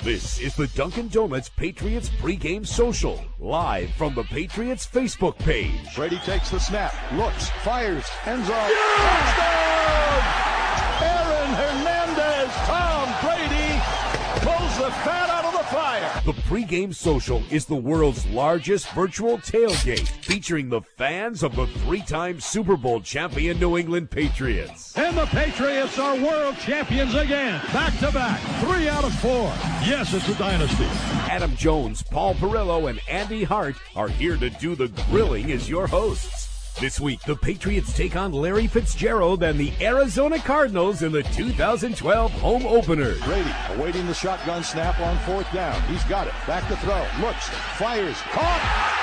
This is the Dunkin' Donuts Patriots pregame social, live from the Patriots Facebook page. Brady takes the snap, looks, fires, end zone. Touchdown! Aaron Hernandez, Tom Brady pulls the fat out of the fire. The pregame social is the world's largest virtual tailgate, featuring the fans of the three-time Super Bowl champion New England Patriots. And the Patriots are world champions again, back-to-back, 3 out of 4. Yes, it's a dynasty. Adam Jones, Paul Perillo, and Andy Hart are here to do the grilling as your hosts. This week, the Patriots take on Larry Fitzgerald and the Arizona Cardinals in the 2012 home opener. Brady awaiting the shotgun snap on 4th down. He's got it. Back to throw. Looks. Fires. Caught.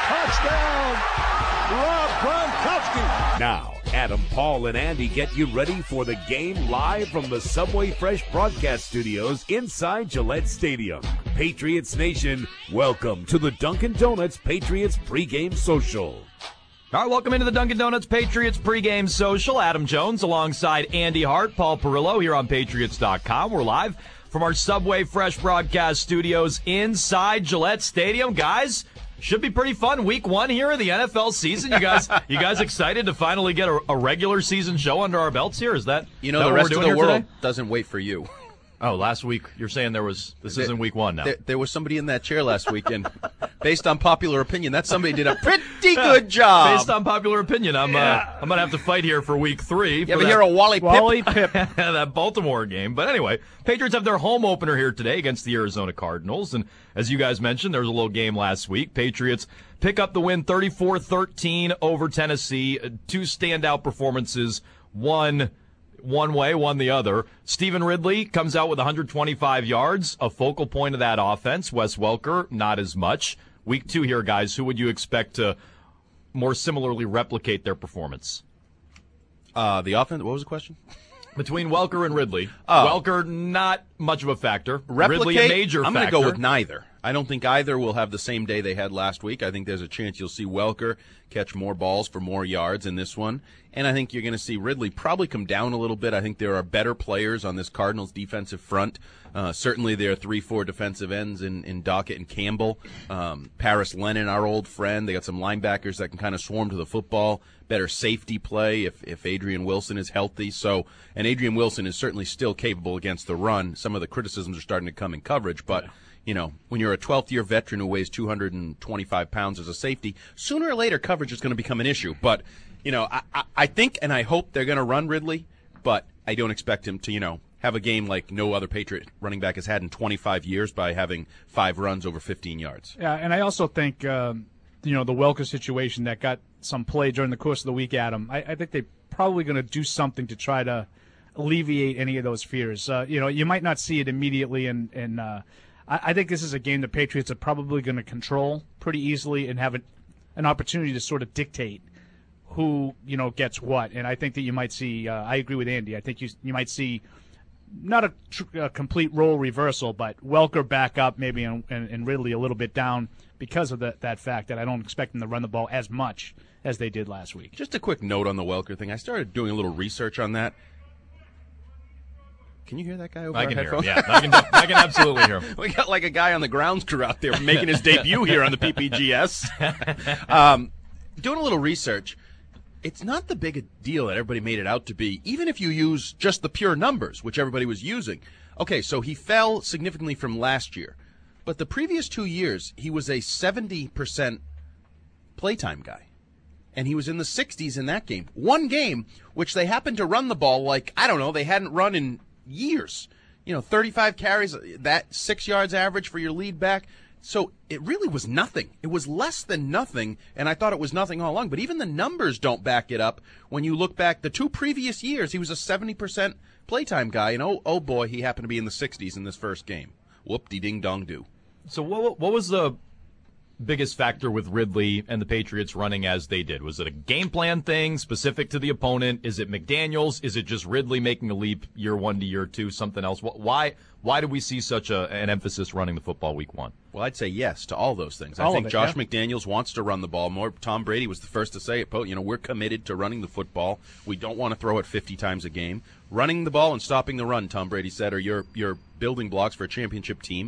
Touchdown. Rob Gronkowski. Now, Adam, Paul, and Andy get you ready for the game live from the Subway Fresh broadcast studios inside Gillette Stadium. Patriots Nation, welcome to the Dunkin' Donuts Patriots pregame social. All right, welcome into the Dunkin' Donuts Patriots pregame social. Adam Jones alongside Andy Hart, Paul Perillo here on Patriots.com. We're live from our Subway Fresh broadcast studios inside Gillette Stadium. Guys, should be pretty fun. Week 1 here of the NFL season. You guys excited to finally get a regular season show under our belts here? Is that the rest of the world doesn't wait for you. Oh, last week you're saying this isn't week 1 now. There was somebody in that chair last week, and based on popular opinion, that somebody did a pretty good job. Based on popular opinion, I'm gonna have to fight here for week 3. You ever hear of Wally Pipp? That Baltimore game. But anyway, Patriots have their home opener here today against the Arizona Cardinals, and as you guys mentioned, there was a little game last week. Patriots pick up the win 34-13 over Tennessee. 2 standout performances, one way, one the other. Stephen Ridley comes out with 125 yards, a focal point of that offense. Wes Welker, not as much. Week 2 here, guys. Who would you expect to more similarly replicate their performance? The offense, what was the question? Between Welker and Ridley. Welker, not much of a factor. Ridley, a major factor. I'm going to go with neither. I don't think either will have the same day they had last week. I think there's a chance you'll see Welker catch more balls for more yards in this one. And I think you're going to see Ridley probably come down a little bit. I think there are better players on this Cardinals defensive front. Certainly there are 3-4 defensive ends in Dockett and Campbell. Paris Lennon, our old friend. They got some linebackers that can kind of swarm to the football. Better safety play if Adrian Wilson is healthy. And Adrian Wilson is certainly still capable against the run. Some of the criticisms are starting to come in coverage, but when you're a 12th-year veteran who weighs 225 pounds as a safety, sooner or later coverage is going to become an issue. But, I think and I hope they're going to run Ridley, but I don't expect him to, have a game like no other Patriot running back has had in 25 years by having 5 runs over 15 yards. Yeah, and I also think, the Welker situation that got some play during the course of the week, Adam, I think they're probably going to do something to try to alleviate any of those fears. You might not see it immediately, and I think this is a game the Patriots are probably going to control pretty easily and have an opportunity to sort of dictate who, gets what. And I think that you might see, I agree with Andy, I think you might see not a complete role reversal, but Welker back up maybe and Ridley a little bit down because of that fact that I don't expect them to run the ball as much as they did last week. Just a quick note on the Welker thing. I started doing a little research on that. Can you hear that guy over our headphones? Yeah, I can absolutely hear him. We got like a guy on the grounds crew out there making his debut here on the PPGS. Doing a little research. It's not the big a deal that everybody made it out to be, even if you use just the pure numbers, which everybody was using. Okay, so he fell significantly from last year. But the previous 2 years, he was a 70% playtime guy. And he was in the 60s in that game. One game, which they happened to run the ball like, they hadn't run in years. 35 carries, that 6 yards average for your lead back. So it really was nothing. It was less than nothing, and I thought it was nothing all along. But even the numbers don't back it up. When you look back, the 2 previous years, he was a 70% playtime guy, and oh boy, he happened to be in the 60s in this first game. Whoop-de-ding-dong-do. So what was the biggest factor with Ridley and the Patriots running as they did? Was it a game plan thing specific to the opponent? Is it McDaniels? Is it just Ridley making a leap year 1 to year 2, something else? Why do we see such an emphasis running the football week 1? Well, I'd say yes to all those things. I think Josh McDaniels wants to run the ball more. Tom Brady was the first to say it. We're committed to running the football. We don't want to throw it 50 times a game. Running the ball and stopping the run, Tom Brady said, are your building blocks for a championship team.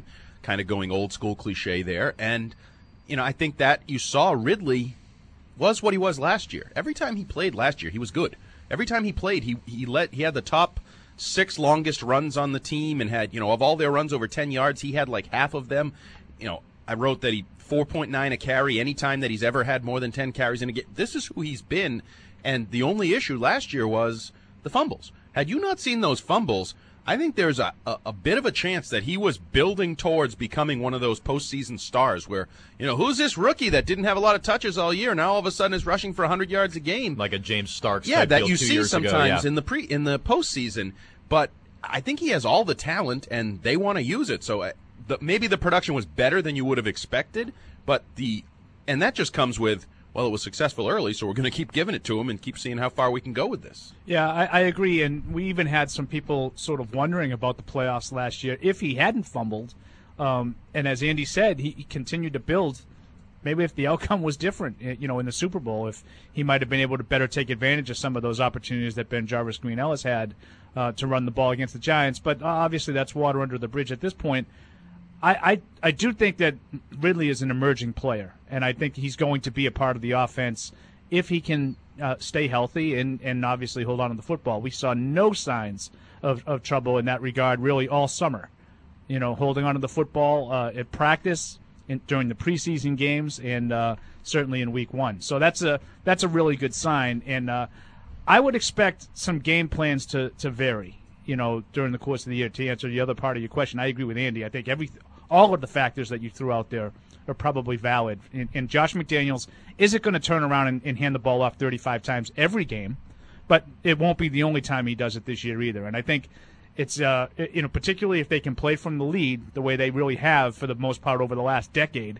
kind of going old school cliche there. And, I think that you saw Ridley was what he was last year. Every time he played last year, he was good. Every time he played, he had the top 6 longest runs on the team and had, of all their runs over 10 yards, he had like half of them. I wrote that he 4.9 a carry anytime that he's ever had more than 10 carries in a game. This is who he's been, and the only issue last year was the fumbles. Had you not seen those fumbles, I think there's a bit of a chance that he was building towards becoming one of those postseason stars where, who's this rookie that didn't have a lot of touches all year, now all of a sudden is rushing for 100 yards a game? Like a James Starks type that deal you 2 see years sometimes ago, in the postseason. But I think he has all the talent, and they want to use it. So maybe the production was better than you would have expected, and that just comes with, well, it was successful early, so we're going to keep giving it to him and keep seeing how far we can go with this. Yeah, I agree, and we even had some people sort of wondering about the playoffs last year. If he hadn't fumbled, and as Andy said, he continued to build, maybe if the outcome was different, in the Super Bowl, if he might have been able to better take advantage of some of those opportunities that Ben Jarvis Green Ellis had to run the ball against the Giants. But obviously that's water under the bridge at this point. I do think that Ridley is an emerging player, and I think he's going to be a part of the offense if he can stay healthy and obviously hold on to the football. We saw no signs of trouble in that regard really all summer. Holding on to the football at practice, during the preseason games, and certainly in Week 1. So that's a really good sign, and I would expect some game plans to vary, during the course of the year. To answer the other part of your question, I agree with Andy. I think all of the factors that you threw out there are probably valid. And Josh McDaniels isn't going to turn around and hand the ball off 35 times every game, but it won't be the only time he does it this year either. And I think it's, particularly if they can play from the lead the way they really have for the most part over the last decade,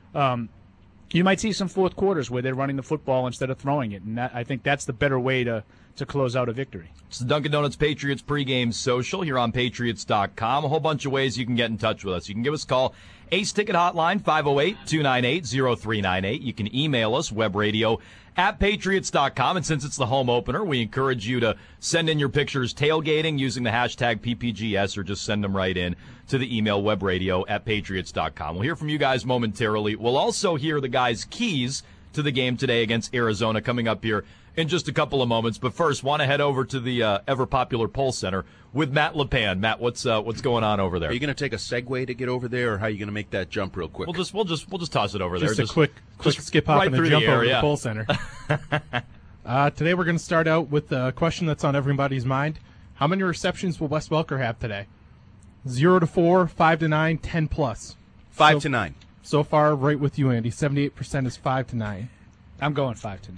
you might see some fourth quarters where they're running the football instead of throwing it. And I think that's the better way to close out a victory. It's the Dunkin' Donuts Patriots pregame social here on Patriots.com. A whole bunch of ways you can get in touch with us. You can give us a call, Ace Ticket Hotline, 508-298-0398. You can email us, webradio@Patriots.com. And since it's the home opener, we encourage you to send in your pictures tailgating using the hashtag PPGS, or just send them right in to the email webradio@Patriots.com. We'll hear from you guys momentarily. We'll also hear the guys' keys to the game today against Arizona coming up here in just a couple of moments. But first, want to head over to the ever-popular Poll Center with Matt LePan. Matt, what's going on over there? Are you going to take a segue to get over there, or how are you going to make that jump real quick? We'll just toss it over there. Just a quick skip hop right and a jump over to the Poll Center. Today we're going to start out with a question that's on everybody's mind. How many receptions will Wes Welker have today? 0 to 4, 5 to 9, 10 plus. 5 to 9. So far, right with you, Andy. 78% is 5 to 9. I'm going 5 to 9.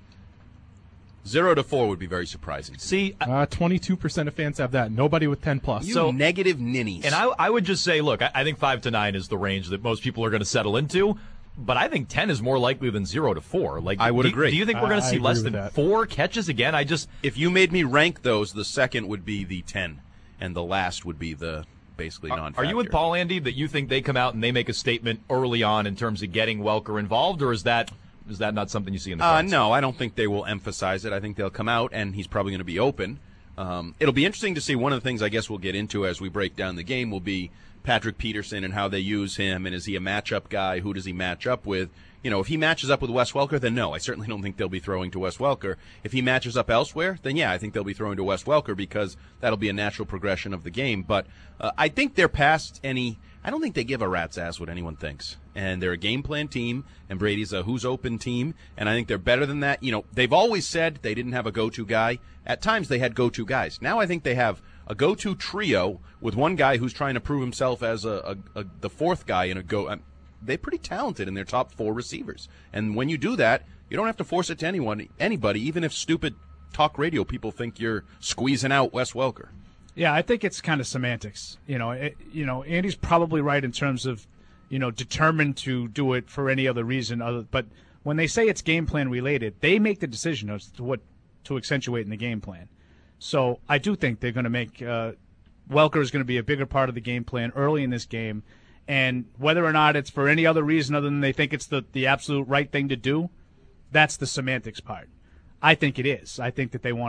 0 to 4 would be very surprising. See, 22% of fans have that. Nobody with 10 plus. You negative ninnies. And I would just say, look, I think 5 to 9 is the range that most people are going to settle into. But I think 10 is more likely than 0 to 4. Like, I would agree. Do you think we're going to see less than that. 4 catches again? If you made me rank those, the second would be the 10, and the last would be the basically non-factor. Are you with Paul, Andy, that you think they come out and they make a statement early on in terms of getting Welker involved, or is that not something you see in the cards? No, I don't think they will emphasize it. I think they'll come out, and he's probably going to be open. It'll be interesting to see. One of the things I guess we'll get into as we break down the game will be Patrick Peterson and how they use him, and is he a matchup guy? Who does he match up with? If he matches up with Wes Welker, then no, I certainly don't think they'll be throwing to Wes Welker. If he matches up elsewhere, then yeah, I think they'll be throwing to Wes Welker because that'll be a natural progression of the game. But I think they're past any – I don't think they give a rat's ass what anyone thinks. And they're a game plan team, and Brady's a who's open team, and I think they're better than that. They've always said they didn't have a go-to guy. At times they had go-to guys. Now I think they have a go-to trio with one guy who's trying to prove himself as the fourth guy in a go. They're pretty talented in their top 4 receivers. And when you do that, you don't have to force it to anybody, even if stupid talk radio people think you're squeezing out Wes Welker. Yeah, I think it's kind of semantics. Andy's probably right in terms of, determined to do it for any other reason. But when they say it's game plan related, they make the decision as to what to accentuate in the game plan. So I do think they're going to make Welker is going to be a bigger part of the game plan early in this game. And whether or not it's for any other reason other than they think it's the absolute right thing to do, that's the semantics part. I think it is. I think that they want to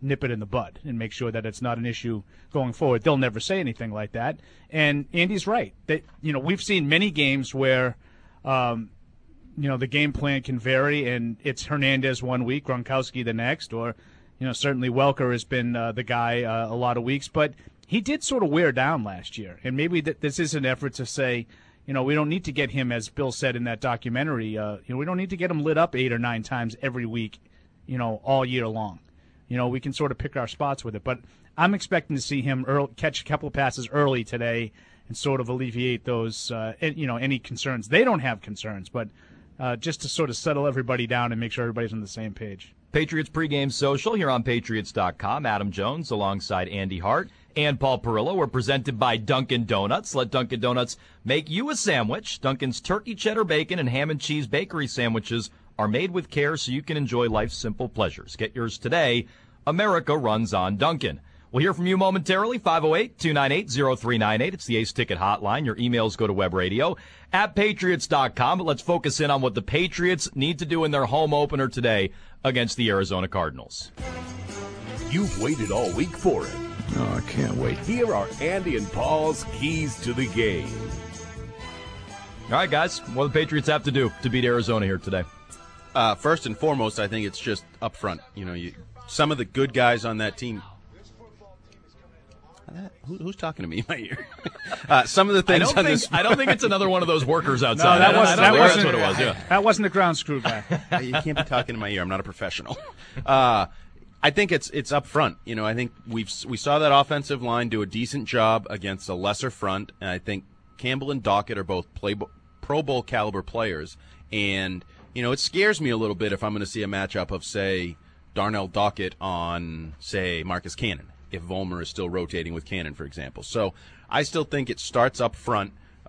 nip it in the bud and make sure that it's not an issue going forward. They'll never say anything like that. And Andy's right. We've seen many games where, the game plan can vary, and it's Hernandez one week, Gronkowski the next, or, certainly Welker has been the guy a lot of weeks. But he did sort of wear down last year. And maybe this is an effort to say, we don't need to get him, as Bill said in that documentary, we don't need to get him lit up 8 or 9 times every week, all year long. We can sort of pick our spots with it. But I'm expecting to see him catch a couple of passes early today and sort of alleviate those, any concerns. They don't have concerns, but just to sort of settle everybody down and make sure everybody's on the same page. Patriots pregame social here on Patriots.com. Adam Jones alongside Andy Hart and Paul Perillo. We're presented by Dunkin' Donuts. Let Dunkin' Donuts make you a sandwich. Dunkin's turkey, cheddar, bacon, and ham and cheese bakery sandwiches are made with care so you can enjoy life's simple pleasures. Get yours today. America runs on Dunkin'. We'll hear from you momentarily, 508-298-0398. It's the Ace Ticket Hotline. Your emails go to Web Radio at Patriots.com. But let's focus in on what the Patriots need to do in their home opener today against the Arizona Cardinals. You've waited all week for it. Oh, I can't wait. Here are Andy and Paul's keys to the game. All right, guys, what do the Patriots have to do to beat Arizona here today? First and foremost, I think it's just up front. Some of the good guys on that team. Who's talking to me in my ear? Some of the things I don't think it's another one of those workers outside. No, that's what it was. Yeah. That wasn't the ground screw guy. You can't be talking in my ear. I'm not a professional. I think it's up front. I think we saw that offensive line do a decent job against a lesser front, and I think Campbell and Dockett are both Pro Bowl caliber players. And it scares me a little bit if I'm going to see a matchup of, say, Darnell Dockett on, say, Marcus Cannon, if Vollmer is still rotating with Cannon, for example. So I still think it starts up front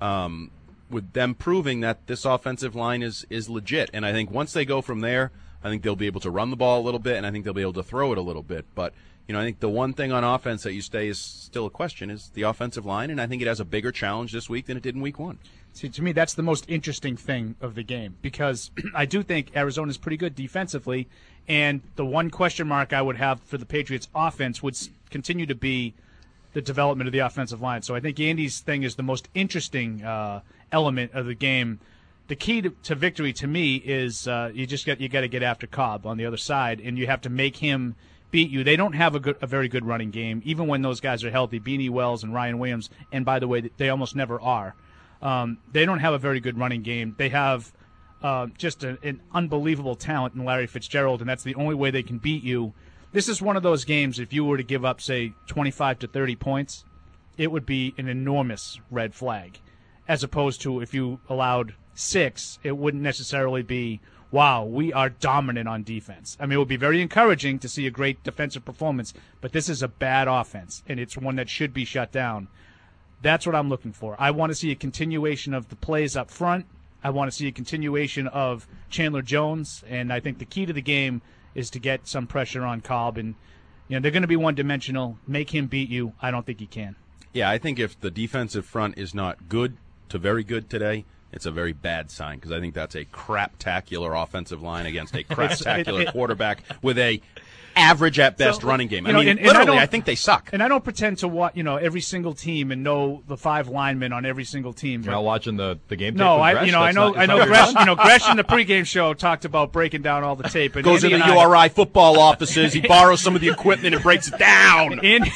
with them proving that this offensive line is legit. And I think once they go from there, I think they'll be able to run the ball a little bit, and I think they'll be able to throw it a little bit. But, I think the one thing on offense that you say is still a question is the offensive line, and I think it has a bigger challenge this week than it did in week 1. See, to me, that's the most interesting thing of the game, because I do think Arizona's pretty good defensively, and the one question mark I would have for the Patriots' offense would continue to be the development of the offensive line. So I think Andy's thing is the most interesting element of the game. The key to victory to me is you got to get after Cobb on the other side, and you have to make him beat you. They don't have a very good running game, even when those guys are healthy. Beanie Wells and Ryan Williams, and by the way, they almost never are. They don't have a very good running game. They have just an unbelievable talent in Larry Fitzgerald, and that's the only way they can beat you. This is one of those games, if you were to give up, say, 25 to 30 points, it would be an enormous red flag, as opposed to if you allowed 6, it wouldn't necessarily be, wow, we are dominant on defense. I mean, it would be very encouraging to see a great defensive performance, but this is a bad offense, and it's one that should be shut down. That's what I'm looking for. I want to see a continuation of the plays up front. I want to see a continuation of Chandler Jones, and I think the key to the game is to get some pressure on Cobb. And they're going to be one-dimensional. Make him beat you. I don't think he can. Yeah, I think if the defensive front is not good to very good today, it's a very bad sign, because I think that's a craptacular offensive line against a craptacular quarterback with a average at best running game. I think they suck. And I don't pretend to watch, every single team and know the 5 linemen on every single team. You're not watching the game tape? No, I know Gresh in the pregame show talked about breaking down all the tape. And goes into the URI football offices. He borrows some of the equipment and breaks it down. Andy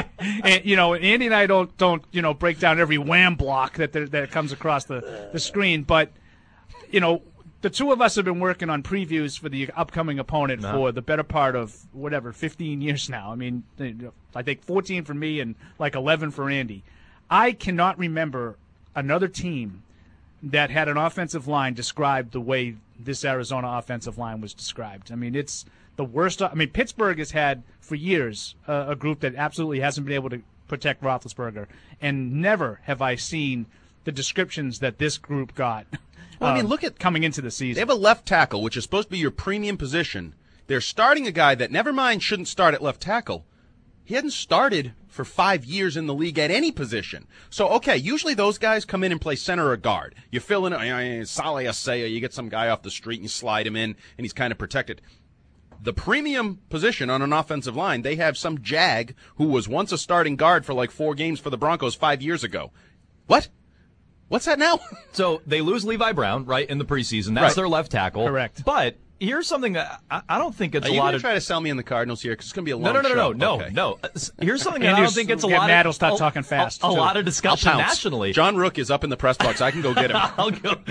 and I don't break down every wham block that comes across the screen, but the two of us have been working on previews for the upcoming opponent for the better part of 15 years now. I mean, I think 14 for me and like 11 for Andy. I cannot remember another team that had an offensive line described the way this Arizona offensive line was described. I mean, it's the worst. I mean, Pittsburgh has had for years a group that absolutely hasn't been able to protect Roethlisberger, and never have I seen the descriptions that this group got. Well, look at coming into the season. They have a left tackle, which is supposed to be your premium position. They're starting a guy that, never mind, shouldn't start at left tackle. He hadn't started for 5 years in the league at any position. So, okay, usually those guys come in and play center or guard. You fill in Saleh Asaya, you get some guy off the street and you slide him in, and he's kind of protected. the premium position on an offensive line, they have some jag who was once a starting guard for like 4 games for the Broncos 5 years ago. What? What's that now? So they lose Levi Brown, right, in the preseason. That's Right. their left tackle. Correct. But here's something that I don't think it's Are a you lot going to of. try to sell me in the Cardinals here? Because it's going to be a long No. show. Okay. Here's something that I Andy, don't think it's a get lot mad, of. he'll start talking fast, A too. lot of I'll discussion pounce. nationally. John Rook is up in the press box. I can go get him. I'll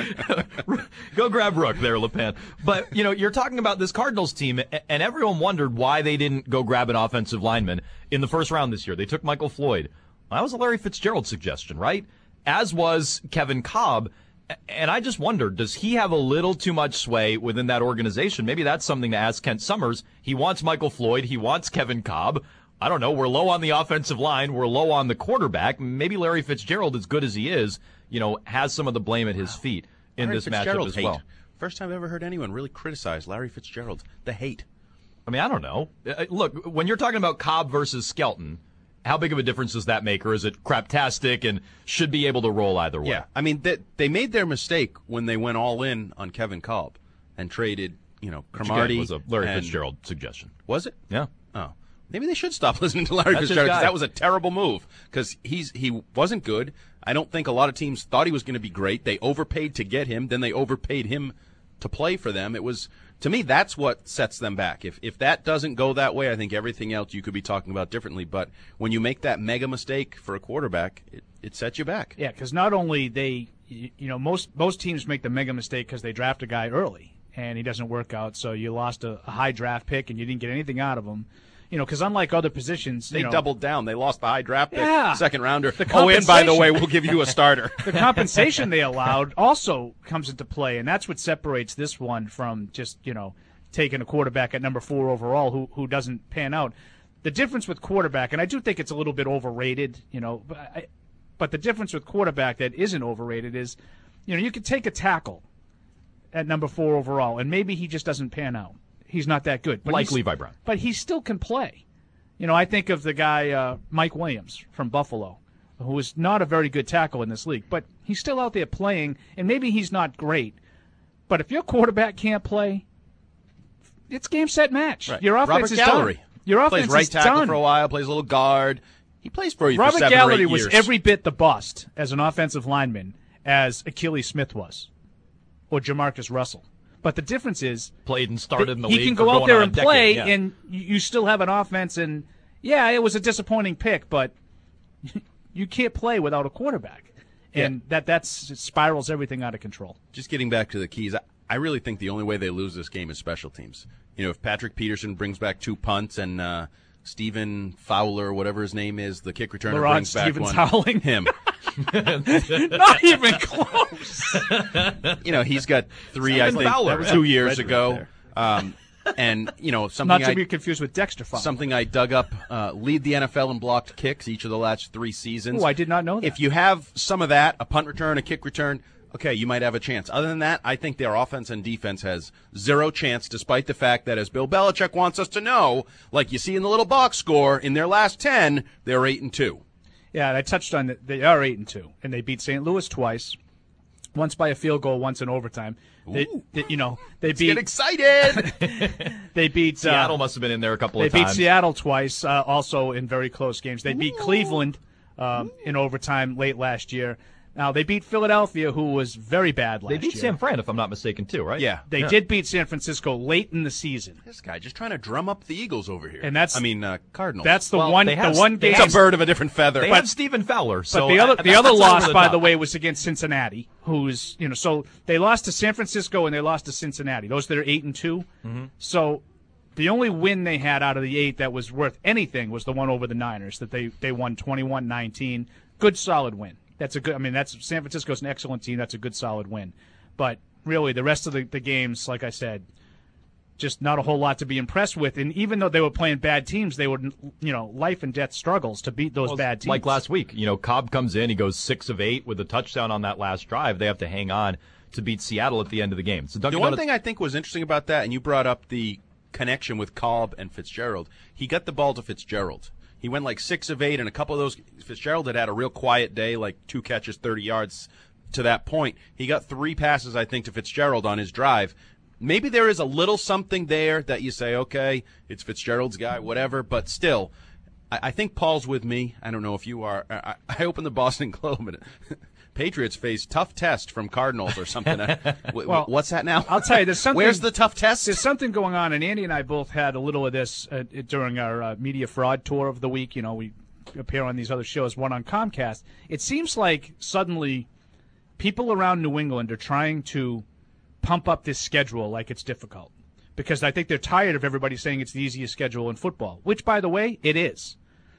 go grab Rook there, LePan. But, you're talking about this Cardinals team, and everyone wondered why they didn't go grab an offensive lineman in the first round this year. They took Michael Floyd. Well, that was a Larry Fitzgerald suggestion, right? As was Kevin Cobb. And I just wondered, does he have a little too much sway within that organization? Maybe that's something to ask Kent Summers. He wants Michael Floyd. He wants Kevin Cobb. I don't know. We're low on the offensive line. We're low on the quarterback. Maybe Larry Fitzgerald, as good as he is, has some of the blame at his feet in Larry this matchup Fitzgerald as hate. well. First time I've ever heard anyone really criticize Larry Fitzgerald. The hate. I mean, I don't know. Look, when you're talking about Cobb versus Skelton, how big of a difference does that make? Or is it craptastic and should be able to roll either way? Yeah, I mean, they made their mistake when they went all in on Kevin Cobb and traded, Cromartie. Which again was a Larry and- Fitzgerald suggestion. Was it? Yeah. Oh, maybe they should stop listening to Larry That's his Fitzgerald because guy. that was a terrible move because he wasn't good. I don't think a lot of teams thought he was going to be great. They overpaid to get him, then they overpaid him to play for them. It was, to me, that's what sets them back. If that doesn't go that way, I think everything else you could be talking about differently. But when you make that mega mistake for a quarterback, it sets you back. Yeah, because not only most teams make the mega mistake because they draft a guy early and he doesn't work out, so you lost a high draft pick and you didn't get anything out of him. Because unlike other positions, They doubled down. They lost the high draft pick, Yeah. second rounder. The And by the compensation. way, we'll give you a starter. the compensation they allowed also comes into play, and that's what separates this one from just taking a quarterback at number 4 overall who doesn't pan out. The difference with quarterback, and I do think it's a little bit overrated, but the difference with quarterback that isn't overrated is, you could take a tackle at number 4 overall, and maybe he just doesn't pan out. He's not that good. But Like he's- Levi Brown. But he still can play. I think of the guy Mike Williams from Buffalo, who is not a very good tackle in this league, but he's still out there playing, and maybe he's not great. But if your quarterback can't play, it's game, set, match. Right. Your offense Robert is Gallery. done. Your offense plays right is tackle done. for a while, plays a little guard. He plays for you Robert for 7 or 8 Gallery was years. every bit the bust as an offensive lineman as Achilles Smith was, or Jamarcus Russell. But the difference is Played and started in the he league. can for go out going there on a and decade, play, yeah. and you still have an offense. And yeah, it was a disappointing pick, but you can't play without a quarterback, and that spirals everything out of control. Just getting back to the keys, I really think the only way they lose this game is special teams. If Patrick Peterson brings back 2 punts and Stephen Fowler, whatever his name is, the kick returner Laurent brings back Stevens one. howling. Him. Not even close. He's got 3, Stephen I think, Fowler. 2 years Red ago. And something Not to be confused with Dexter Fowler. something I dug up, lead the NFL in blocked kicks each of the last 3 seasons. Oh, I did not know that. If you have some of that, a punt return, a kick return, okay, you might have a chance. Other than that, I think their offense and defense has 0 chance, despite the fact that, as Bill Belichick wants us to know, like you see in the little box score, in their last 10, they're 8-2. Yeah, and I touched on that. They are 8-2, and they beat St. Louis twice, once by a field goal, once in overtime. They Get beat excited! they beat Seattle must have been in there a couple They of times. beat Seattle twice, also in very close games. They beat Cleveland in overtime late last year. Now, they beat Philadelphia, who was very bad last They year. beat San Fran, if I'm not mistaken, too, right? Yeah. They did beat San Francisco late in the season. This guy just trying to drum up the Eagles over here. And that's- Cardinals. That's the Well, one they have- game. they it's a bird of a different feather. They have Stephen Fowler. So But the other that's loss, over by top. the way, was against Cincinnati, who's so they lost to San Francisco and they lost to Cincinnati. Those that are 8-2. Mm-hmm. So the only win they had out of the 8 that was worth anything was the one over the Niners that they won 21-19. Good solid win. That's a good. I mean, that's San Francisco's an excellent team. That's a good solid win. But really, the rest of the games, like I said, just not a whole lot to be impressed with. And even though they were playing bad teams, they were life and death struggles to beat those bad teams. Like last week, Cobb comes in, he goes 6 of 8 with a touchdown on that last drive. They have to hang on to beat Seattle at the end of the game. So The one thing I think was interesting about that, and you brought up the connection with Cobb and Fitzgerald, he got the ball to Fitzgerald. He went like 6 of 8, and a couple of those, Fitzgerald had a real quiet day, like 2 catches, 30 yards to that point. He got 3 passes, I think, to Fitzgerald on his drive. maybe there is a little something there that you say, okay, it's Fitzgerald's guy, whatever, but still, I think Paul's with me. I don't know if you are. I opened the Boston Globe and Patriots face tough test from Cardinals or something. Well, what's that now? I'll tell you, there's something. Where's the tough test? There's something going on, and Andy and I both had a little of this during our media fraud tour of the week. You know, we appear on these other shows, one on Comcast. It seems like suddenly people around New England are trying to pump up this schedule like it's difficult, because I think they're tired of everybody saying it's the easiest schedule in football, which, by the way, it is.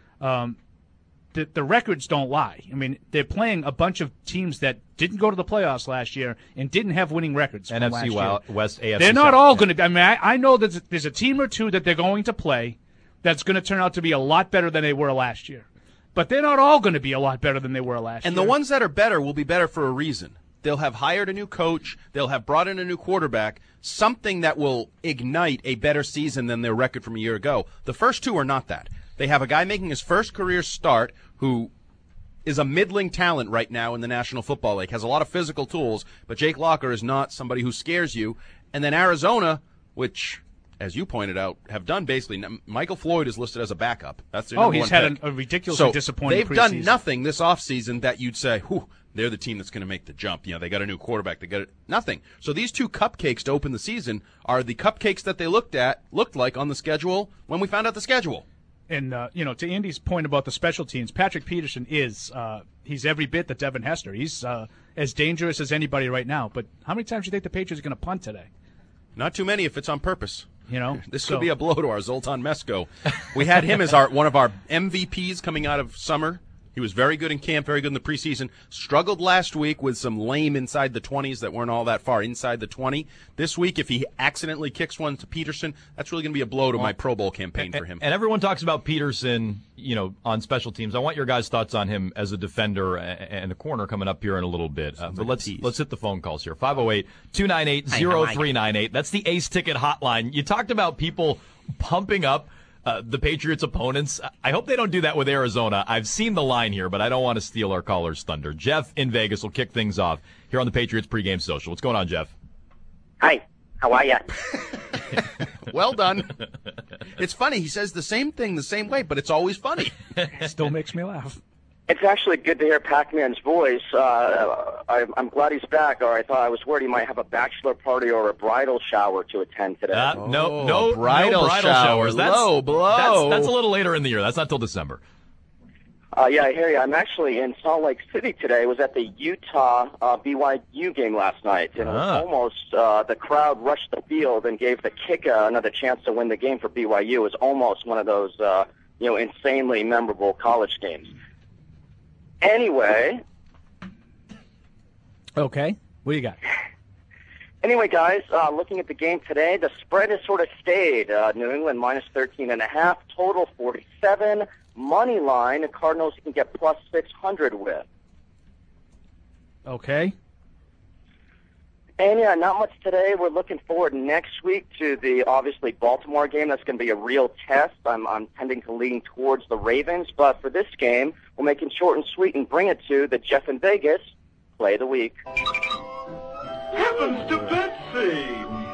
The records don't lie. I mean, they're playing a bunch of teams that didn't go to the playoffs last year and didn't have winning records from last year. West, AFC. They're not all going to be. I mean, I know that there's a team or two that they're going to play that's going to turn out to be a lot better than they were last year. But they're not all going to be a lot better than they were last year. And the ones that are better will be better for a reason. They'll have hired a new coach. They'll have brought in a new quarterback, something that will ignite a better season than their record from a year ago. The first two are not that. They have a guy making his first career start who is a middling talent right now in the National Football League, has a lot of physical tools, but Jake Locker is not somebody who scares you. And then Arizona, which, as you pointed out, have done basically. Michael Floyd is listed as a backup. That's their number he's one had pick. a ridiculously disappointing they've preseason. done nothing this offseason that you'd say, whew, they're the team that's going to make the jump. You know, they got a new quarterback. They got nothing. So these two cupcakes to open the season are the cupcakes that they looked like on the schedule when we found out the schedule. And, to Andy's point about the special teams, Patrick Peterson he's every bit that Devin Hester. He's as dangerous as anybody right now. But how many times do you think the Patriots are going to punt today? Not too many if it's on purpose. You know, this could be a blow to our Zoltan Mesko. We had him as one of our MVPs coming out of summer. He was very good in camp, very good in the preseason. Struggled last week with some lame inside the 20s that weren't all that far inside the 20. This week, if he accidentally kicks one to Peterson, that's really going to be a blow to my Pro Bowl campaign for him. And everyone talks about Peterson, on special teams. I want your guys' thoughts on him as a defender and a corner coming up here in a little bit. But let's hit the phone calls here. 508-298-0398. That's the Ace Ticket hotline. You talked about people pumping up the Patriots' opponents. I hope they don't do that with Arizona. I've seen the line here, but I don't want to steal our caller's thunder. Jeff in Vegas will kick things off here on the Patriots pregame social. What's going on, Jeff? Hi. How are you? Well done. It's funny. He says the same thing the same way, but it's always funny. Still makes me laugh. It's actually good to hear Pac-Man's voice. I'm glad he's back, or I was worried he might have a bachelor party or a bridal shower to attend today. No bridal showers. Low blow. That's a little later in the year. That's not till December. Yeah, I hear you. I'm actually in Salt Lake City today. I was at the Utah BYU game last night, and it was almost the crowd rushed the field and gave the kicker another chance to win the game for BYU. It was almost one of those insanely memorable college games. Anyway. Okay. What do you got? Anyway, guys, looking at the game today, the spread has sort of stayed. New England minus 13.5, total 47. Money line, the Cardinals can get plus 600 with. Okay. And, yeah, not much today. We're looking forward next week to the, obviously, Baltimore game. That's going to be a real test. I'm tending to lean towards the Ravens. But for this game, we'll make it short and sweet and bring it to the Jeff in Vegas play of the week. Heavens to Betsy!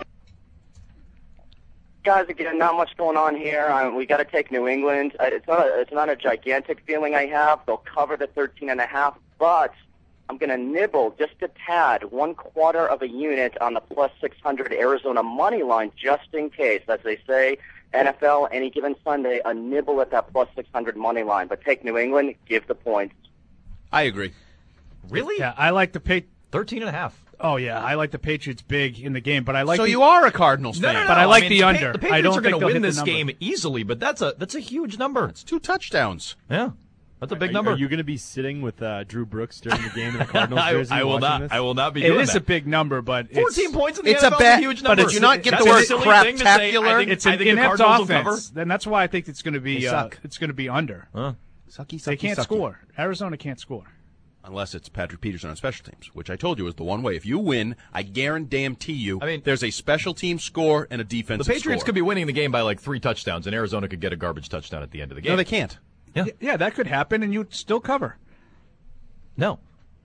Guys, again, not much going on here. We got to take New England. It's not a gigantic feeling I have. They'll cover the 13.5, but I'm going to nibble just a tad, 1/4 of a unit on the plus 600 Arizona money line, just in case. As they say, NFL, any given Sunday, a nibble at that plus 600 money line. But take New England, give the points. I agree. Really? Yeah, I like the 13.5. Oh, yeah, I like the Patriots big in the game, but I like. So you are a Cardinals fan, but I like the under. The Patriots are going to win this game easily, but that's a huge number. It's 2 touchdowns. Yeah, that's a big number. Are you going to be sitting with Drew Brooks during the game in the Cardinals jersey? I will not. This? I will not be doing that. It is a big number, but 14 points in the it's NFL a bet, is a huge number. But did you not get that's the word craptacular? It's an inept offense. Then that's why I think it's going to be. It's going to be under. Sucky, they can't score. Arizona can't score. Unless it's Patrick Peterson on special teams, which I told you is the one way. If you win, I guarantee you there's a special team score and a defensive score. The Patriots could be winning the game by like 3 touchdowns, and Arizona could get a garbage touchdown at the end of the game. No, they can't. Yeah, that could happen, and you'd still cover. No.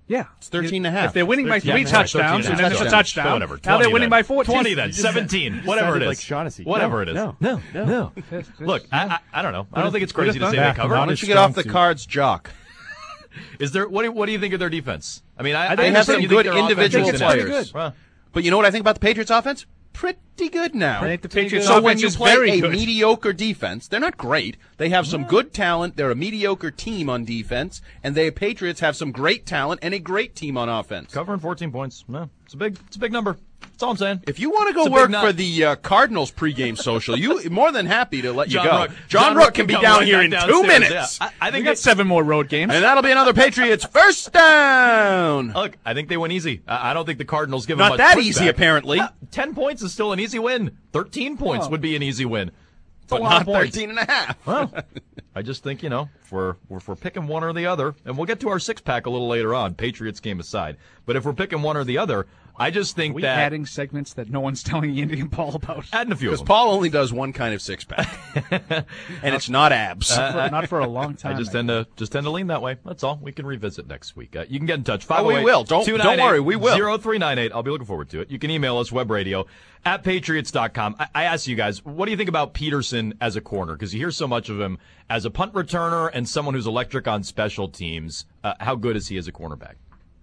Yeah. It's 13.5. If they're winning by 3 Yeah, touchdowns, and then it's a touchdown, So whatever. now they're 20 winning then. by 14. 20 then. 17. Whatever it is. Like Shaughnessy. Whatever it is. No. Look, I don't know. I don't think it's crazy to say they cover. Why don't you get off the Cards, Jock? Is there? What do you think of their defense? I mean, I They think have some good individual it's pretty players. good. Well, But you know what I think about the Patriots offense? Pretty good now. I think the Patriots So when offense you is play very a good. mediocre defense, they're not great. They have some good talent. They're a mediocre team on defense, and the Patriots have some great talent and a great team on offense. covering 14 points. No, it's a big number. That's all I'm saying. If you want to go It's a work big nut. for the Cardinals pregame social, you more than happy to let you John go. Rook. John Rook can be come down right here back in downstairs, 2 minutes. Yeah. I We think got 7 more road games. And that'll be another Patriots first down. Look, I think they win easy. I don't think the Cardinals give them Not much that pushback. easy, apparently. 10 points is still an easy win. 13 points would be an easy win. It's a But lot not of points. 13.5. Well, I just think, if we're picking one or the other, and we'll get to our 6-pack a little later on, Patriots game aside. But if we're picking one or the other, I just think Are we that adding segments that no one's telling Andy and Paul about? adding a few of Because them. Paul only does one kind of 6-pack. And it's not abs. Not for a long time. I just tend to lean that way. That's all. We can revisit next week. You can get in touch. Oh, we will. Don't worry, we will. 0398. I'll be looking forward to it. You can email us webradio@patriots.com. I asked you guys, what do you think about Peterson as a corner? Because you hear so much of him as a punt returner and someone who's electric on special teams. How good is he as a cornerback?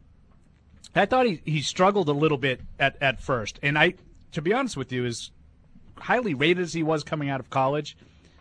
I thought he struggled a little bit at first. And to be honest with you, as highly rated as he was coming out of college,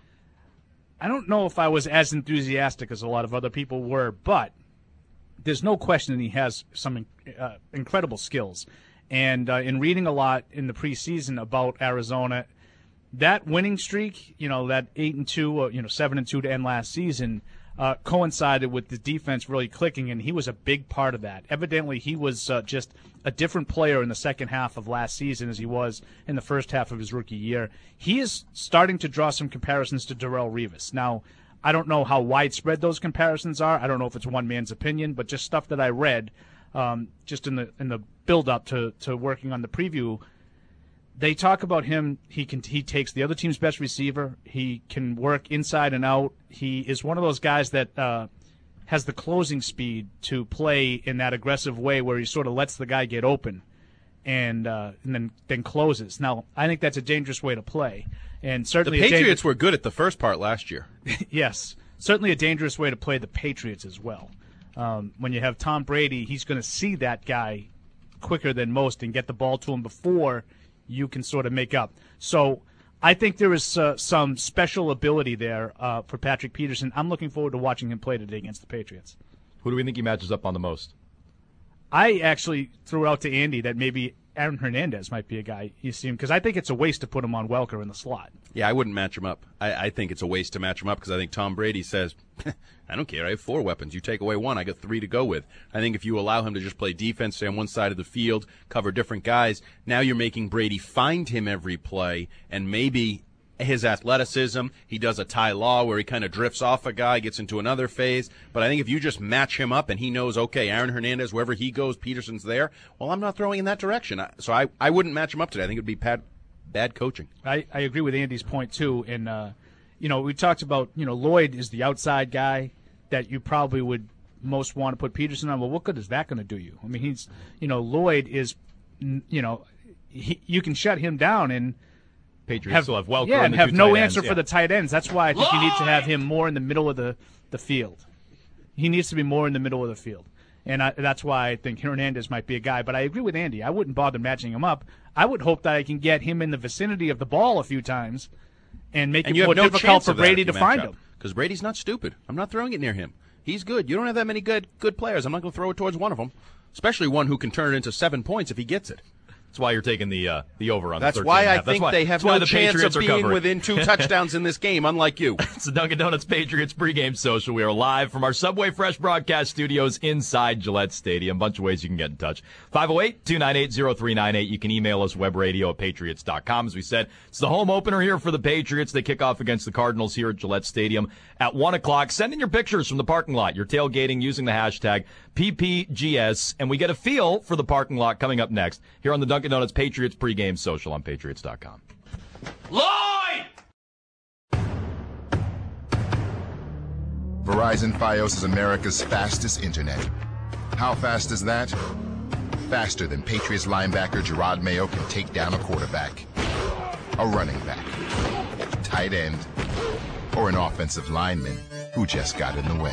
I don't know if I was as enthusiastic as a lot of other people were, but there's no question that he has some incredible skills. And in reading a lot in the preseason about Arizona, that winning streak, that 8-2, 7-2 to end last season, coincided with the defense really clicking, and he was a big part of that. Evidently, he was just a different player in the second half of last season as he was in the first half of his rookie year. He is starting to draw some comparisons to Darrelle Revis. Now, I don't know how widespread those comparisons are. I don't know if it's one man's opinion, but just stuff that I read just in the build-up to working on the preview. They talk about him. He takes the other team's best receiver. He can work inside and out. He is one of those guys that has the closing speed to play in that aggressive way where he sort of lets the guy get open and then closes. Now, I think that's a dangerous way to play, and The certainly Patriots were good at the first part last year. yes, certainly a dangerous way to play the Patriots as well. When you have Tom Brady, he's going to see that guy quicker than most and get the ball to him before you can sort of make up. So I think there is some special ability there for Patrick Peterson. I'm looking forward to watching him play today against the Patriots. Who do we think he matches up on the most? I actually threw out to Andy that maybe Aaron Hernandez might be a guy you see him, because I think it's a waste to put him on Welker in the slot. Yeah, I wouldn't match him up. I think it's a waste to match him up because I think Tom Brady says, I don't care. I have 4 weapons. You take away one, I got 3 to go with. I think if you allow him to just play defense, stay on one side of the field, cover different guys, now you're making Brady find him every play, and maybe his athleticism, he does a Ty Law where he kind of drifts off a guy, gets into another phase. But I think if you just match him up and he knows, okay, Aaron Hernandez, wherever he goes, Peterson's there, well, I'm not throwing in that direction. So I wouldn't match him up today. I think it would be bad coaching. I agree with Andy's point, too. And, we talked about, Lloyd is the outside guy that you probably would most want to put Peterson on. Well, what good is that going to do you? I mean, he's, Lloyd is, you can shut him down and Patriots still have Welker yeah, and and the have 2 no tight answer ends, for the tight ends. That's why I think you need to have him more in the middle of the field. He needs to be more in the middle of the field. And that's why I think Hernandez might be a guy. But I agree with Andy. I wouldn't bother matching him up. I would hope that I can get him in the vicinity of the ball a few times and make it more difficult for Brady to find him. Because Brady's not stupid. I'm not throwing it near him. He's good. You don't have that many good players. I'm not going to throw it towards one of them, especially one who can turn it into 7 points if he gets it. That's why you're taking the over on That's the 13.5. why I think they have no the chance Patriots of are being covering. within 2 touchdowns in this game, unlike you. It's the Dunkin' Donuts Patriots pregame social. We are live from our Subway Fresh broadcast studios inside Gillette Stadium. A bunch of ways you can get in touch. 508-298-0398. You can email us webradio@patriots.com. As we said, it's the home opener here for the Patriots. They kick off against the Cardinals here at Gillette Stadium at 1 o'clock. Send in your pictures from the parking lot. You're tailgating using the hashtag PPGS, and we get a feel for the parking lot coming up next here on the Dunkin' Donuts Patriots pregame social on patriots.com. Lloyd! Verizon Fios is America's fastest internet. How fast is that? Faster than Patriots linebacker Gerard Mayo can take down a quarterback, a running back, tight end, or an offensive lineman who just got in the way.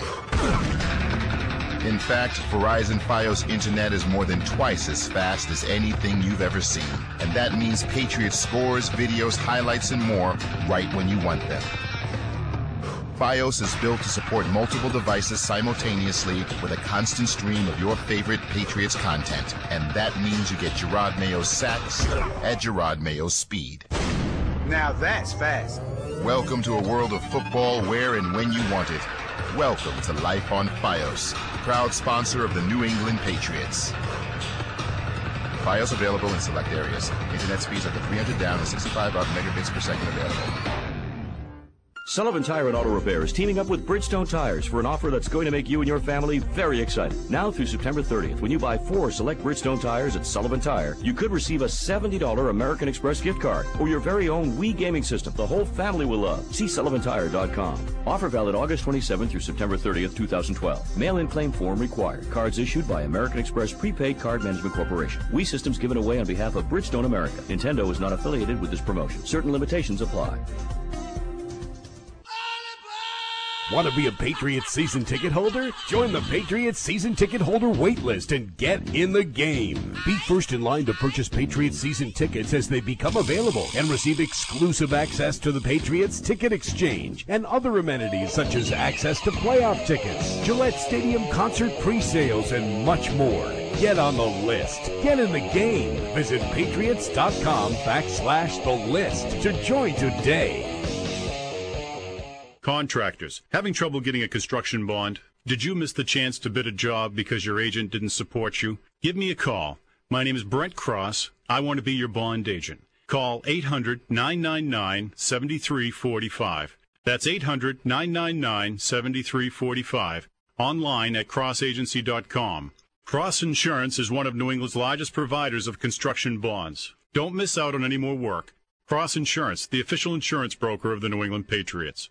In fact, Verizon Fios Internet is more than twice as fast as anything you've ever seen. And that means Patriots scores, videos, highlights, and more right when you want them. Fios is built to support multiple devices simultaneously with a constant stream of your favorite Patriots content. And that means you get Gerard Mayo's sacks at Gerard Mayo's speed. Now that's fast. Welcome to a world of football where and when you want it. Welcome to Life on Fios, proud sponsor of the New England Patriots. Fios available in select areas. Internet speeds up to 300 down and 65 up megabits per second available. Sullivan Tire and Auto Repair is teaming up with Bridgestone Tires for an offer that's going to make you and your family very excited. Now through September 30th, when you buy 4 select Bridgestone tires at Sullivan Tire, you could receive a $70 American Express gift card or your very own Wii gaming system the whole family will love. See SullivanTire.com. Offer valid August 27th through September 30th, 2012. Mail-in claim form required. Cards issued by American Express Prepaid Card Management Corporation. Wii systems given away on behalf of Bridgestone America. Nintendo is not affiliated with this promotion. Certain limitations apply. Want to be a Patriots season ticket holder? Join the Patriots season ticket holder wait list and get in the game. Be first in line to purchase Patriots season tickets as they become available and receive exclusive access to the Patriots Ticket Exchange and other amenities such as access to playoff tickets, Gillette Stadium concert pre-sales, and much more. Get on the list. Get in the game. Visit patriots.com/the list to join today. Contractors, having trouble getting a construction bond? Did you miss the chance to bid a job because your agent didn't support you? Give me a call. My name is Brent Cross. I want to be your bond agent. Call 800-999-7345. That's 800-999-7345. Online at crossagency.com. Cross Insurance is one of New England's largest providers of construction bonds. Don't miss out on any more work. Cross Insurance, the official insurance broker of the New England Patriots.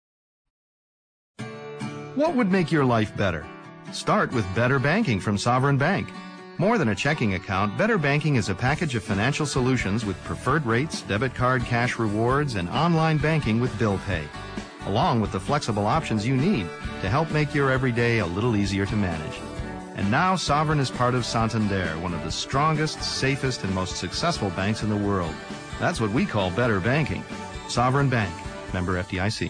What would make your life better? Start with Better Banking from Sovereign Bank. More than a checking account, Better Banking is a package of financial solutions with preferred rates, debit card cash rewards, and online banking with bill pay, along with the flexible options you need to help make your everyday a little easier to manage. And now Sovereign is part of Santander, one of the strongest, safest, and most successful banks in the world. That's what we call Better Banking. Sovereign Bank. Member FDIC.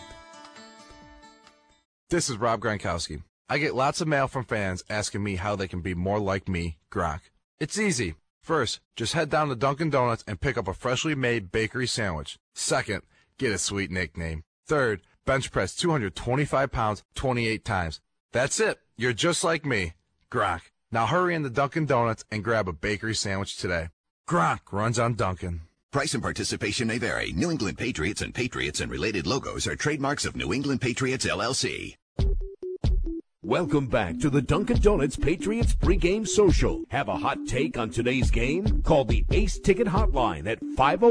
This is Rob Gronkowski. I get lots of mail from fans asking me how they can be more like me, Gronk. It's easy. First, just head down to Dunkin' Donuts and pick up a freshly made bakery sandwich. Second, get a sweet nickname. Third, bench press 225 pounds 28 times. That's it. You're just like me, Gronk. Now hurry into Dunkin' Donuts and grab a bakery sandwich today. Gronk runs on Dunkin'. Price and participation may vary. New England Patriots and related logos are trademarks of New England Patriots, LLC. Welcome back to the Dunkin' Donuts Patriots pregame social. Have a hot take on today's game? Call the Ace Ticket Hotline at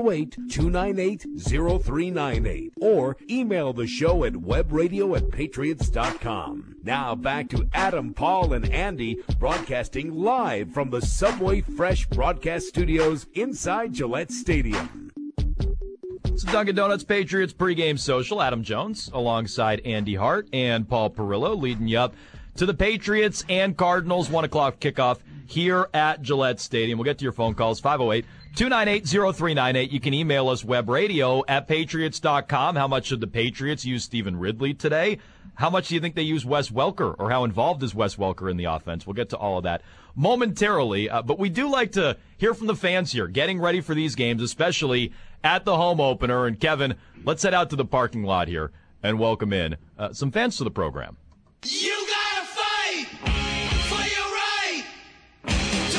508-298-0398 or email the show at webradio@patriots.com. Now back to Adam, Paul, and Andy broadcasting live from the Subway Fresh broadcast studios inside Gillette Stadium. It's Dunkin' Donuts Patriots pregame social. Adam Jones alongside Andy Hart and Paul Perillo leading you up to the Patriots and Cardinals 1 o'clock kickoff here at Gillette Stadium. We'll get to your phone calls, 508-298-0398. You can email us webradio@patriots.com. How much should the Patriots use Stephen Ridley today? How much do you think they use Wes Welker, or how involved is Wes Welker in the offense? We'll get to all of that momentarily, but we do like to hear from the fans here, getting ready for these games, especially at the home opener. And Kevin, let's head out to the parking lot here and welcome in some fans to the program. You gotta fight for your right to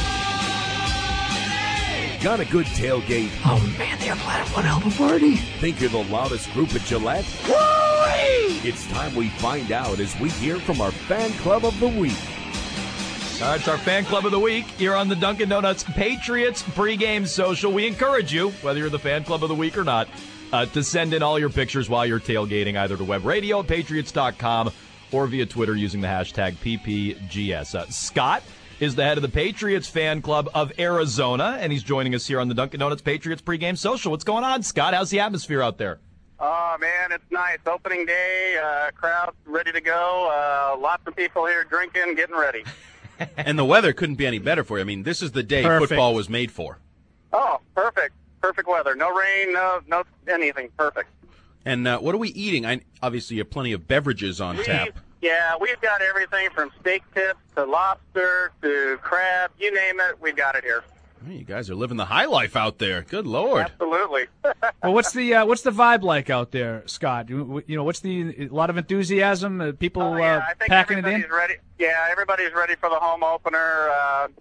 party! Got a good tailgate? Oh man, they're planning one hell of a party. Think you're the loudest group at Gillette? Woo-wee! It's time we find out as we hear from our fan club of the week. All right, it's our fan club of the week here on the Dunkin' Donuts Patriots pregame social. We encourage you, whether you're the fan club of the week or not, to send in all your pictures while you're tailgating, either to webradio@patriots.com or via Twitter using the hashtag PPGS. Scott is the head of the Patriots fan club of Arizona, and he's joining us here on the Dunkin' Donuts Patriots pregame social. What's going on, Scott? How's the atmosphere out there? Oh, man, it's nice. Opening day, crowd ready to go. Lots of people here drinking, getting ready. And the weather couldn't be any better for you. I mean, this is the day football was made for. Oh, perfect. Perfect weather. No rain, no anything. Perfect. And what are we eating? Obviously, you have plenty of beverages on tap. Yeah, we've got everything from steak tips to lobster to crab. You name it, we've got it here. Man, you guys are living the high life out there. Good Lord. Absolutely. Well, what's the vibe like out there, Scott? What's a lot of enthusiasm? People I think packing it in. everybody's ready. Yeah, everybody's ready for the home opener.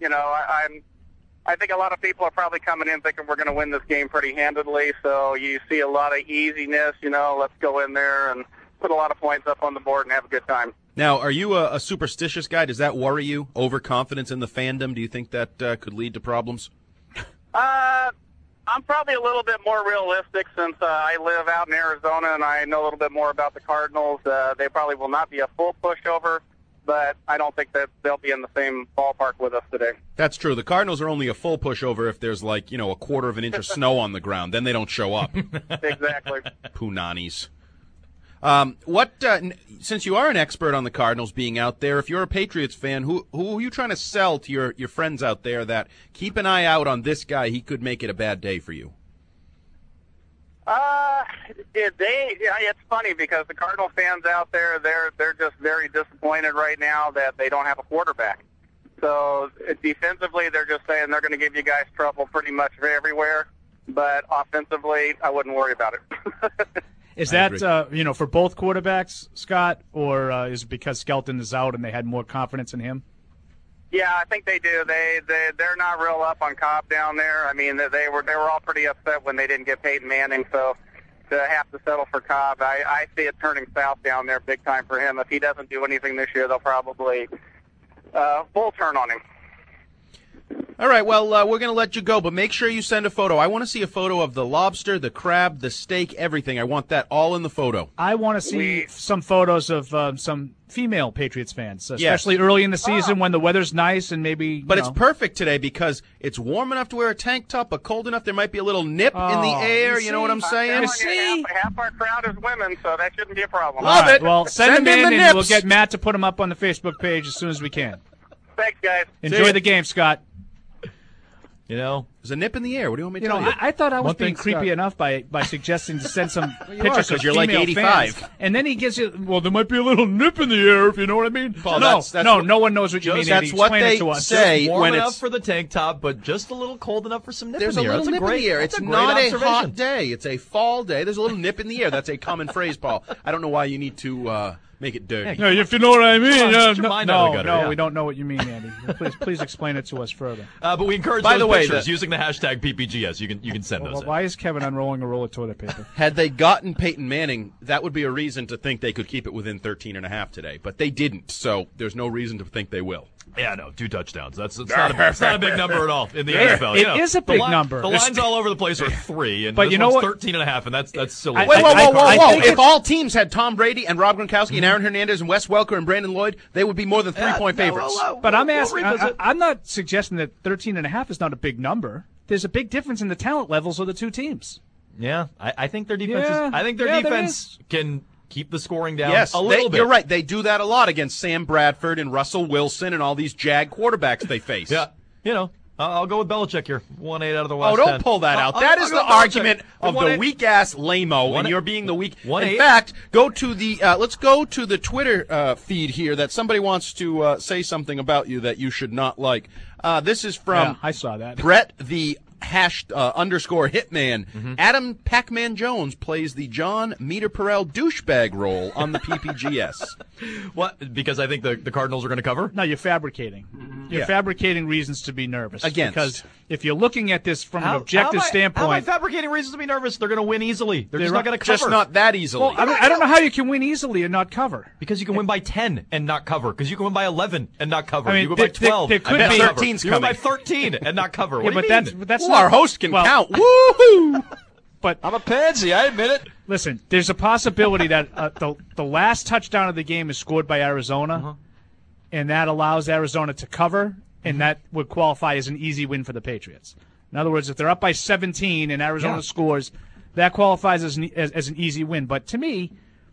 I think a lot of people are probably coming in thinking we're going to win this game pretty handedly. So you see a lot of easiness. Let's go in there and put a lot of points up on the board and have a good time. Now, are you a superstitious guy? Does that worry you? Overconfidence in the fandom? Do you think that could lead to problems? I'm probably a little bit more realistic since I live out in Arizona and I know a little bit more about the Cardinals. They probably will not be a full pushover, but I don't think that they'll be in the same ballpark with us today. That's true. The Cardinals are only a full pushover if there's a quarter of an inch of snow on the ground. Then they don't show up. Exactly. Punanis. Since you are an expert on the Cardinals being out there, if you're a Patriots fan, who are you trying to sell to your friends out there that keep an eye out on this guy? He could make it a bad day for you. It's funny because the Cardinal fans out there, they're just very disappointed right now that they don't have a quarterback. So defensively, they're just saying they're going to give you guys trouble pretty much everywhere. But offensively, I wouldn't worry about it. Is that for both quarterbacks, Scott, or is it because Skelton is out and they had more confidence in him? Yeah, I think they do. They're not real up on Cobb down there. I mean, they were all pretty upset when they didn't get Peyton Manning. So to have to settle for Cobb, I see it turning south down there big time for him. If he doesn't do anything this year, they'll probably full turn on him. All right, well, we're going to let you go, but make sure you send a photo. I want to see a photo of the lobster, the crab, the steak, everything. I want that all in the photo. I want to see some photos of some female Patriots fans, especially early in the season when the weather's nice and maybe. But it's perfect today because it's warm enough to wear a tank top, but cold enough there might be a little nip in the air. You know what I'm saying? Half our crowd is women, so that shouldn't be a problem. Love it. Well, send them in, the and we'll nips. get Matt to put them up on the Facebook page as soon as we can. Thanks, guys. Enjoy the game, Scott. There's a nip in the air. What do you want me to tell you? I thought I was being creepy enough by suggesting to send some pictures of you're like female 85. fans. And then he gives you, there might be a little nip in the air, if you know what I mean. Paul, no one knows what you mean. That's Andy. what Explain they it to us. say Warm when enough it's for the tank top, but just a little cold enough for some nip there's in the a air. little That's nip in the air. that's It's a great not a observation. hot day. It's a fall day. There's a little nip in the air. That's a common phrase, Paul. I don't know why you need to make it dirty. Yeah, if you know what I mean. No, we don't know what you mean, Andy. Please explain it to us further. But we encourage By those the way, pictures using the hashtag PPGS. You can send those in. Why is Kevin unrolling a roll of toilet paper? Had they gotten Peyton Manning, that would be a reason to think they could keep it within 13.5 today. But they didn't, so there's no reason to think they will. Yeah, no, 2 touchdowns. That's not a big number at all in the NFL. It is a big number. The lines all over the place are 3, and but this you know one's what? 13.5, and that's silly. Whoa. If all teams had Tom Brady and Rob Gronkowski and Aaron Hernandez and Wes Welker and Brandon Lloyd, they would be more than 3-point favorites. But I'm asking. I'm not suggesting that 13.5 is not a big number. There's a big difference in the talent levels of the two teams. Yeah, I think their defense. Yeah. I think their Yeah, defense can keep the scoring down Yes, a little bit. You're right. They do that a lot against Sam Bradford and Russell Wilson and all these Jag quarterbacks they face. Yeah, I'll go with Belichick here. 1-8 out of the last 10. Oh, don't pull that out. That is the argument of the weak-ass lame-o, and you're being the weak. In fact, go to the let's go to the Twitter feed here that somebody wants to say something about you that you should not like. This is from I saw that. Brett the _ Hitman. Adam Pac-Man Jones plays the John Meter-Perel douchebag role on the PPGS. What? Because I think the Cardinals are going to cover? No, you're fabricating. You're fabricating reasons to be nervous. Against. Because if you're looking at this from an objective standpoint. How am I fabricating reasons to be nervous? They're going to win easily. They're just not going to cover. Just not that easily. Well, I don't know how you can win easily and not cover. Because you can win by 10 and not cover. Because you can win by 11 and not cover. I mean, you can win by 12 there could and be not cover. 13's You can win by coming. 13 and not cover. Yeah, What do but you mean? that's our host can count. Woohoo! but I'm a pansy. I admit it. Listen, there's a possibility that the last touchdown of the game is scored by Arizona, and that allows Arizona to cover, and that would qualify as an easy win for the Patriots. In other words, if they're up by 17 and Arizona scores, that qualifies as an easy win. But to me,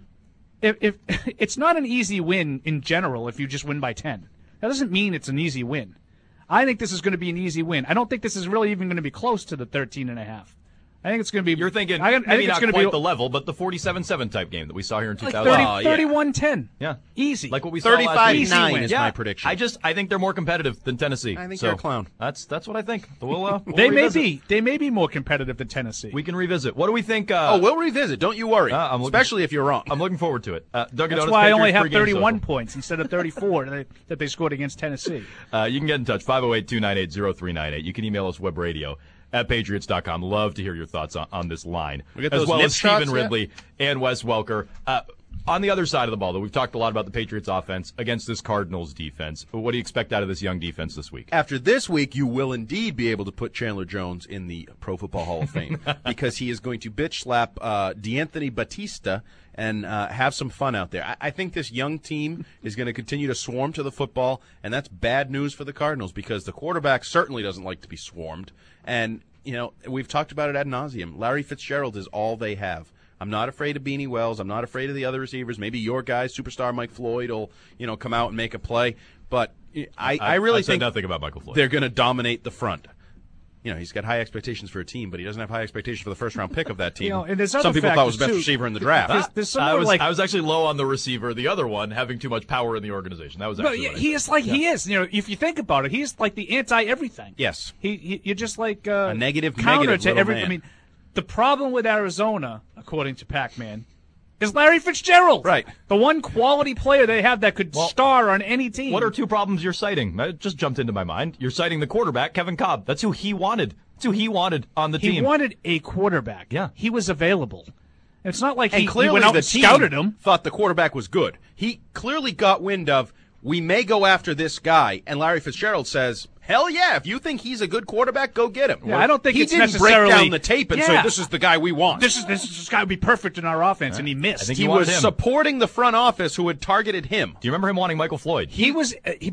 if it's not an easy win in general if you just win by 10. That doesn't mean it's an easy win. I think this is going to be an easy win. I don't think this is really even going to be close to the 13.5. I think it's going to be. You're thinking I think maybe it's not going quite to be the level, but the 47-7 type game that we saw here in 2000. 31-10. Yeah, easy. Like what we saw last week. 35-9 is my prediction. I think they're more competitive than Tennessee. I think you're a clown. That's what I think. We'll they revisit. may be more competitive than Tennessee. We can revisit. What do we think? We'll revisit. Don't you worry. Especially if you're wrong. I'm looking forward to it. Dunkin' That's Donuts why I only Patriots have pregame 31 social. points instead of 34 that they scored against Tennessee. You can get in touch, 508-298-0398. You can email us webradio@patriots.com. Love to hear your thoughts on this line. We get as those well nip as Stephen shots, Ridley and Wes Welker. On the other side of the ball, though, we've talked a lot about the Patriots offense against this Cardinals defense. What do you expect out of this young defense this week? After this week, you will indeed be able to put Chandler Jones in the Pro Football Hall of Fame because he is going to bitch slap D'Anthony Batista and have some fun out there. I think this young team is going to continue to swarm to the football, and that's bad news for the Cardinals because the quarterback certainly doesn't like to be swarmed. And, we've talked about it ad nauseum. Larry Fitzgerald is all they have. I'm not afraid of Beanie Wells. I'm not afraid of the other receivers. Maybe your guy, superstar Mike Floyd, will come out and make a play. But I really think nothing about Michael Floyd. They're going to dominate the front. He's got high expectations for a team, but he doesn't have high expectations for the first-round pick of that team. And there's some other people thought was the best factors, receiver in the draft. I was actually low on the receiver, the other one, having too much power in the organization. That was actually he is like he is. If you think about it, he's like the anti-everything. Yes. You're just like a negative counter to little every. man. I mean, the problem with Arizona, according to Pac-Man, is Larry Fitzgerald. Right. The one quality player they have that could star on any team. What are two problems you're citing? That just jumped into my mind. You're citing the quarterback, Kevin Cobb. That's who he wanted. That's who he wanted on the team. He wanted a quarterback. Yeah. He was available. It's not like he clearly went out the and team scouted him. Thought the quarterback was good. He clearly got wind of, we may go after this guy, and Larry Fitzgerald says, hell yeah, if you think he's a good quarterback, go get him. Yeah, I don't think he it's didn't necessarily break down the tape and say, this is the guy we want. This guy would be perfect in our offense, and he missed. think he he was wanted him. supporting the front office who had targeted him. Do you remember him wanting Michael Floyd? He was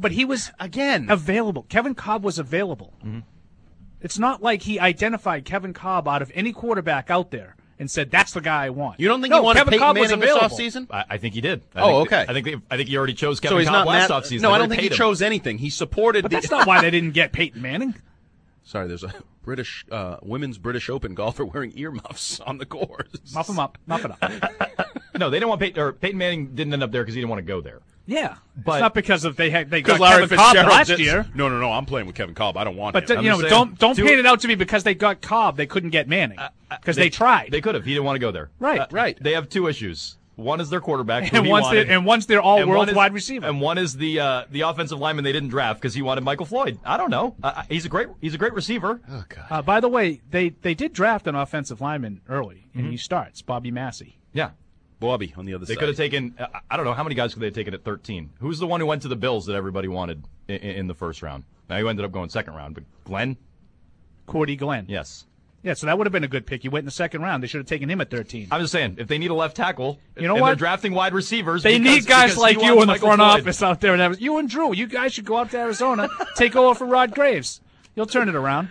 again available. Kevin Cobb was available. Mm-hmm. It's not like he identified Kevin Cobb out of any quarterback out there and said, that's the guy I want. You don't think he wanted Kevin Peyton Cobb was Manning this available. offseason? I think he did. Okay. I think he already chose So Kevin he's Cobb not last mad. offseason. No, They I don't really think he paid him. chose anything. He supported But that's not why they didn't get Peyton Manning. Sorry, there's a British women's British Open golfer wearing earmuffs on the course. Muff him up. Muff it up. No, they didn't want Peyton Manning didn't end up there because he didn't want to go there. Yeah. But it's not because of they got Larry Kevin Cobb Fitzgerald last year. No, I'm playing with Kevin Cobb. I don't want But him. don't paint it out to me because they got Cobb, they couldn't get Manning. Because they tried. They could have. He didn't want to go there. Right. Right. They have two issues. One is their quarterback, who and he once wanted, they're all and world one is- wide receiver. and one is the offensive lineman they didn't draft because he wanted Michael Floyd. I don't know. He's a great receiver. Oh God. By the way, they did draft an offensive lineman early, and he starts Bobby Massey. Yeah. Bobby on the other They side. could have taken, I don't know, how many guys could they have taken at 13? Who's the one who went to the Bills that everybody wanted in the first round? Now, he ended up going second round, but Glenn? Cordy Glenn. Yes. Yeah, so that would have been a good pick. He went in the second round. They should have taken him at 13. I'm just saying, if they need a left tackle, You know and what? they're drafting wide receivers. They need guys like he you wants in the Michael front Floyd. office out there. You and Drew, you guys should go out to Arizona, take over for Rod Graves. You'll turn it around.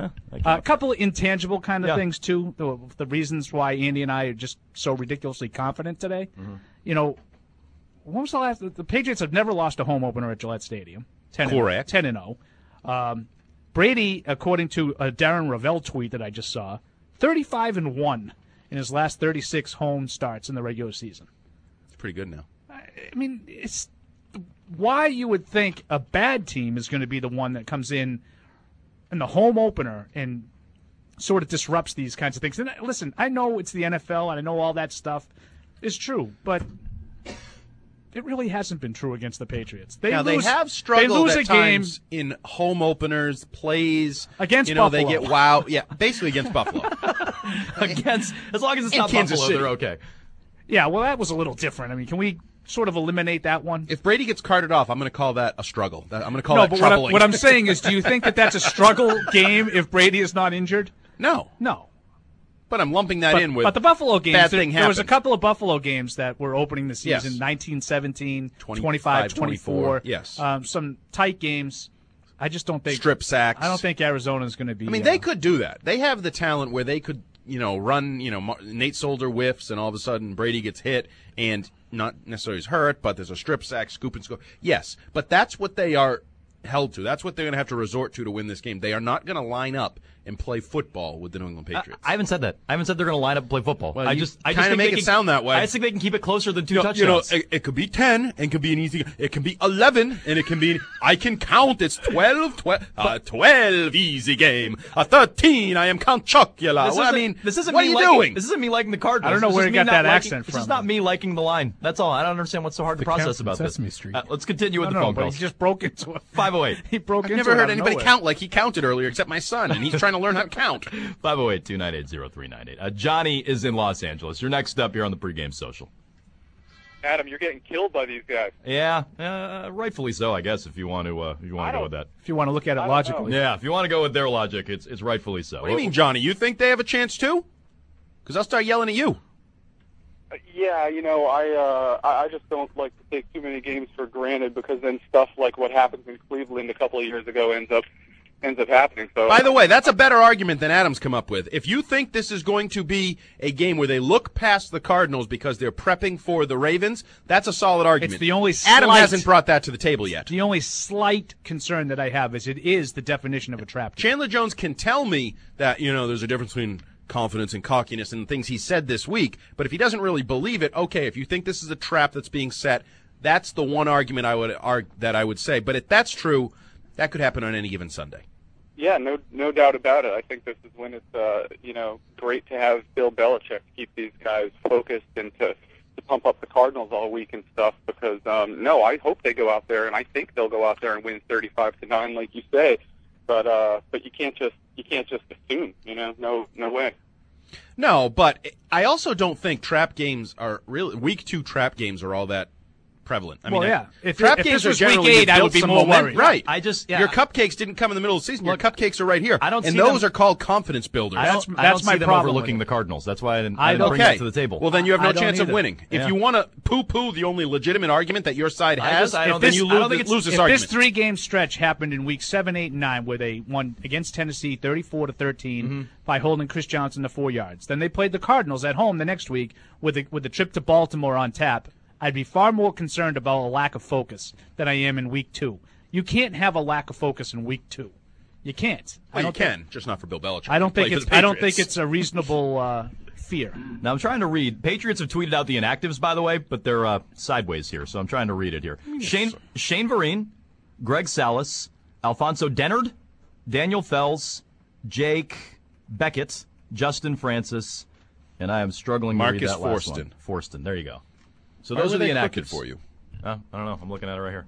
A couple of intangible kind of things, too. The reasons why Andy and I are just so ridiculously confident today. You know, when was the last? The Patriots have never lost a home opener at Gillette Stadium. Correct. 10-0. Brady, according to a Darren Ravel tweet that I just saw, 35-1 in his last 36 home starts in the regular season. It's pretty good now. I mean, it's why you would think a bad team is going to be the one that comes in the home opener and sort of disrupts these kinds of things. And listen, I know it's the NFL, and I know all that stuff is true, but it really hasn't been true against the Patriots. They have struggled they lose at a game times in home openers, plays against Buffalo. Buffalo. They get wow, yeah, basically against Buffalo. As long as it's In not Kansas Buffalo, City. they're okay. Yeah, well, that was a little different. I mean, can we sort of eliminate that one? If Brady gets carted off, I'm going to call that a struggle. I'm going to call No, that but troubling. what I'm saying is, do you think that that's a struggle game if Brady is not injured? No. But I'm lumping that in with But the Buffalo games, bad thing there was a happened. couple of Buffalo games that were opening the season, Yes. 19-17, 25, 25-24. Yes. Some tight games. I just don't think strip sacks. I don't think Arizona's going to be. I mean, they could do that. They have the talent where they could, run, Nate Solder whiffs, and all of a sudden Brady gets hit, and not necessarily is hurt, but there's a strip sack, scoop and score. Yes, but that's what they are held to. That's what they're going to have to resort to win this game. They are not going to line up and play football with the New England Patriots. I haven't said that. I haven't said they're going to line up and play football. Well, I you just kinda think make they it can, sound that way. I just think they can keep it closer than 2 touchdowns. It could be 10 and could be an easy. It can be 11 and it can be. I can count. It's 12 easy game. A 13. I am Count Chocula. Well, I mean, this isn't what me are you liking, doing? This isn't me liking the Cardinals. I don't know This where is you me got not that liking- accent This from. is not me liking the line. That's all. I don't understand what's so hard to process Count about from this. Sesame Street. Let's continue with I the don't know, phone but calls. he just broke into it. 508. He broke I've into never it heard out of anybody nowhere. count like he counted earlier, except my son, and he's trying to learn how to count. 508-298-0398. Johnny is in Los Angeles. You're next up here on the pregame social. Adam, you're getting killed by these guys. Yeah, rightfully so, I guess. If you want to go with that. If you want to look at it logically. Yeah, if you want to go with their logic, it's rightfully so. What do you mean, Johnny? You think they have a chance too? Because I'll start yelling at you. Yeah, I just don't like to take too many games for granted because then stuff like what happened in Cleveland a couple of years ago ends up happening. So, By the way, that's a better argument than Adam's come up with. If you think this is going to be a game where they look past the Cardinals because they're prepping for the Ravens, that's a solid argument. It's the only Adam slight- hasn't brought that to the table yet. The only slight concern that I have is it is the definition of a trap game. Chandler Jones can tell me that, there's a difference between confidence and cockiness and the things he said this week, but if he doesn't really believe it, okay, if you think this is a trap that's being set, that's the one argument I would say. But if that's true, that could happen on any given Sunday. yeah, no doubt about it. I think this is when it's great to have Bill Belichick to keep these guys focused and to pump up the Cardinals all week and stuff. Because I hope they go out there, and I think they'll go out there and win 35-9, like you say. But you can't just assume, no way. No, but I also don't think trap games are really week 2 trap games are all that prevalent. I Well, mean, yeah. If trap this games are was week generally 8, I built would be some more momentum. worried. Right. Yeah. Your cupcakes didn't come in the middle of the season. Your cupcakes are right here. I don't and see those them- are called confidence builders. I don't That's see my them problem overlooking with the Cardinals. That's why I didn't I don't- bring Okay. that to the table. Well, then you have no I don't chance of either. winning. Yeah. If you want to poo-poo the only legitimate argument that your side has, I don't then think- you I don't think lose this If argument. this 3-game stretch happened in week 7, 8, and 9, where they won against Tennessee 34-13 by holding Chris Johnson to 4 yards, then they played the Cardinals at home the next week with the trip to Baltimore on tap, I'd be far more concerned about a lack of focus than I am in week 2. You can't have a lack of focus in week 2. You can't. Well, you can, just not for Bill Belichick. I don't He played think for it's. the I don't think Patriots. it's a reasonable fear. Now I'm trying to read. Patriots have tweeted out the inactives, by the way, but they're sideways here, so I'm trying to read it here. Shane Vereen, Greg Salas, Alfonso Dennard, Daniel Fells, Jake Beckett, Justin Francis, and I am struggling to read Marcus that last Forston. one. Forston. There you go. So Why those were are the they inactives crooked for you. I don't know. I'm looking at it right here.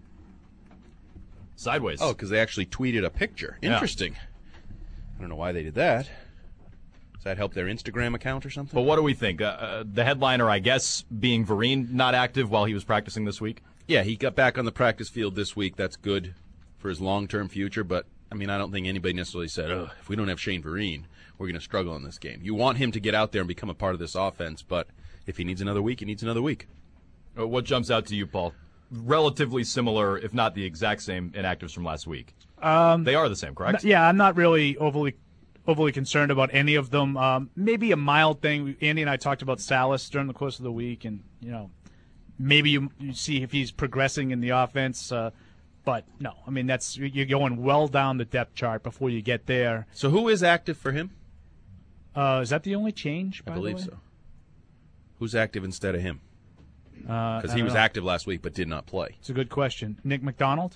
Sideways. Oh, because they actually tweeted a picture. Yeah. Interesting. I don't know why they did that. Does that help their Instagram account or something? But what do we think? The headliner, I guess, being Vereen not active while he was practicing this week. Yeah, he got back on the practice field this week. That's good for his long-term future. But, I mean, I don't think anybody necessarily said, if we don't have Shane Vereen, we're going to struggle in this game. You want him to get out there and become a part of this offense, but if he needs another week, he needs another week. What jumps out to you, Paul? Relatively similar, if not the exact same, inactives from last week. They are the same, correct? Yeah, I'm not really overly concerned about any of them. Maybe a mild thing. Andy and I talked about Salas during the course of the week, and maybe you see if he's progressing in the offense. But no, I mean you're going well down the depth chart before you get there. So who is active for him? Is that the only change? I believe so. Who's active instead of him? Because he was active last week but did not play. It's a good question. Nick McDonald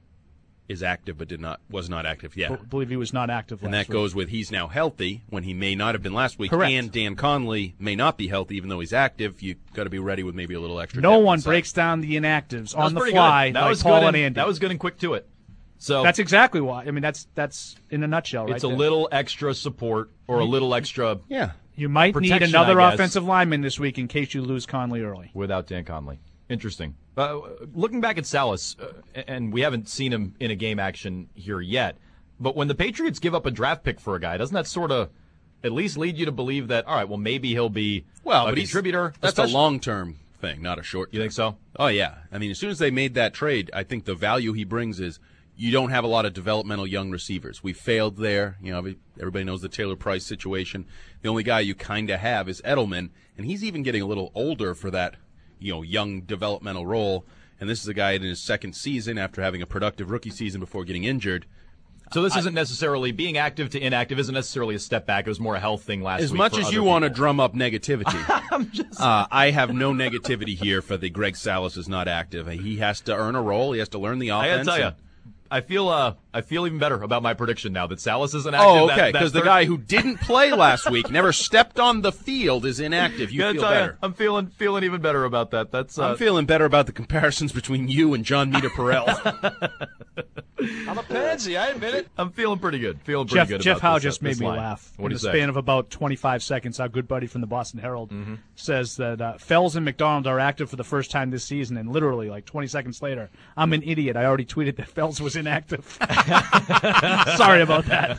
is active but was not active. Yeah, I believe he was not active last and that week. goes with he's now healthy when he may not have been last week. Correct. And Dan Conley may not be healthy even though he's active. You got to be ready with maybe a little extra. No depth one inside. breaks down the inactives That was on the pretty fly good. That like was Paul good and Andy. That was good and quick to it. So that's exactly why. I mean, that's in a nutshell. Right it's a there. little extra support or a little extra. Yeah. You might need protection, another I guess, offensive lineman this week in case you lose Conley early. without Dan Conley. Interesting. Looking back at Salas, and we haven't seen him in a game action here yet, but when the Patriots give up a draft pick for a guy, doesn't that sort of at least lead you to believe that, all right, well, maybe he'll be a contributor. That's a long-term thing, not a short-term. You think so? Oh, yeah. I mean, as soon as they made that trade, I think the value he brings is you don't have a lot of developmental young receivers. We failed there. You know, everybody knows the Taylor Price situation. The only guy you kind of have is Edelman, and he's even getting a little older for that, young developmental role. And this is a guy in his second season after having a productive rookie season before getting injured. So this isn't necessarily being active to inactive isn't necessarily a step back. It was more a health thing last week. As much as you want to drum up negativity, I have no negativity here for the Greg Salas is not active. He has to earn a role. He has to learn the offense. I got to tell you, I feel even better about my prediction now that Salas isn't active. Oh, okay, because the guy who didn't play last week, never stepped on the field, is inactive. You feel better. I'm feeling even better about that. I'm feeling better about the comparisons between you and John Mita Perrell. I'm a pansy. I admit it. I'm feeling pretty good. Jeff Howe just made me line. laugh. What in do the you say? span of about 25 seconds, our good buddy from the Boston Herald says that Fells and McDonald are active for the first time this season, and literally like 20 seconds later, I'm an idiot. I already tweeted that Fells was inactive. Sorry about that.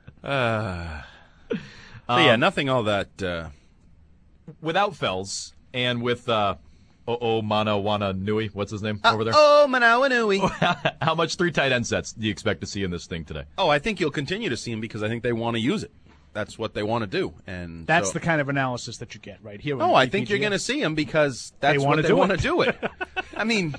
Nothing all that. Without Fells and with Manawananui, what's his name over there? Manawanui. How much 3 tight end sets do you expect to see in this thing today? Oh, I think you'll continue to see him because I think they want to use it. That's what they want to do, and that's the kind of analysis that you get right here. No, I think you're going to see him because that's what they want to do it. I mean.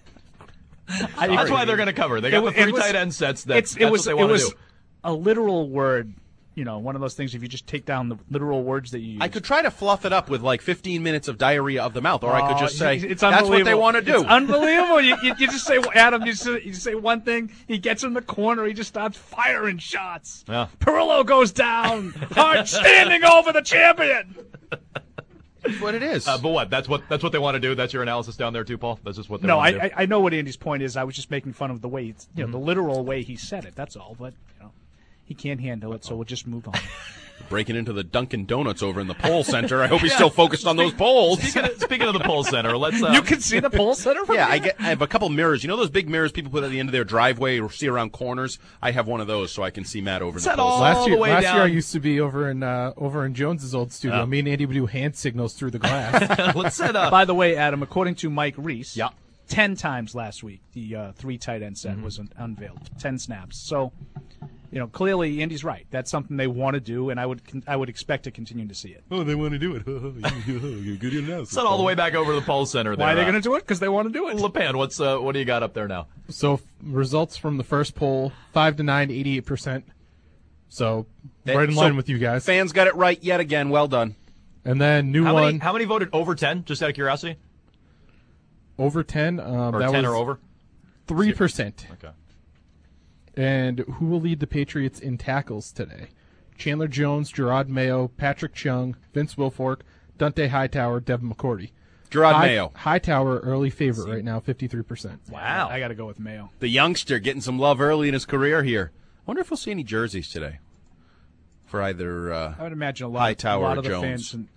That's why they're going to cover. They got the 3 tight end sets. That's what they want to do. A literal word, one of those things. If you just take down the literal words that you use. I could try to fluff it up with like 15 minutes of diarrhea of the mouth, or I could just say it's that's what they want to do. It's unbelievable. you just say, Adam, you say one thing, he gets in the corner, he just starts firing shots. Yeah. Perillo goes down, hard standing over the champion. That's what it is. But what? That's what they want to do. That's your analysis down there too, Paul. That's just what they want to do. I know what Andy's point is. I was just making fun of the way, the literal way he said it. That's all. But he can't handle it, so we'll just move on. Breaking into the Dunkin' Donuts over in the poll center. I hope he's still focused on those polls. Speaking of the poll center, let's. You can see the poll center from here? I have a couple mirrors. You know those big mirrors people put at the end of their driveway or see around corners? I have one of those so I can see Matt over in the poll center. Last year I used to be over in Jones's old studio. Me and Andy would do hand signals through the glass. Let's set up. By the way, Adam, according to Mike Reese, 10 times last week the 3 tight end set was unveiled. 10 snaps. So. Clearly Andy's right. That's something they want to do, and I would expect to continue to see it. Oh, they want to do it. You're good enough. Set all the way back over to the poll center. Why are they going to do it? Because they want to do it. LePan, what do you got up there now? So results from the first poll: 5 to 9, 88%. So right in line with you guys. Fans got it right yet again. Well done. And then How many voted over 10? Just out of curiosity. Over 10. Or that 10 was or over. 3%. Okay. And who will lead the Patriots in tackles today? Chandler Jones, Gerard Mayo, Patrick Chung, Vince Wilfork, Dante Hightower, Devin McCourty. Gerard Mayo. Hightower, early favorite right now, 53%. Wow. I got to go with Mayo. The youngster getting some love early in his career here. I wonder if we'll see any jerseys today for either I would imagine a lot Hightower of or the Jones. fans.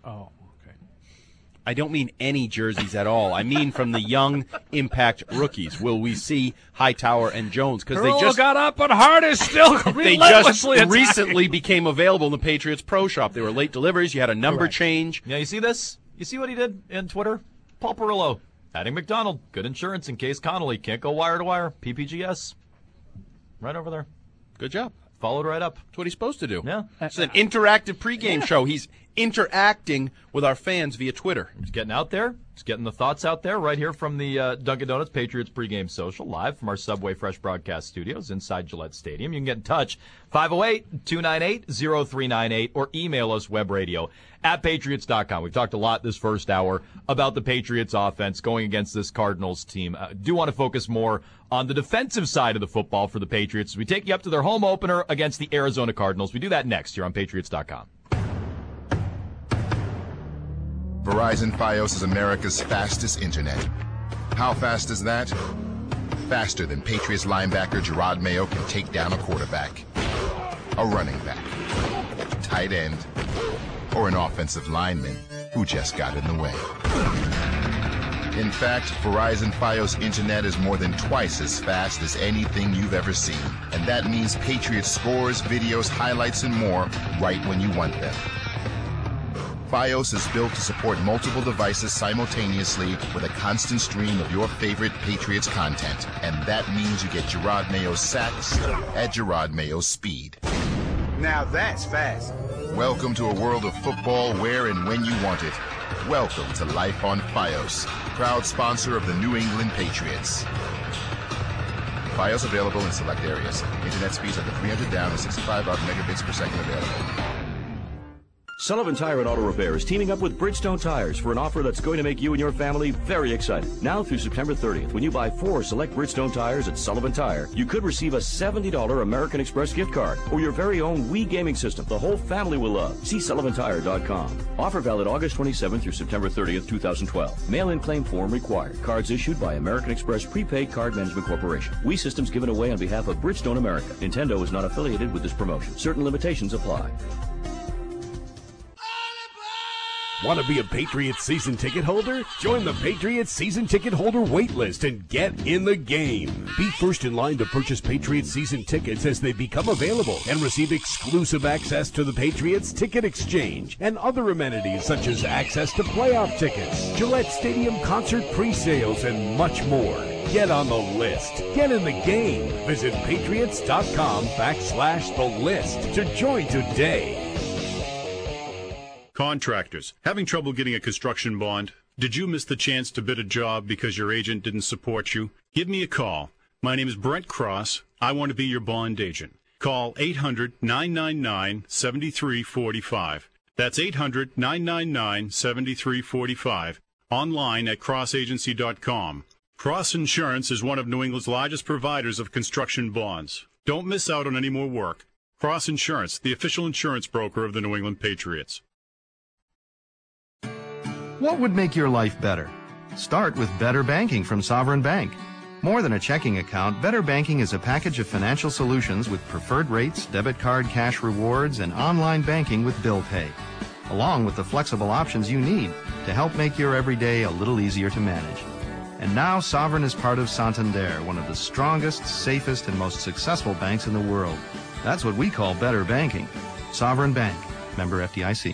I don't mean any jerseys at all. I mean from the young impact rookies. Will we see Hightower and Jones? Because they just got up, but Hart is still they just recently became available in the Patriots Pro Shop. They were late deliveries. You had a number change. Yeah, you see this? You see what he did in Twitter? Paul Perillo, adding McDonald, good insurance in case Connolly can't go wire to wire. PPGS, right over there. Good job. Followed right up. That's what he's supposed to do. Yeah. It's an interactive pregame show. He's interacting with our fans via Twitter. He's getting out there. He's getting the thoughts out there right here from the Dunkin' Donuts Patriots pregame social, live from our Subway Fresh broadcast studios inside Gillette Stadium. You can get in touch, 508-298-0398, or email us, webradio@patriots.com. We've talked a lot this first hour about the Patriots offense going against this Cardinals team. Do want to focus more on the defensive side of the football for the Patriots as we take you up to their home opener against the Arizona Cardinals. We do that next here on patriots.com. Verizon Fios is America's fastest internet. How fast is that? Faster than Patriots linebacker Gerard Mayo can take down a quarterback, a running back, tight end, or an offensive lineman who just got in the way. In fact, Verizon Fios Internet is more than twice as fast as anything you've ever seen. And that means Patriots scores, videos, highlights, and more right when you want them. Fios is built to support multiple devices simultaneously with a constant stream of your favorite Patriots content. And that means you get Gerard Mayo's sacks at Gerard Mayo's speed. Now that's fast. Welcome to a world of football where and when you want it. Welcome to Life on Fios, proud sponsor of the New England Patriots. Fios available in select areas. Internet speeds up to 300 down and 65 up megabits per second available. Sullivan Tire and Auto Repair is teaming up with Bridgestone Tires for an offer that's going to make you and your family very excited. Now through September 30th, when you buy 4 select Bridgestone tires at Sullivan Tire, you could receive a $70 American Express gift card or your very own Wii gaming system the whole family will love. See SullivanTire.com. Offer valid August 27th through September 30th, 2012. Mail-in claim form required. Cards issued by American Express Prepaid Card Management Corporation. Wii systems given away on behalf of Bridgestone America. Nintendo is not affiliated with this promotion. Certain limitations apply. Want to be a Patriots season ticket holder? Join the Patriots season ticket holder waitlist and get in the game. Be first in line to purchase Patriots season tickets as they become available and receive exclusive access to the Patriots Ticket Exchange and other amenities such as access to playoff tickets, Gillette Stadium concert pre-sales, and much more. Get on the list. Get in the game. Visit patriots.com/the list to join today. Contractors, having trouble getting a construction bond? Did you miss the chance to bid a job because your agent didn't support you? Give me a call. My name is Brent Cross. I want to be your bond agent. Call 800-999-7345. That's 800-999-7345. Online at crossagency.com. Cross Insurance is one of New England's largest providers of construction bonds. Don't miss out on any more work. Cross Insurance, the official insurance broker of the New England Patriots. What would make your life better? Start with Better Banking from Sovereign Bank. More than a checking account, Better Banking is a package of financial solutions with preferred rates, debit card cash rewards, and online banking with bill pay, along with the flexible options you need to help make your everyday a little easier to manage. And now Sovereign is part of Santander, one of the strongest, safest, and most successful banks in the world. That's what we call Better Banking. Sovereign Bank. Member FDIC.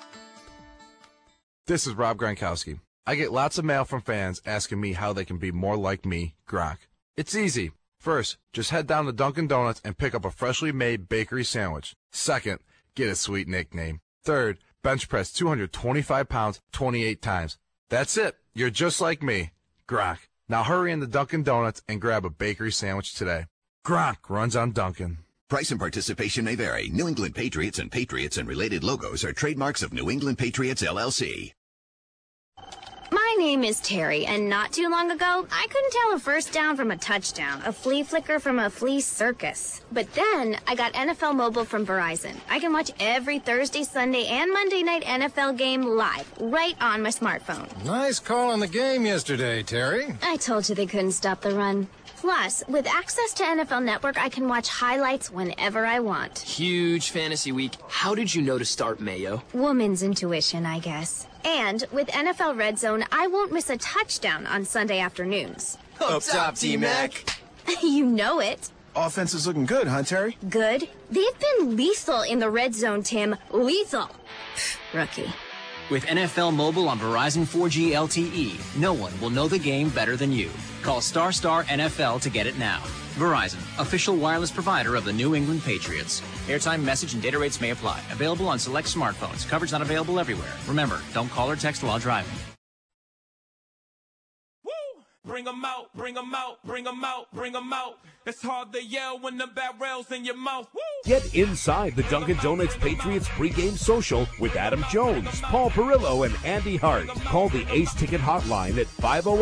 This is Rob Gronkowski. I get lots of mail from fans asking me how they can be more like me, Gronk. It's easy. First, just head down to Dunkin' Donuts and pick up a freshly made bakery sandwich. Second, get a sweet nickname. Third, bench press 225 pounds 28 times. That's it. You're just like me, Gronk. Now hurry into Dunkin' Donuts and grab a bakery sandwich today. Gronk runs on Dunkin'. Price and participation may vary. New England Patriots and related logos are trademarks of New England Patriots, LLC. My name is Terry, and not too long ago, I couldn't tell a first down from a touchdown, a flea flicker from a flea circus. But then, I got NFL Mobile from Verizon. I can watch every Thursday, Sunday, and Monday night NFL game live, right on my smartphone. Nice call on the game yesterday, Terry. I told you they couldn't stop the run. Plus, with access to NFL Network, I can watch highlights whenever I want. Huge fantasy week. How did you know to start Mayo? Woman's intuition, I guess. And with NFL Red Zone, I won't miss a touchdown on Sunday afternoons. Up top, T-Mac. You know it. Offense is looking good, huh, Terry? Good? They've been lethal in the Red Zone, Tim. Lethal. Rookie. With NFL Mobile on Verizon 4G LTE, no one will know the game better than you. Call ** NFL to get it now. Verizon, official wireless provider of the New England Patriots. Airtime, message, and data rates may apply. Available on select smartphones. Coverage not available everywhere. Remember, don't call or text while driving. Bring 'em out, bring 'em out, bring 'em out, bring 'em out. It's hard to yell when the barrel's in your mouth. Woo! Get inside the Dunkin' Donuts Patriots pregame social with Adam Jones, Paul Perillo, and Andy Hart. Call the Ace Ticket hotline at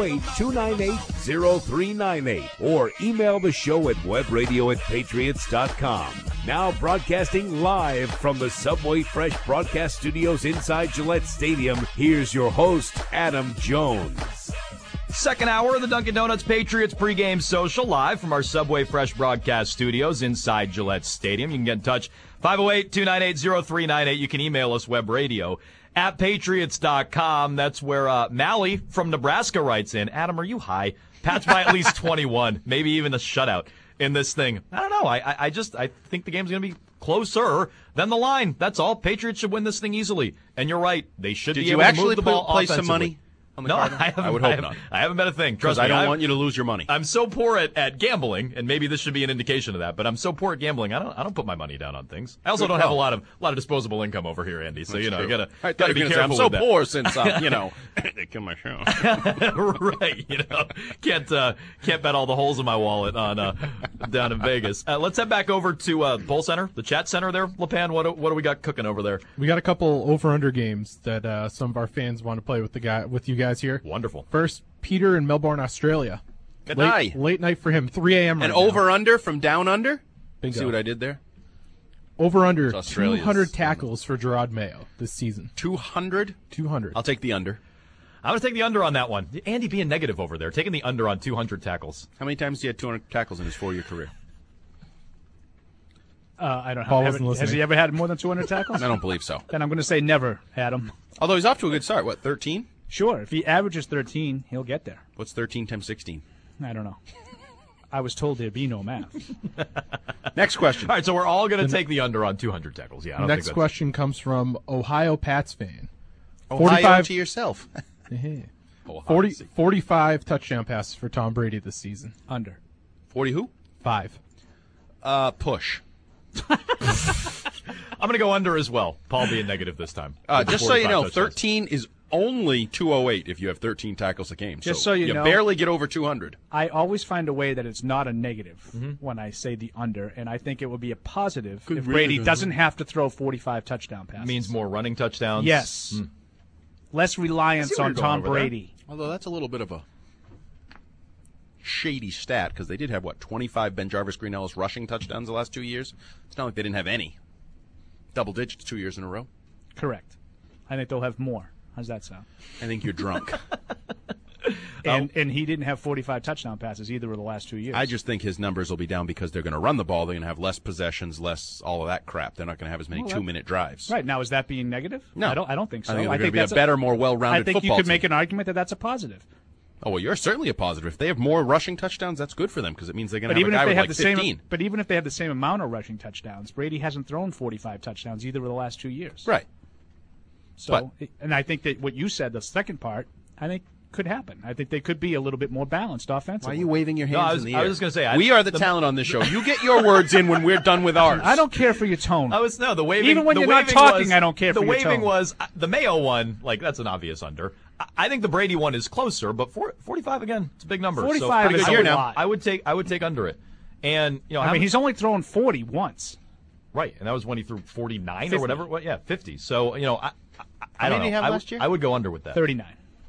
508-298-0398 or email the show at webradio@patriots.com. Now broadcasting live from the Subway Fresh broadcast studios inside Gillette Stadium, here's your host, Adam Jones. Second hour of the Dunkin' Donuts Patriots pregame social live from our Subway Fresh broadcast studios inside Gillette Stadium. You can get in touch 508-298-0398. You can email us webradio at Patriots.com. That's where Mally from Nebraska writes in. Adam, are you high? Pats by at least 21, maybe even a shutout in this thing. I don't know. I think the game's going to be closer than the line. That's all. Patriots should win this thing easily. And you're right. They should be able to move the ball play offensively. Some money on the No, Cardinals? I would hope not. I haven't bet a thing. Trust me. I don't want you to lose your money. I'm so poor at gambling, and maybe this should be an indication of that. But I'm so poor at gambling, I don't put my money down on things. I also Good don't have a call. lot of disposable income over here, Andy. So That's you know, true. you I gotta thought be you were gonna say, careful. I'm so with that. poor since they killed my show. Right, can't bet all the holes in my wallet on down in Vegas. Let's head back over to Bowl Center, the chat center there. LePan, what do we got cooking over there? We got a couple over/under games that some of our fans want to play with you guys here. Wonderful. First, Peter in Melbourne, Australia. Good night. Late night for him, 3 a.m. right An now. over/under from down under. Bingo. See what I did there? Over/under It's Australia's. 200 tackles for Gerard Mayo this season. 200. 200. I'll take the under. I'm going to take the under on that one. Andy being negative over there, taking the under on 200 tackles. How many times has he had 200 tackles in his 4-year career? I don't Paul know. wasn't Has listening. he ever had more than 200 tackles? I don't believe so. Then I'm going to say never, Adam. Although he's off to a good start. What, 13? Sure. If he averages 13, he'll get there. What's 13 times 16? I don't know. I was told there'd be no math. Next question. All right, so we're all going to take the under on 200 tackles. Yeah, I don't Next think question comes from Ohio Pats fan. Ohio to yourself. 45 touchdown passes for Tom Brady this season. Under. 40 who? 5. Push. I'm going to go under as well. Paul being negative this time. Just so you 45 know, touchdowns. 13 is only 208 if you have 13 tackles a game. Just so you know, barely get over 200. I always find a way that it's not a negative Mm-hmm. when I say the under, and I think it would be a positive Good if Brady reason. doesn't have to throw 45 touchdown passes. Means more running touchdowns. Yes. Less reliance where on you're going Tom over there. Brady. Although that's a little bit of a shady stat because they did have, 25 Ben Jarvis Green Ellis rushing touchdowns the last 2 years? It's not like they didn't have any. Double digits 2 years in a row. Correct. I think they'll have more. How's that sound? I think you're drunk. And he didn't have 45 touchdown passes either of the last 2 years. I just think his numbers will be down because they're going to run the ball. They're going to have less possessions, less all of that crap. They're not going to have as many 2-minute drives. Right. Now, is that being negative? No. I don't think so. I think they're going to be a that's better, more well-rounded I think football you could team. make an argument that that's a positive. Oh, well, you're certainly a positive. If they have more rushing touchdowns, that's good for them because it means they're going But to have even a guy if they with have like the 15. same, but even if they have the same amount of rushing touchdowns, Brady hasn't thrown 45 touchdowns either of the last 2 years. Right. So, and I think that what you said, the second part, I think could happen. I think they could be a little bit more balanced offensively. Why are you waving your hands in the air? I was just going to say, we are the talent on this show. You get your words in when we're done with ours. I don't care for your tone. The waving. Even when the you're not waving talking, was, I don't care for the your waving tone. was the Mayo one. Like that's an obvious under. I think the Brady one is closer, but 45 again, it's a big number. 45 so is I a would, lot. I would take under it. And I mean, he's only thrown 40 once. Right, and that was when he threw 49 50. or whatever. Well, yeah, 50. So I How don't many know. did he have I last year? I would go under with that. 39.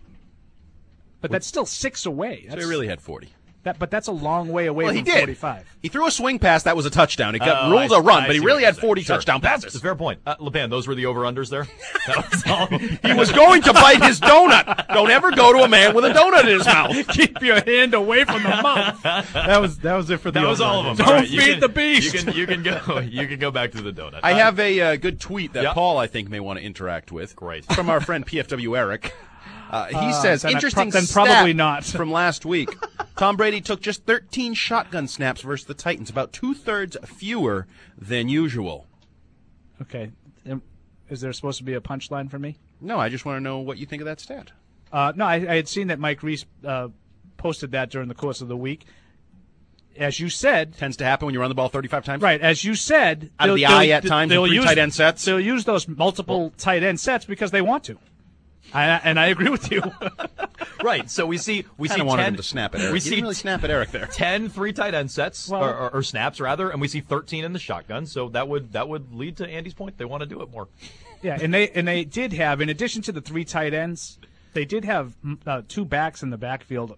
But that's still 6 away. So he really had 40. But that's a long way away Well, from he did. 45. He threw a swing pass. That was a touchdown. It got ruled I a run, see but he what really you're had saying. 40 Sure. touchdown That's passes. a fair point. LePan, those were the over-unders there? That was all. He was going to bite his donut. Don't ever go to a man with a donut in his mouth. Keep your hand away from the mouth. That was it for the That was all of them. Don't All right, you feed can- the beast. You can go back to the donut. I have a good tweet that Yep. Paul, I think, may want to interact with. Great. From our friend PFW Eric. He says, then interesting then stat probably not. from last week. Tom Brady took just 13 shotgun snaps versus the Titans, about 2/3 fewer than usual. Okay. Is there supposed to be a punchline for me? No, I just want to know what you think of that stat. No, I had seen that Mike Reese posted that during the course of the week. As you said, Tends to happen when you run the ball 35 times. right? As you said, Out of the eye at times with 3 tight end sets. They'll use those multiple tight end sets because they want to. And I agree with you. Right, so we see Kinda wanted 10 him to snap at Eric. We He see didn't really snap at Eric there. 10 3 tight end sets Well- or snaps rather, and we see 13 in the shotgun. So that would lead to Andy's point. They want to do it more. Yeah, and they did have, in addition to the 3 tight ends, they did have 2 backs in the backfield.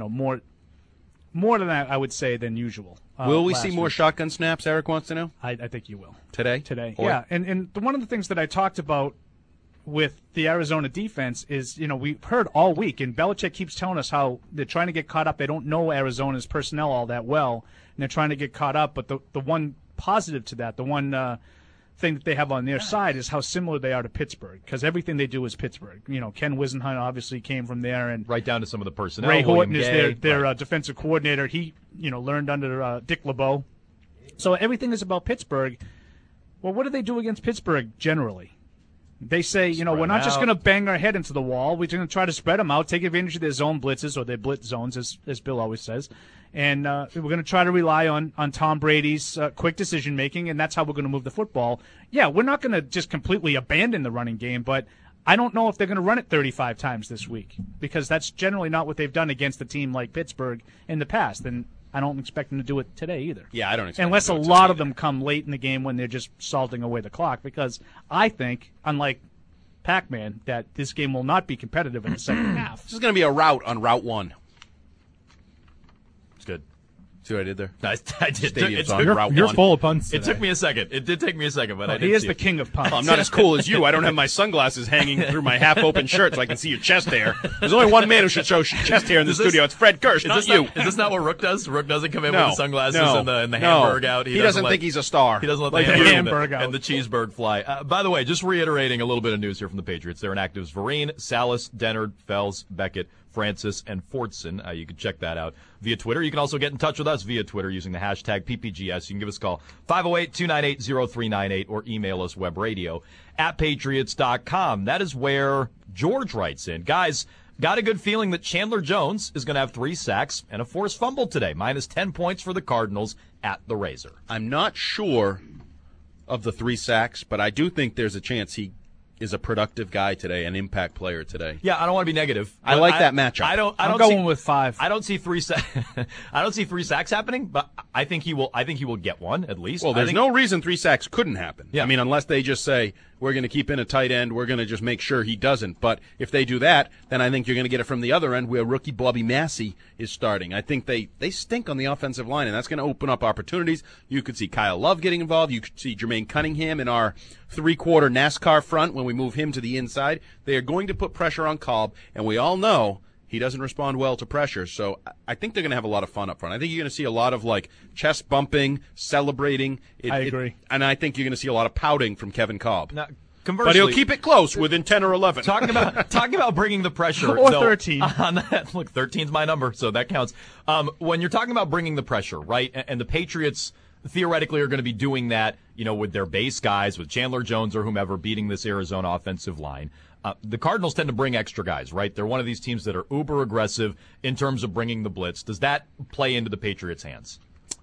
More than that, I would say, than usual. Will we last see more week. shotgun snaps? Eric wants to know. I think you will. Today? Or- Yeah, and one of the things that I talked about with the Arizona defense is, we've heard all week, and Belichick keeps telling us how they're trying to get caught up. They don't know Arizona's personnel all that well, and they're trying to get caught up. But the one positive to that, the one thing that they have on their side is how similar they are to Pittsburgh, because everything they do is Pittsburgh. Ken Wisenhunt obviously came from there, and right down to some of the personnel. Ray Horton William is Gay, their defensive coordinator. He learned under Dick LeBeau. So everything is about Pittsburgh. Well, what do they do against Pittsburgh generally? They say, we're not just going to bang our head into the wall. We're going to try to spread them out, take advantage of their zone blitzes or their blitz zones, as Bill always says. And we're going to try to rely on Tom Brady's quick decision-making, and that's how we're going to move the football. Yeah, we're not going to just completely abandon the running game, but I don't know if they're going to run it 35 times this week, because that's generally not what they've done against a team like Pittsburgh in the past. And I don't expect them to do it today either. Yeah, I don't expect unless them a to do it lot today of them come late in the game when they're just salting away the clock, because I think, unlike Pac-Man, that this game will not be competitive in the second half. This is going to be a rout on Route 1. It's good. See what I did there? I did. Stadium's on Route You're 1. full of puns It took me a second. It did take me a second, but I did. He is see the it. king of puns. Well, I'm not as cool as you. I don't have my sunglasses hanging through my half-open shirt so I can see your chest hair. There's only one man who should show chest hair in the studio. It's Fred Kirsch, not you. Is this not what Rook does? Rook doesn't come in No. with the sunglasses No. and the No. Hamburg out. He doesn't think he's a star. He doesn't let Like the you. Hamburg out. and the cheeseburg fly. By the way, just reiterating a little bit of news here from the Patriots. They're in actives Vereen, Salas, Dennard, Fells, Beckett, Francis, and Fortson. You can check that out via Twitter. You can also get in touch with us via Twitter using the hashtag PPGS. You can give us a call, 508-298-0398, or email us webradio@patriots.com. That is where George writes in. Guys, got a good feeling that Chandler Jones is going to have 3 sacks and a forced fumble today. Minus 10 points for the Cardinals at the Razor. I'm not sure of the 3 sacks, but I do think there's a chance he is a productive guy today, an impact player today. Yeah, I don't want to be negative. I like that matchup. I'm going with 5. I don't see 3 I don't see 3 sacks happening, but I think he will get one at least. Well, there's no reason 3 sacks couldn't happen. Yeah. I mean, unless they just say, we're going to keep in a tight end, we're going to just make sure he doesn't. But if they do that, then I think you're going to get it from the other end where rookie Bobby Massey is starting. I think they stink on the offensive line, and that's going to open up opportunities. You could see Kyle Love getting involved. You could see Jermaine Cunningham in our 3-quarter NASCAR front when we move him to the inside. They are going to put pressure on Cobb, and we all know he doesn't respond well to pressure. So I think they're going to have a lot of fun up front. I think you're going to see a lot of chest bumping, celebrating. I agree. And I think you're going to see a lot of pouting from Kevin Cobb. Now, but he'll keep it close within 10 or 11. Talking about bringing the pressure. Or 13. On that, look, 13's my number, so that counts. When you're talking about bringing the pressure, right, and the Patriots theoretically are going to be doing that, with their base guys, with Chandler Jones or whomever beating this Arizona offensive line. The Cardinals tend to bring extra guys, right? They're one of these teams that are uber aggressive in terms of bringing the blitz. Does that play into the Patriots' hands?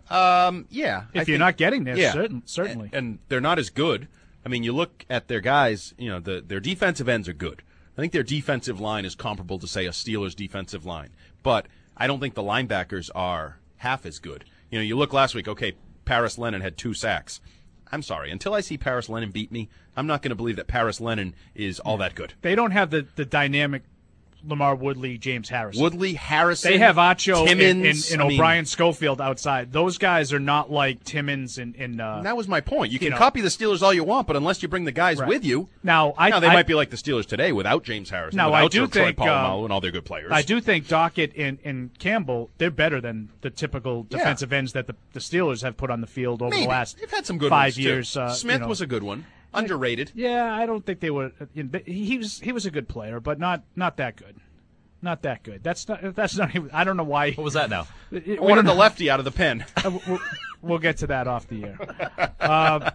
Yeah. If you're not getting there, certainly. And they're not as good. I mean, you look at their guys, their defensive ends are good. I think their defensive line is comparable to, say, a Steelers defensive line. But I don't think the linebackers are half as good. You look last week, okay, Paris Lennon had 2 sacks. I'm sorry. Until I see Paris Lennon beat me, I'm not going to believe that Paris Lennon is all that good. They don't have the dynamic Lamar Woodley, James Harrison. Woodley, Harrison. They have Acho Timmons, and O'Brien Schofield outside. Those guys are not like Timmons and that was my point. You can copy the Steelers all you want, but unless you bring the guys with you. Now they might be like the Steelers today without James Harrison. Now, without I do Troy think Polamalu and all their good players. I do think Dockett and Campbell, they're better than the typical defensive ends that the Steelers have put on the field over the last They've had some good 5 ones, too. years. Smith was a good one. Underrated. Yeah, I don't think they were. He was a good player, but not that good. Not that good. That's not. Even, I don't know why. What was that now? Wanted the lefty out of the pen. We'll get to that off the air.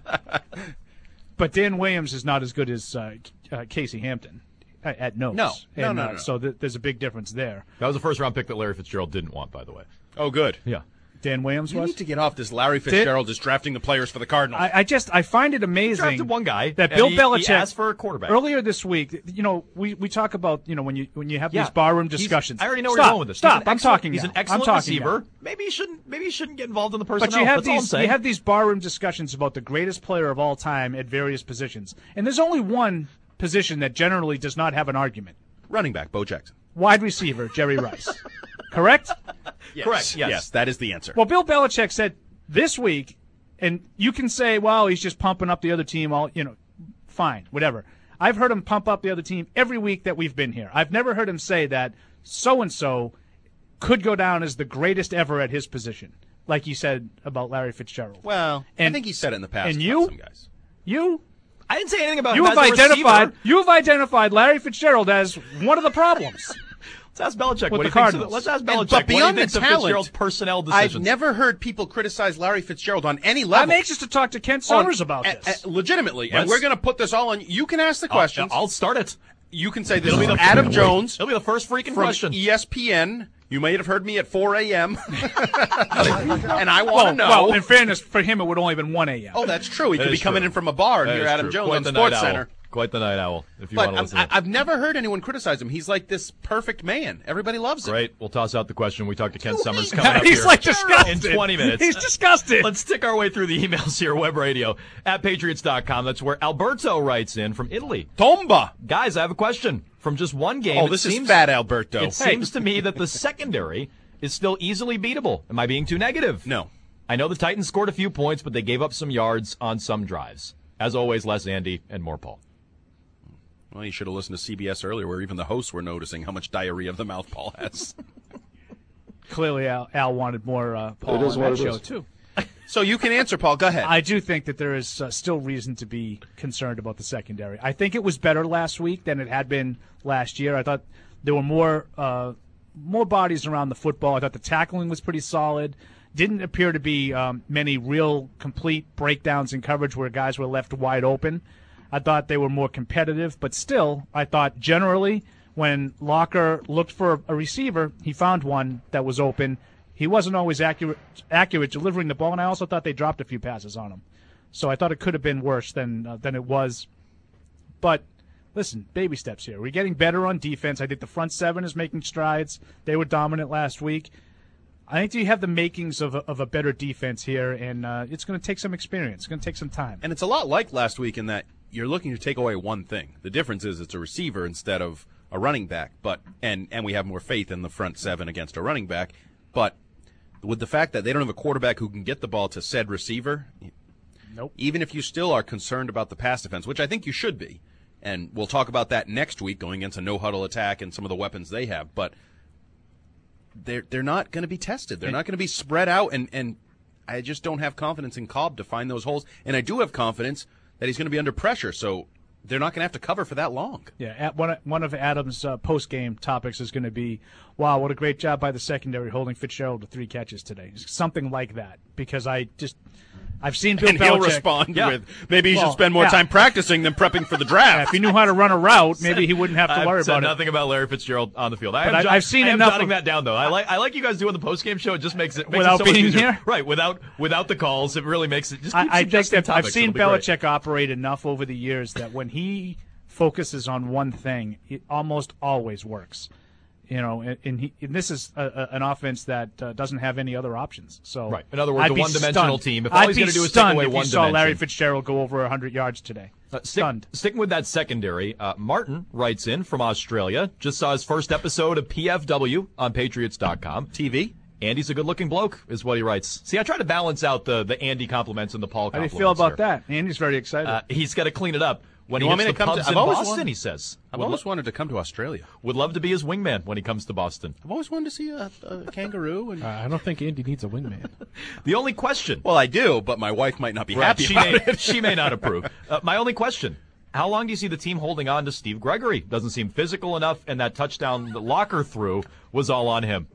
But Dan Williams is not as good as Casey Hampton at nose. No. So there's a big difference there. That was the first round pick that Larry Fitzgerald didn't want, by the way. Oh, good. Yeah. Dan Williams you was? need to get off this Larry Fitzgerald is drafting the players for the Cardinals. I find it amazing. He drafted one guy that Bill Belichick he asked for a quarterback. Earlier this week, we talk about when you have these barroom discussions. I already know where you're going with this. Stop. I'm talking. He's an excellent receiver. Maybe he shouldn't get involved in the personnel. But you have That's you have these barroom discussions about the greatest player of all time at various positions, and there's only one position that generally does not have an argument. Running back, Bo Jackson. Wide receiver, Jerry Rice. Correct? Yes. Correct. Yes, that is the answer. Well, Bill Belichick said this week, and you can say, well, he's just pumping up the other team. Fine, whatever. I've heard him pump up the other team every week that we've been here. I've never heard him say that so-and-so could go down as the greatest ever at his position, like you said about Larry Fitzgerald. Well, I think he said it in the past. And about you? some guys. You? I didn't say anything about You him have as a receiver. identified Larry Fitzgerald as one of the problems. Let's ask Belichick. With What the he thinks Cardinals. of Let's ask Belichick. But beyond what he thinks the of talent, Fitzgerald's personnel decisions. I've never heard people criticize Larry Fitzgerald on any level. I'm anxious to talk to Kent Summers about this. Legitimately. And Let's- we're going to put this all on. You can ask the questions. I'll start it. You can say this It'll is be the- Adam Jones. It'll be the first freaking from question. ESPN. You may have heard me at 4 a.m. and I want to know. Well, in fairness, for him, it would only have been 1 a.m. Oh, that's true. He That could be is coming true. in from a bar That near is Adam true. Jones Quite on the Sports night Center. Owl. Quite the night owl, if you But want to listen. I've never heard anyone criticize him. He's like this perfect man. Everybody loves him. Great. We'll toss out the question. We talk to Ken Summers coming up He's here like disgusted. in 20 minutes. He's disgusted. Let's stick our way through the emails here, Web Radio at Patriots.com. That's where Alberto writes in from Italy. Tomba. Guys, I have a question. From just one game, Oh, this is fat Alberto. It seems to me that the secondary is still easily beatable. Am I being too negative? No. I know the Titans scored a few points, but they gave up some yards on some drives. As always, less Andy and more Paul. Well, you should have listened to CBS earlier, where even the hosts were noticing how much diarrhea of the mouth Paul has. Clearly, Al wanted more Paul It is on what that it show, is. too. So you can answer, Paul. Go ahead. I do think that there is still reason to be concerned about the secondary. I think it was better last week than it had been last year. I thought there were more bodies around the football. I thought the tackling was pretty solid. Didn't appear to be many real complete breakdowns in coverage where guys were left wide open. I thought they were more competitive, but still, I thought generally when Locker looked for a receiver, he found one that was open. He wasn't always accurate delivering the ball, and I also thought they dropped a few passes on him. So I thought it could have been worse than it was. But listen, baby steps here. We're getting better on defense. I think the front seven is making strides. They were dominant last week. I think you have the makings of a better defense here, and it's going to take some experience. It's going to take some time. And it's a lot like last week in that you're looking to take away one thing. The difference is it's a receiver instead of a running back. But and we have more faith in the front seven against a running back. But with the fact that they don't have a quarterback who can get the ball to said receiver, nope. Even if you still are concerned about the pass defense, which I think you should be, and we'll talk about that next week going against a no-huddle attack and some of the weapons they have, but they're not going to be tested. They're not going to be spread out, and I just don't have confidence in Cobb to find those holes. And I do have confidence that he's going to be under pressure, so they're not going to have to cover for that long. Yeah, one of Adam's post-game topics is going to be, wow, what a great job by the secondary holding Fitzgerald to 3 catches today. Something like that, because I've seen Bill and Belichick. he'll respond with, maybe he should spend more time practicing than prepping for the draft. Yeah, if he knew how to run a route, maybe he wouldn't have to worry I've said about nothing about Larry Fitzgerald on the field. I've seen I'm enough jotting of- that down, though. I like you guys doing the post-game show. It just makes it Without so much being easier. here? Right, without the calls, it really makes it just keeps I think suggesting that I've topics. seen It'll be great. Belichick operate enough over the years that when he focuses on one thing, it almost always works. You know, and this is an offense that doesn't have any other options. So, right. In other words, I'd a be one-dimensional stunned. team. If all he's I'd going be to do is take stunned away if one you saw Larry dimension. Fitzgerald go over 100 yards today. Stunned. Sticking with that secondary, Martin writes in from Australia. Just saw his first episode of PFW on Patriots.com. TV. Andy's a good-looking bloke, is what he writes. See, I try to balance out the Andy compliments and the Paul How do you compliments. feel about here. that? Andy's very excited. He's got to clean it up. When You he want hits me the to come pubs to- in I've always Boston, wanted- he says. I've always wanted to come to Australia. Would love to be his wingman when he comes to Boston. I've always wanted to see a kangaroo. And I don't think Andy needs a wingman. The only question. Well, I do, but my wife might not be Right, happy she about may, it. She may not approve. My only question, how long do you see the team holding on to Steve Gregory? Doesn't seem physical enough, and that touchdown the Locker threw was all on him.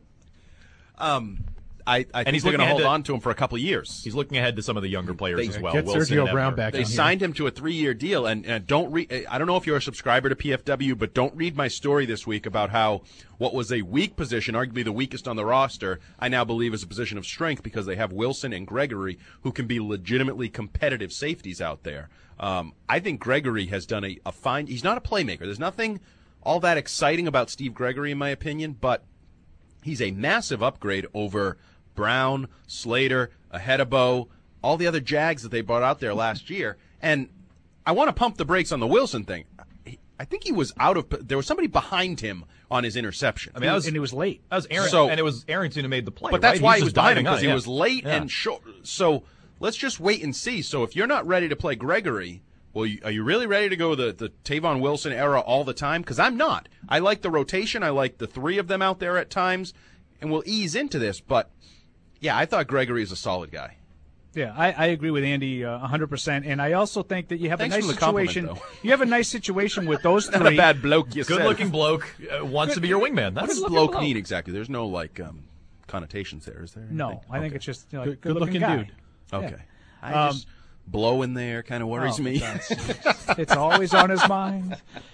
I think he's they're looking going to hold ahead to- on to him for a couple of years. He's looking ahead to some of the younger players as well. Get Wilson Sergio and Brown Everett. back They in here. signed him to a 3-year deal, and don't read. I don't know if you're a subscriber to PFW, but don't read my story this week about how what was a weak position, arguably the weakest on the roster, I now believe is a position of strength because they have Wilson and Gregory who can be legitimately competitive safeties out there. I think Gregory has done a fine. He's not a playmaker. There's nothing all that exciting about Steve Gregory, in my opinion, but he's a massive upgrade over Brown, Slater, Ahedebo, all the other Jags that they brought out there last year. And I want to pump the brakes on the Wilson thing. I think he was out of – there was somebody behind him on his interception. I mean, and he was late. That was Aaron, So- and it was Arrington who made the play. But that's right? why He's he was just behind him, diving because he on, was late yeah. and short. So let's just wait and see. So if you're not ready to play Gregory, well, are you really ready to go the Tavon Wilson era all the time? Because I'm not. I like the rotation. I like the 3 of them out there at times, and we'll ease into this. But, yeah, I thought Gregory is a solid guy. Yeah, I agree with Andy 100%, and I also think that you have Thanks a nice for the compliment, situation. though. You have a nice situation with those three. Not a bad bloke, you said. Good-looking bloke wants to be your wingman. What does bloke mean exactly? There's no connotations there, is there? No, I think it's just good-looking guy. dude. Okay. Yeah. Just blow in there kind of worries me. It's always on his mind.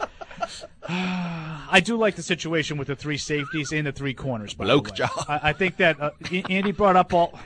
I do like the situation with the three safeties and the three corners. Bloke job. I think that Andy brought up all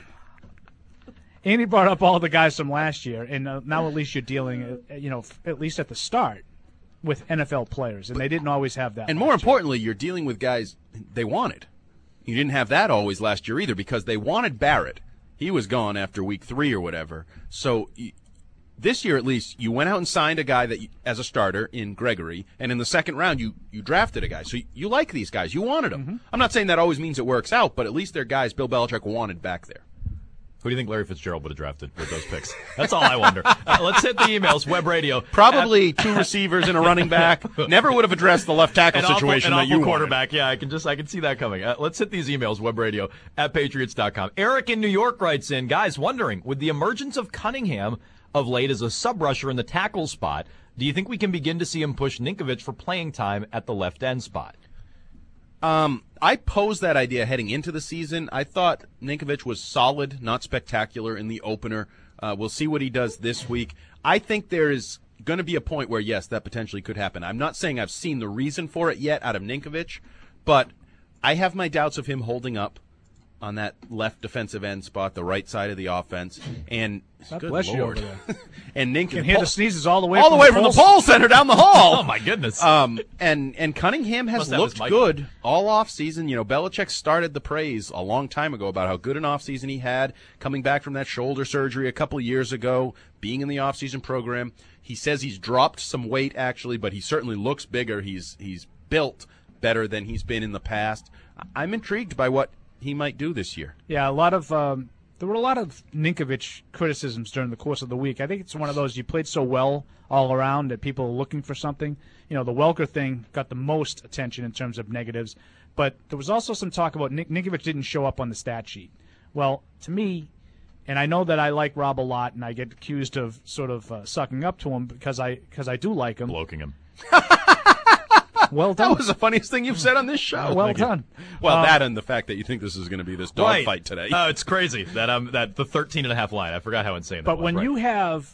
the guys from last year, and now at least you're dealing, at least at the start, with NFL players, and they didn't always have that. And more importantly, you're dealing with guys they wanted. You didn't have that always last year either, because they wanted Barrett. He was gone after week 3 or whatever. So this year, at least, you went out and signed a guy that as a starter in Gregory, and in the second round, you drafted a guy. So you like these guys. You wanted them. Mm-hmm. I'm not saying that always means it works out, but at least they're guys Bill Belichick wanted back there. Who do you think Larry Fitzgerald would have drafted with those picks? That's all I wonder. Let's hit the emails. Web radio. Probably 2 receivers and a running back. Never would have addressed the left tackle situation that you quarterback. Yeah, I can see that coming. Let's hit these emails. Web radio @patriots.com. Eric in New York writes in, guys, wondering, with the emergence of Cunningham of late as a sub rusher in the tackle spot, do you think we can begin to see him push Ninkovich for playing time at the left end spot? I posed that idea heading into the season. I thought Ninkovich was solid, not spectacular in the opener. We'll see what he does this week. I think there is going to be a point where, yes, that potentially could happen. I'm not saying I've seen the reason for it yet out of Ninkovich, but I have my doubts of him holding up on that left defensive end spot, the right side of the offense. And God good bless you Lord. over there. And Ninkovich You can hear the sneezes all the way from the pole center down the hall. Oh my goodness. And Cunningham has Must have his looked mic. good all off season. Belichick started the praise a long time ago about how good an off season he had, coming back from that shoulder surgery a couple of years ago, being in the off season program. He says he's dropped some weight actually, but he certainly looks bigger. He's built better than he's been in the past. I'm intrigued by what he might do this year. Yeah, there were a lot of Ninkovich criticisms during the course of the week. I think it's one of those, you played so well all around that people are looking for something. The Welker thing got the most attention in terms of negatives, but there was also some talk about Ninkovich didn't show up on the stat sheet. Well, to me, and I know that I like Rob a lot, and I get accused of sort of sucking up to him because I do like him. Bloking him. Well done. That was the funniest thing you've said on this show. Well done. Well, that and the fact that you think this is going to be this dogfight today. It's crazy that the 13.5 line. I forgot how insane that was. But when you have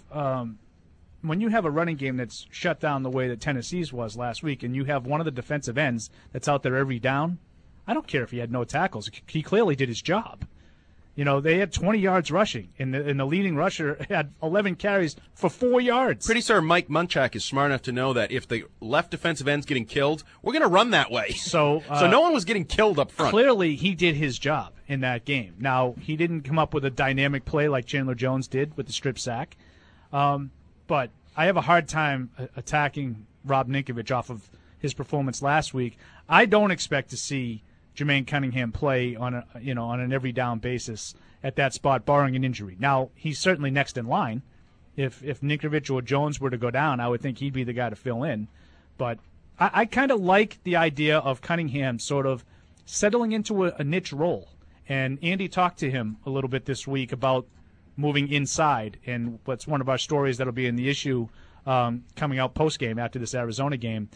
a running game that's shut down the way that Tennessee's was last week, and you have one of the defensive ends that's out there every down, I don't care if he had no tackles. He clearly did his job. They had 20 yards rushing, and the leading rusher had 11 carries for 4 yards. Pretty sure Mike Munchak is smart enough to know that if the left defensive end's getting killed, we're going to run that way. So no one was getting killed up front. Clearly, he did his job in that game. Now, he didn't come up with a dynamic play like Chandler Jones did with the strip sack. But I have a hard time attacking Rob Ninkovich off of his performance last week. I don't expect to see Jermaine Cunningham play on an every down basis at that spot, barring an injury. Now, he's certainly next in line. If Ninkovich or Jones were to go down, I would think he'd be the guy to fill in. But I kind of like the idea of Cunningham sort of settling into a niche role. And Andy talked to him a little bit this week about moving inside, and what's one of our stories that'll be in the issue coming out post-game after this Arizona game.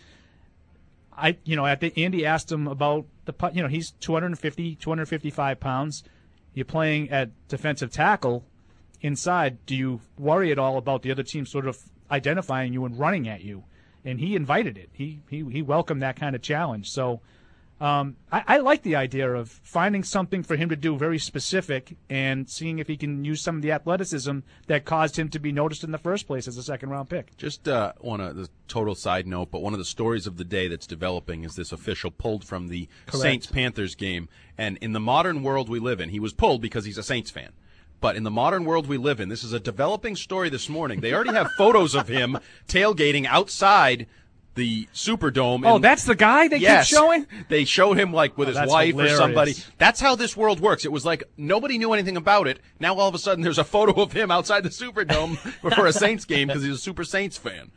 Andy asked him about he's 250, 255 pounds. You're playing at defensive tackle inside. Do you worry at all about the other team sort of identifying you and running at you? And he invited it. He welcomed that kind of challenge. So I like the idea of finding something for him to do very specific and seeing if he can use some of the athleticism that caused him to be noticed in the first place as a second-round pick. Just on a total side note, but one of the stories of the day that's developing is this official pulled from the Saints-Panthers game. And in the modern world we live in, he was pulled because he's a Saints fan. But in the modern world we live in, this is a developing story this morning. They already have photos of him tailgating outside the Superdome. Oh, that's the guy they keep showing? They showed him like with his wife hilarious. or somebody. That's how this world works. It was like nobody knew anything about it. Now all of a sudden there's a photo of him outside the Superdome for a Saints game because he's a super Saints fan.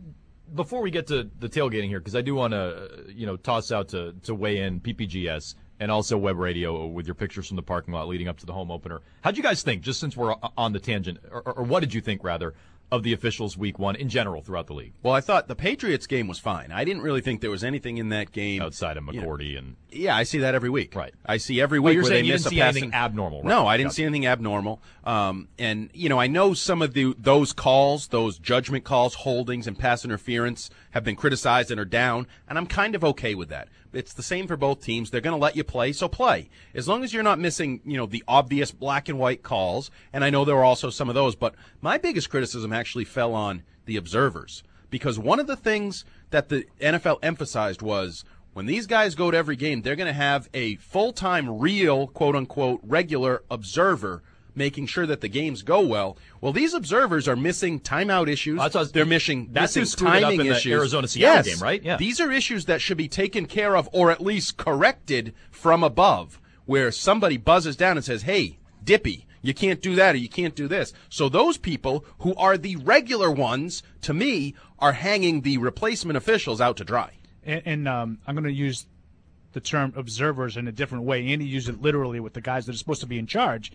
Before we get to the tailgating here, because I do want to, toss out to weigh in PPGS and also web radio with your pictures from the parking lot leading up to the home opener. How'd you guys think, just since we're on the tangent, or what did you think, rather, of the officials week one in general throughout the league? Well, I thought the Patriots game was fine. I didn't really think there was anything in that game outside of McCourty and yeah, I see that every week. Right. I see every week where they miss a pass. You didn't see anything abnormal, right? No, I didn't see anything abnormal. And I know some of those calls, those judgment calls, holdings, and pass interference have been criticized and are down, and I'm kind of okay with that. It's the same for both teams. They're going to let you play, so play. As long as you're not missing, the obvious black and white calls, and I know there were also some of those, but my biggest criticism actually fell on the observers, because one of the things that the NFL emphasized was when these guys go to every game, they're going to have a full-time, real, quote-unquote, regular observer making sure that the games go well. Well, these observers are missing timeout issues. They're missing timing in issues. The Arizona-Seattle yes. game, right? Yeah. These are issues that should be taken care of or at least corrected from above, where somebody buzzes down and says, hey, Dippy, you can't do that or you can't do this. So those people who are the regular ones, to me, are hanging the replacement officials out to dry. And I'm going to use the term observers in a different way. Andy used it literally with the guys that are supposed to be in charge.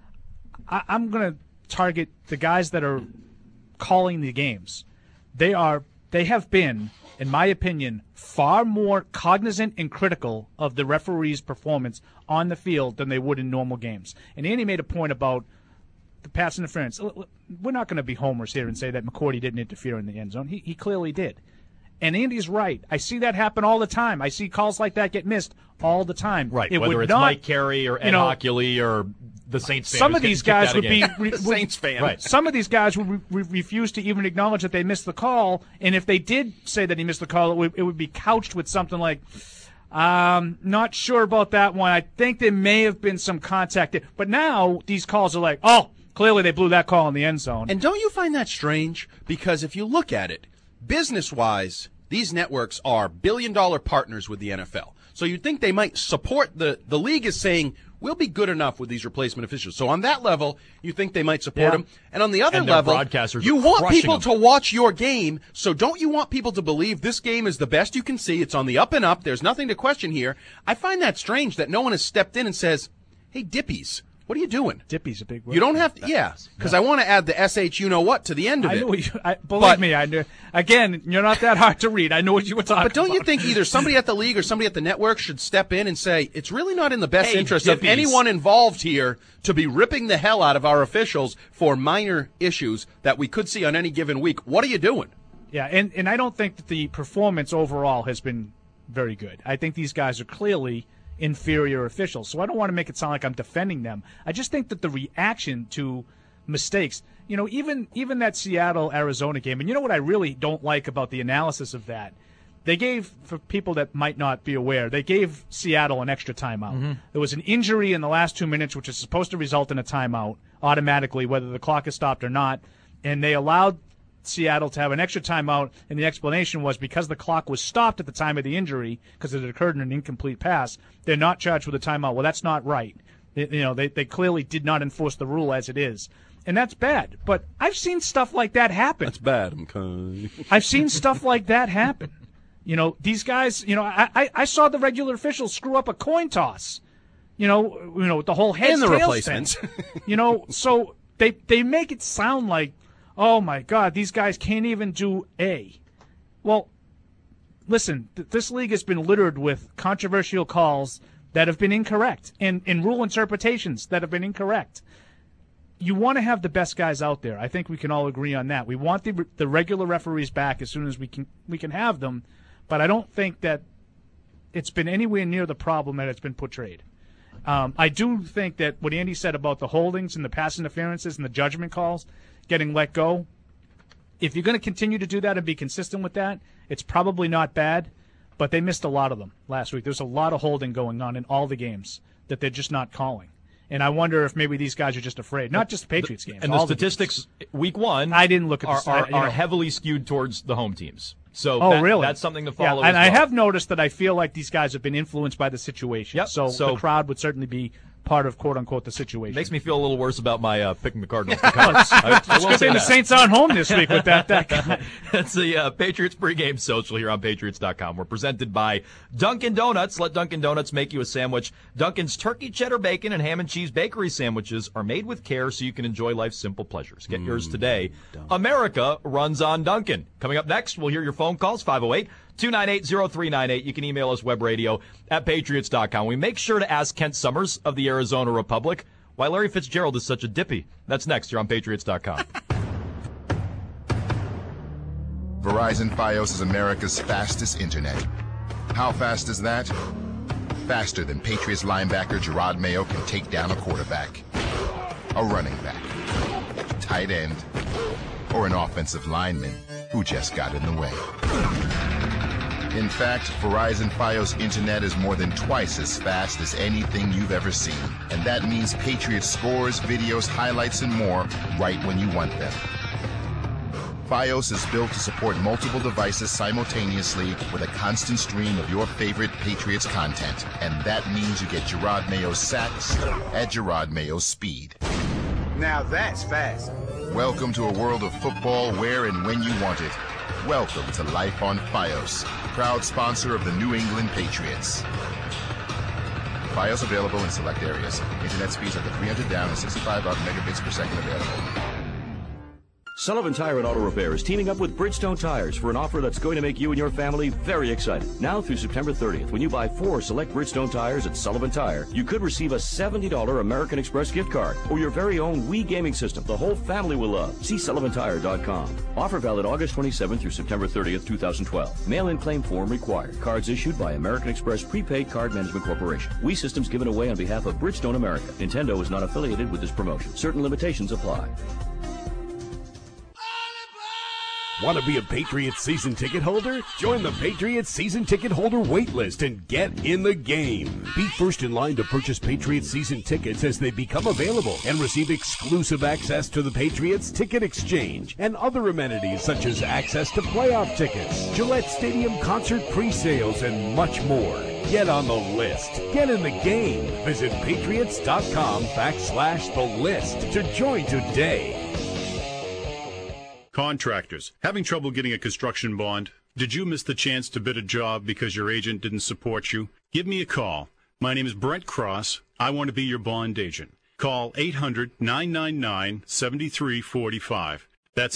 I'm going to target the guys that are calling the games. They have been, in my opinion, far more cognizant and critical of the referee's performance on the field than they would in normal games. And Andy made a point about the pass interference. We're not going to be homers here and say that McCourty didn't interfere in the end zone. He clearly did. And Andy's right. I see that happen all the time. I see calls like that get missed all the time. Right, whether it's Mike Carey or Ed Hockley or the Saints fans. Some of these guys would be Saints fan. Right. Some of these guys would refuse to even acknowledge that they missed the call, and if they did say that he missed the call, it would be couched with something like, not sure about that one. I think there may have been some contact there. But now these calls are like, oh, clearly they blew that call in the end zone. And don't you find that strange? Because if you look at it, business-wise, these networks are billion-dollar partners with the NFL. So you'd think they might support the league is saying, we'll be good enough with these replacement officials. So on that level, you think they might support them. And on the other level, you want people to watch your game. So don't you want people to believe this game is the best you can see? It's on the up and up. There's nothing to question here. I find that strange that no one has stepped in and says, hey, Dippies, what are you doing? Dippy's a big word. You don't have to, because I want to add the SH you-know-what to the end of it. Believe me, I knew. Again, you're not that hard to read. I know what you were talking about. But don't you think either somebody at the league or somebody at the network should step in and say, it's really not in the best interest of anyone involved here to be ripping the hell out of our officials for minor issues that we could see on any given week. What are you doing? Yeah, and I don't think that the performance overall has been very good. I think these guys are clearly inferior officials. So I don't want to make it sound like I'm defending them. I just think that the reaction to mistakes, even that Seattle-Arizona game, and you know what I really don't like about the analysis of that? They gave, for people that might not be aware, they gave Seattle an extra timeout. Mm-hmm. There was an injury in the last 2 minutes, which is supposed to result in a timeout automatically, whether the clock is stopped or not, and they allowed Seattle to have an extra timeout, and the explanation was because the clock was stopped at the time of the injury because it had occurred in an incomplete pass, they're not charged with a timeout. Well, that's not right. They clearly did not enforce the rule as it is, and that's bad. But I've seen stuff like that happen. That's bad. I'm kind. I've seen stuff like that happen. These guys. I saw the regular officials screw up a coin toss. The whole heads and the tails replacements. Thing. So they make it sound like, oh, my God, these guys can't even do A. Well, listen, this league has been littered with controversial calls that have been incorrect and rule interpretations that have been incorrect. You want to have the best guys out there. I think we can all agree on that. We want the regular referees back as soon as we can have them, but I don't think that it's been anywhere near the problem that it's been portrayed. I do think that what Andy said about the holdings and the pass interferences and the judgment calls getting let go, if you're going to continue to do that and be consistent with that, it's probably not bad, but they missed a lot of them last week. There's a lot of holding going on in all the games that they're just not calling. And I wonder if maybe these guys are just afraid. Not just the Patriots games. And the statistics, week one, I didn't look at are heavily skewed towards the home teams. So really? That's something to follow. Yeah, and as well. I have noticed that I feel like these guys have been influenced by the situation. Yep. So the crowd would certainly be part of quote unquote the situation. Makes me feel a little worse about my picking the Cardinals. It's good thing the Saints aren't home this week with that. That's the Patriots pregame social here on Patriots.com. We're presented by Dunkin' Donuts. Let Dunkin' Donuts make you a sandwich. Dunkin's turkey, cheddar, bacon, and ham and cheese bakery sandwiches are made with care so you can enjoy life's simple pleasures. Get yours today. America runs on Dunkin'. Coming up next, we'll hear your phone calls, 508-298-0398. You can email us webradio@patriots.com. We make sure to ask Kent Summers of the Arizona Republic why Larry Fitzgerald is such a dippy. That's next here on Patriots.com. Verizon Fios is America's fastest internet. How fast is that? Faster than Patriots linebacker Gerard Mayo can take down a quarterback, a running back, tight end, or an offensive lineman who just got in the way. In fact, Verizon Fios Internet is more than twice as fast as anything you've ever seen. And that means Patriots scores, videos, highlights, and more right when you want them. Fios is built to support multiple devices simultaneously with a constant stream of your favorite Patriots content. And that means you get Gerard Mayo's sacks at Gerard Mayo's speed. Now that's fast. Welcome to a world of football where and when you want it. Welcome to Life on Fios, proud sponsor of the New England Patriots. Fios available in select areas. Internet speeds up to 300 down and 65 up megabits per second available. Sullivan Tire and Auto Repair is teaming up with Bridgestone Tires for an offer that's going to make you and your family very excited. Now through September 30th, when you buy 4 select Bridgestone tires at Sullivan Tire, you could receive a $70 American Express gift card or your very own Wii gaming system the whole family will love. See SullivanTire.com. Offer valid August 27th through September 30th, 2012. Mail-in claim form required. Cards issued by American Express Prepaid Card Management Corporation. Wii systems given away on behalf of Bridgestone America. Nintendo is not affiliated with this promotion. Certain limitations apply. Want to be a Patriots season ticket holder? Join the Patriots season ticket holder wait list and get in the game. Be first in line to purchase Patriots season tickets as they become available and receive exclusive access to the Patriots Ticket Exchange and other amenities such as access to playoff tickets, Gillette Stadium concert pre-sales, and much more. Get on the list. Get in the game. Visit patriots.com/the list to join today. Contractors, having trouble getting a construction bond? Did you miss the chance to bid a job because your agent didn't support you? Give me a call. My name is Brent Cross. I want to be your bond agent. Call 800-999-7345. That's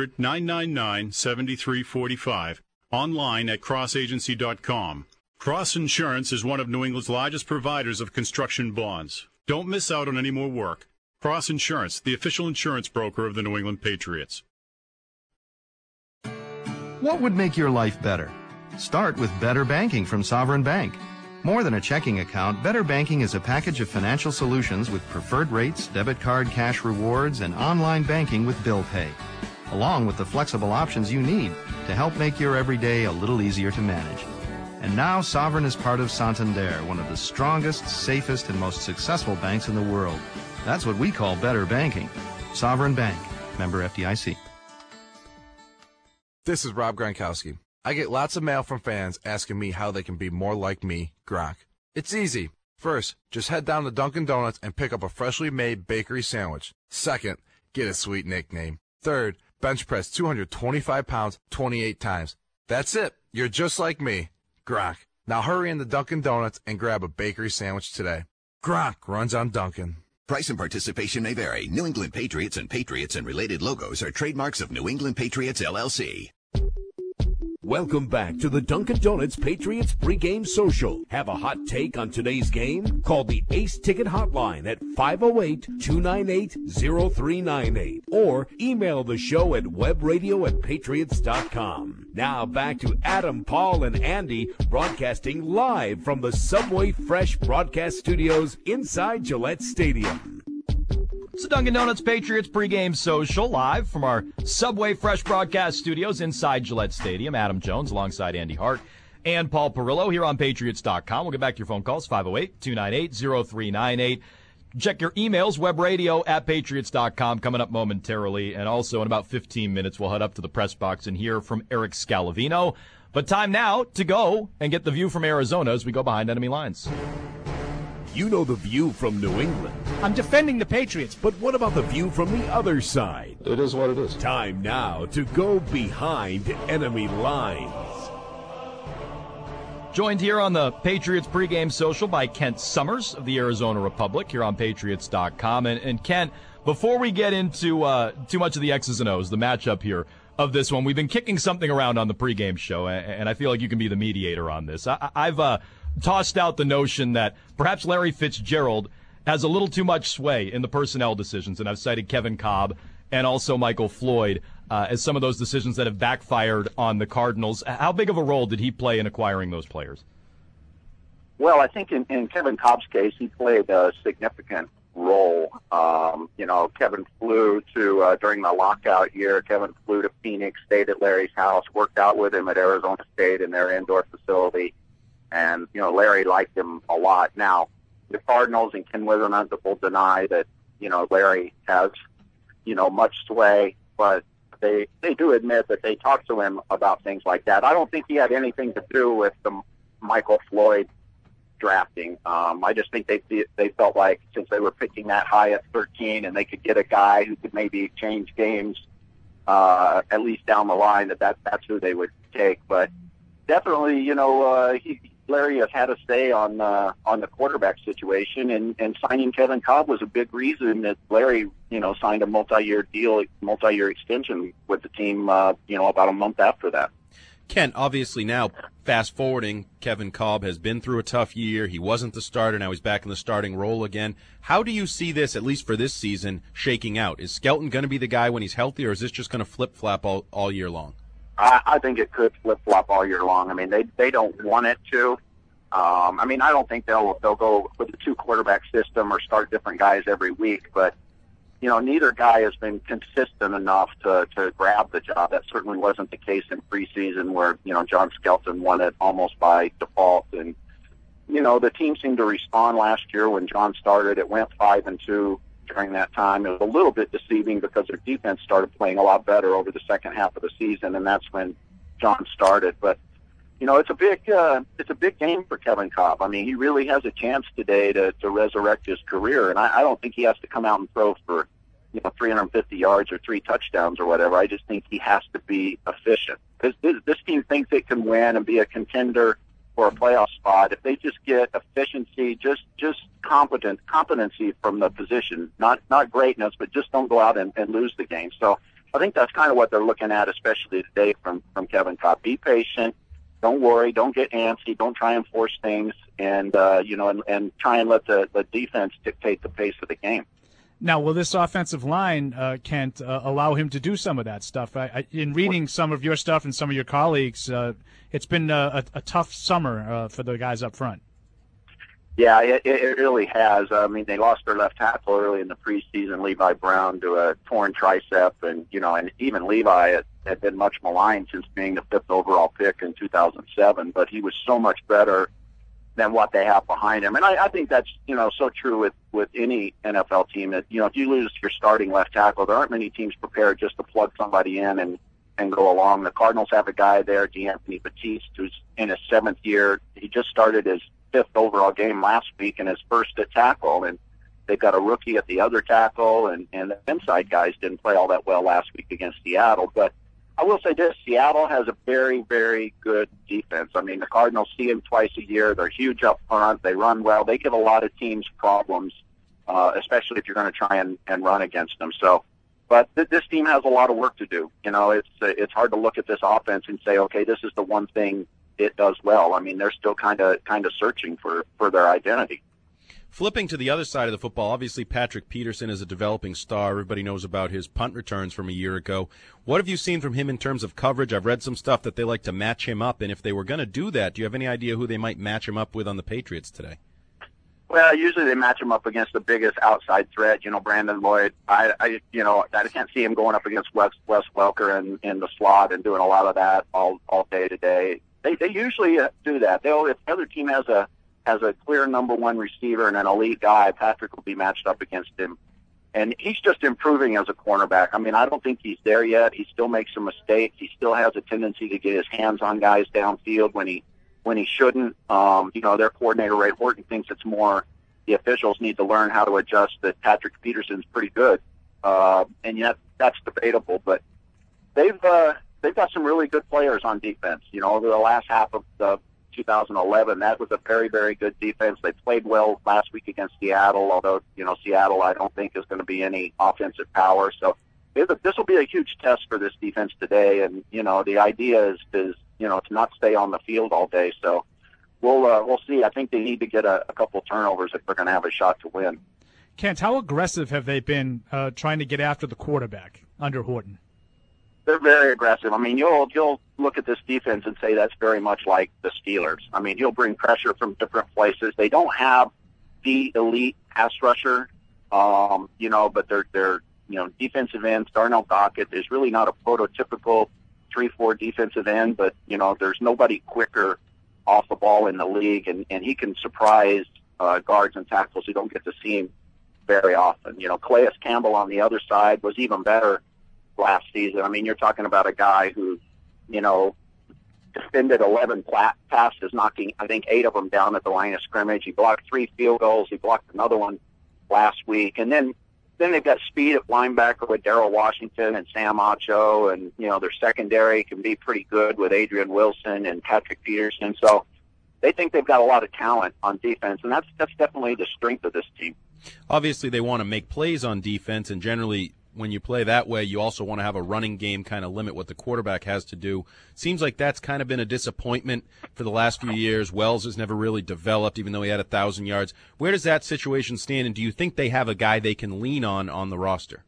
800-999-7345. Online at crossagency.com. Cross Insurance is one of New England's largest providers of construction bonds. Don't miss out on any more work. Cross Insurance, the official insurance broker of the New England Patriots. What would make your life better? Start with Better Banking from Sovereign Bank. More than a checking account, Better Banking is a package of financial solutions with preferred rates, debit card cash rewards, and online banking with bill pay, along with the flexible options you need to help make your everyday a little easier to manage. And now Sovereign is part of Santander, one of the strongest, safest, and most successful banks in the world. That's what we call Better Banking. Sovereign Bank. Member FDIC. This is Rob Gronkowski. I get lots of mail from fans asking me how they can be more like me, Gronk. It's easy. First, just head down to Dunkin' Donuts and pick up a freshly made bakery sandwich. Second, get a sweet nickname. Third, bench press 225 pounds 28 times. That's it. You're just like me, Gronk. Now hurry into Dunkin' Donuts and grab a bakery sandwich today. Gronk runs on Dunkin'. Price and participation may vary. New England Patriots and related logos are trademarks of New England Patriots, LLC. Welcome back to the Dunkin' Donuts Patriots pregame social. Have a hot take on today's game? Call the Ace Ticket Hotline at 508-298-0398 or email the show at webradio@patriots.com. Now back to Adam, Paul, and Andy broadcasting live from the Subway Fresh broadcast studios inside Gillette Stadium. It's the Dunkin' Donuts Patriots pregame social live from our Subway Fresh broadcast studios inside Gillette Stadium. Adam Jones alongside Andy Hart and Paul Perillo here on Patriots.com. We'll get back to your phone calls, 508-298-0398. Check your emails, webradio@patriots.com, coming up momentarily. And also in about 15 minutes, we'll head up to the press box and hear from Eric Scalavino. But time now to go and get the view from Arizona as we go behind enemy lines. You know the view from New England. I'm defending the Patriots. But what about the view from the other side? It is what it is. Time now to go behind enemy lines. Joined here on the Patriots pregame social by Kent Summers of the Arizona Republic here on Patriots.com. And Kent, before we get into too much of the X's and O's, the matchup here of this one, we've been kicking something around on the pregame show, and I feel like you can be the mediator on this. I've tossed out the notion that perhaps Larry Fitzgerald has a little too much sway in the personnel decisions, and I've cited Kevin Kolb and also Michael Floyd as some of those decisions that have backfired on the Cardinals. How big of a role did he play in acquiring those players? Well, I think in Kevin Kolb's case, he played a significant role. Kevin flew to, during the lockout year, Kevin flew to Phoenix, stayed at Larry's house, worked out with him at Arizona State in their indoor facility. And, Larry liked him a lot. Now, the Cardinals and Ken Witherspoon will deny that, Larry has, much sway, but they do admit that they talked to him about things like that. I don't think he had anything to do with the Michael Floyd drafting. I just think they felt like since they were picking that high at 13 and they could get a guy who could maybe change games at least down the line, that's who they would take. But definitely, Larry has had a say on the quarterback situation, and signing Kevin Kolb was a big reason that Larry, signed a multi-year extension with the team, about a month after that. Kent, obviously now, fast-forwarding, Kevin Kolb has been through a tough year. He wasn't the starter. Now he's back in the starting role again. How do you see this, at least for this season, shaking out? Is Skelton going to be the guy when he's healthy, or is this just going to flip-flop all year long? I think it could flip-flop all year long. I mean, they don't want it to. I don't think they'll go with the two quarterback system or start different guys every week, but neither guy has been consistent enough to grab the job. That certainly wasn't the case in preseason where, John Skelton won it almost by default. And, the team seemed to respond last year when John started. It went 5-2 during that time. It was a little bit deceiving because their defense started playing a lot better over the second half of the season, and that's when John started. But, it's a big game for Kevin Kolb. I mean, he really has a chance today to resurrect his career, and I don't think he has to come out and throw for 350 yards or 3 touchdowns or whatever. I just think he has to be efficient. Because this team thinks it can win and be a contender for a playoff spot if they just get efficiency, just competency from the position, not greatness, but just don't go out and lose the game. So I think that's kind of what they're looking at, especially today from Kevin Kolb. Be patient. Don't worry. Don't get antsy. Don't try and force things, and and try and let the defense dictate the pace of the game. Now, will this offensive line, Kent, allow him to do some of that stuff? In reading some of your stuff and some of your colleagues, it's been a tough summer for the guys up front. Yeah, it really has. I mean, they lost their left tackle early in the preseason, Levi Brown, to a torn tricep, and even Levi had been much maligned since being the 5th overall pick in 2007. But he was so much better than what they have behind him, and I think that's so true with any NFL team. That if you lose your starting left tackle, there aren't many teams prepared just to plug somebody in and go along. The Cardinals have a guy there, DeAnthony Batiste, who's in his 7th year. He just started his 5th overall game last week and his first at tackle, and they've got a rookie at the other tackle, and the inside guys didn't play all that well last week against Seattle. But I will say this, Seattle has a very, very good defense. I mean, the Cardinals see them twice a year. They're huge up front. They run well. They give a lot of teams problems, especially if you're going to try and run against them. So, but this team has a lot of work to do. It's hard to look at this offense and say, okay, this is the one thing it does well. I mean, they're still kind of searching for their identity. Flipping to the other side of the football, obviously Patrick Peterson is a developing star. Everybody knows about his punt returns from a year ago. What have you seen from him in terms of coverage? I've read some stuff that they like to match him up, and if they were going to do that, do you have any idea who they might match him up with on the Patriots today? Well, usually they match him up against the biggest outside threat, Brandon Lloyd. I can't see him going up against Wes Welker in the slot and doing a lot of that all day today. They usually do that. If the other team has a clear number one receiver and an elite guy, Patrick will be matched up against him. And he's just improving as a cornerback. I mean, I don't think he's there yet. He still makes some mistakes. He still has a tendency to get his hands on guys downfield when he shouldn't. Their coordinator, Ray Horton, thinks it's more, the officials need to learn how to adjust that Patrick Peterson's pretty good. And yet that's debatable, but they've got some really good players on defense. You know, over the last half of 2011, that was a very, very good defense. They played well last week against Seattle, although, you know, Seattle I don't think is going to be any offensive power. So this will be a huge test for this defense today. And, you know, the idea is you know, to not stay on the field all day. So we'll see. I think they need to get a couple turnovers if they're going to have a shot to win. Kent, how aggressive have they been trying to get after the quarterback under Horton? They're very aggressive. I mean, you'll look at this defense and say that's very much like the Steelers. I mean, he'll bring pressure from different places. They don't have the elite pass rusher, you know, but they're you know, defensive ends. Darnell Dockett is really not a prototypical 3-4 defensive end, but you know, there's nobody quicker off the ball in the league, and he can surprise guards and tackles who don't get to see him very often. You know, Calais Campbell on the other side was even better last season. I mean, you're talking about a guy who, you know, defended 11 passes, knocking, I think, 8 of them down at the line of scrimmage. He blocked 3 field goals. He blocked another one last week. And then they've got speed at linebacker with Darrell Washington and Sam Acho, and, you know, their secondary can be pretty good with Adrian Wilson and Patrick Peterson. So they think they've got a lot of talent on defense, and that's definitely the strength of this team. Obviously, they want to make plays on defense, and generally when you play that way, you also want to have a running game, kind of limit what the quarterback has to do. Seems like that's kind of been a disappointment for the last few years. Wells has never really developed, even though he had 1,000 yards. Where does that situation stand, and do you think they have a guy they can lean on the roster?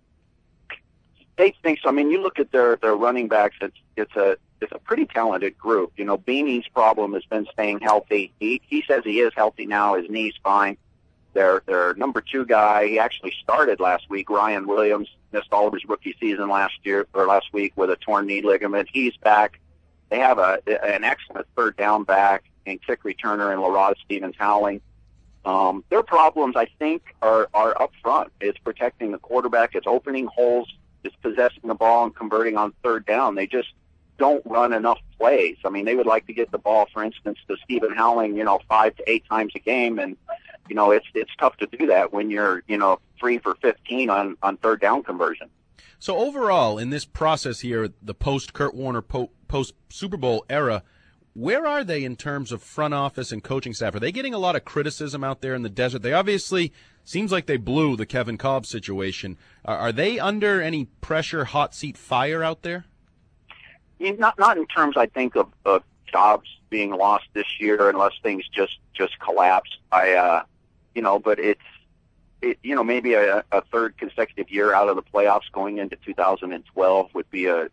They think so. I mean, you look at their running backs, it's a pretty talented group. You know, Beanie's problem has been staying healthy. He says he is healthy now. His knee's fine. Their number 2 guy, he actually started last week, Ryan Williams, missed all of his rookie season last week with a torn knee ligament. He's back. They have an excellent third down back and kick returner in LaRod Stevens-Howling. Their problems, I think, are up front. It's protecting the quarterback. It's opening holes. It's possessing the ball and converting on third down. They just don't run enough plays. I mean, they would like to get the ball, for instance, to Stephen Howling, you know, 5 to 8 times a game, and you know, it's tough to do that when you're, you know, 3 for 15 on third down conversion. So overall, in this process here, the post-Kurt Warner, post-Super Bowl era, where are they in terms of front office and coaching staff? Are they getting a lot of criticism out there in the desert? They obviously, seems like they blew the Kevin Kolb situation. Are they under any pressure, hot seat fire out there? Not in terms, I think, of jobs being lost this year, unless things just collapse. You know, but you know, maybe a third consecutive year out of the playoffs going into 2012 would be a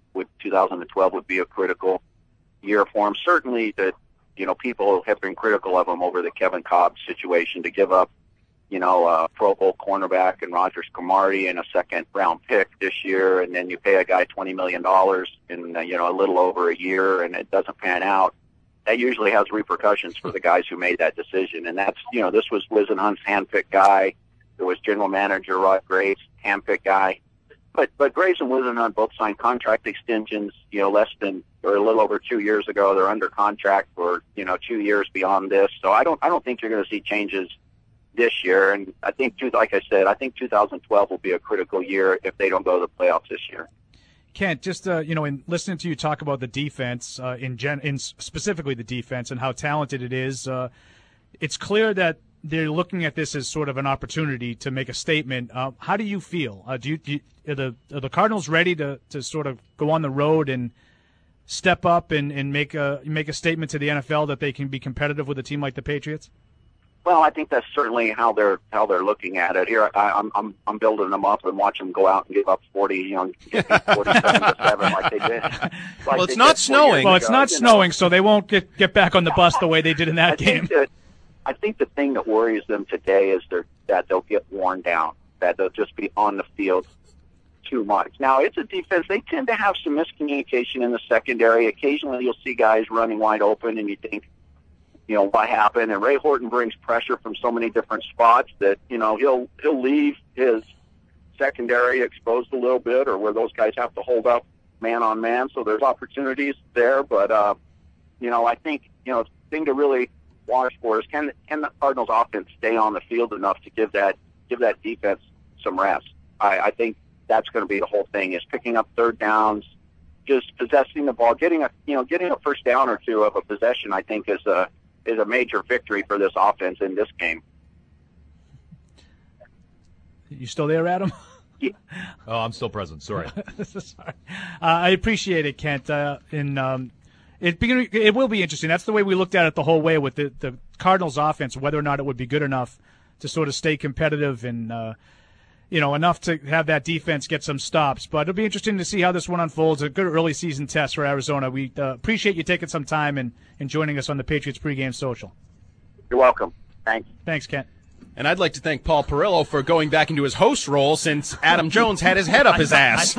critical year for him. Certainly that, you know, people have been critical of him over the Kevin Kolb situation, to give up, you know, a Pro Bowl cornerback and Rogers Cromartie and a second-round pick this year, and then you pay a guy $20 million in, you know, a little over a year, and it doesn't pan out. That usually has repercussions for the guys who made that decision. And that's, you know, this was Whisenhunt's handpicked guy. There was general manager Rod Graves, handpicked guy. But Graves and Whisenhunt both signed contract extensions, you know, a little over 2 years ago. They're under contract for, you know, 2 years beyond this. So I don't think you're going to see changes this year. And I think, like I said, I think 2012 will be a critical year if they don't go to the playoffs this year. Kent, just you know, in listening to you talk about the defense, in specifically the defense and how talented it is, it's clear that they're looking at this as sort of an opportunity to make a statement. How do you feel? Are the Cardinals ready to sort of go on the road and step up and make a statement to the NFL that they can be competitive with a team like the Patriots? Well, I think that's certainly how they're looking at it. Here, I'm building them up and watching them go out and give up 40, you know, 47-7 like they did. Well, it's not snowing. Well, it's not snowing, so they won't get back on the bus the way they did in that game. I think the thing that worries them today is that they'll get worn down, that they'll just be on the field too much. Now, it's a defense. They tend to have some miscommunication in the secondary. Occasionally, you'll see guys running wide open, and you think, you know, what happened? And Ray Horton brings pressure from so many different spots that, you know, he'll leave his secondary exposed a little bit, or where those guys have to hold up man on man. So there's opportunities there. But, you know, I think, you know, the thing to really watch for is can the Cardinals offense stay on the field enough to give that defense some rest. I think that's going to be the whole thing, is picking up third downs, just possessing the ball, getting a first down or two of a possession. I think is a major victory for this offense in this game. You still there, Adam? Yeah. Oh, I'm still present. Sorry. Sorry. I appreciate it, Kent. It will be interesting. That's the way we looked at it the whole way with the Cardinals offense, whether or not it would be good enough to sort of stay competitive and, enough to have that defense get some stops. But it'll be interesting to see how this one unfolds. A good early season test for Arizona. We appreciate you taking some time and joining us on the Patriots pregame social. You're welcome. Thanks. Thanks, Kent. And I'd like to thank Paul Perillo for going back into his host role since Adam Jones had his head up his ass.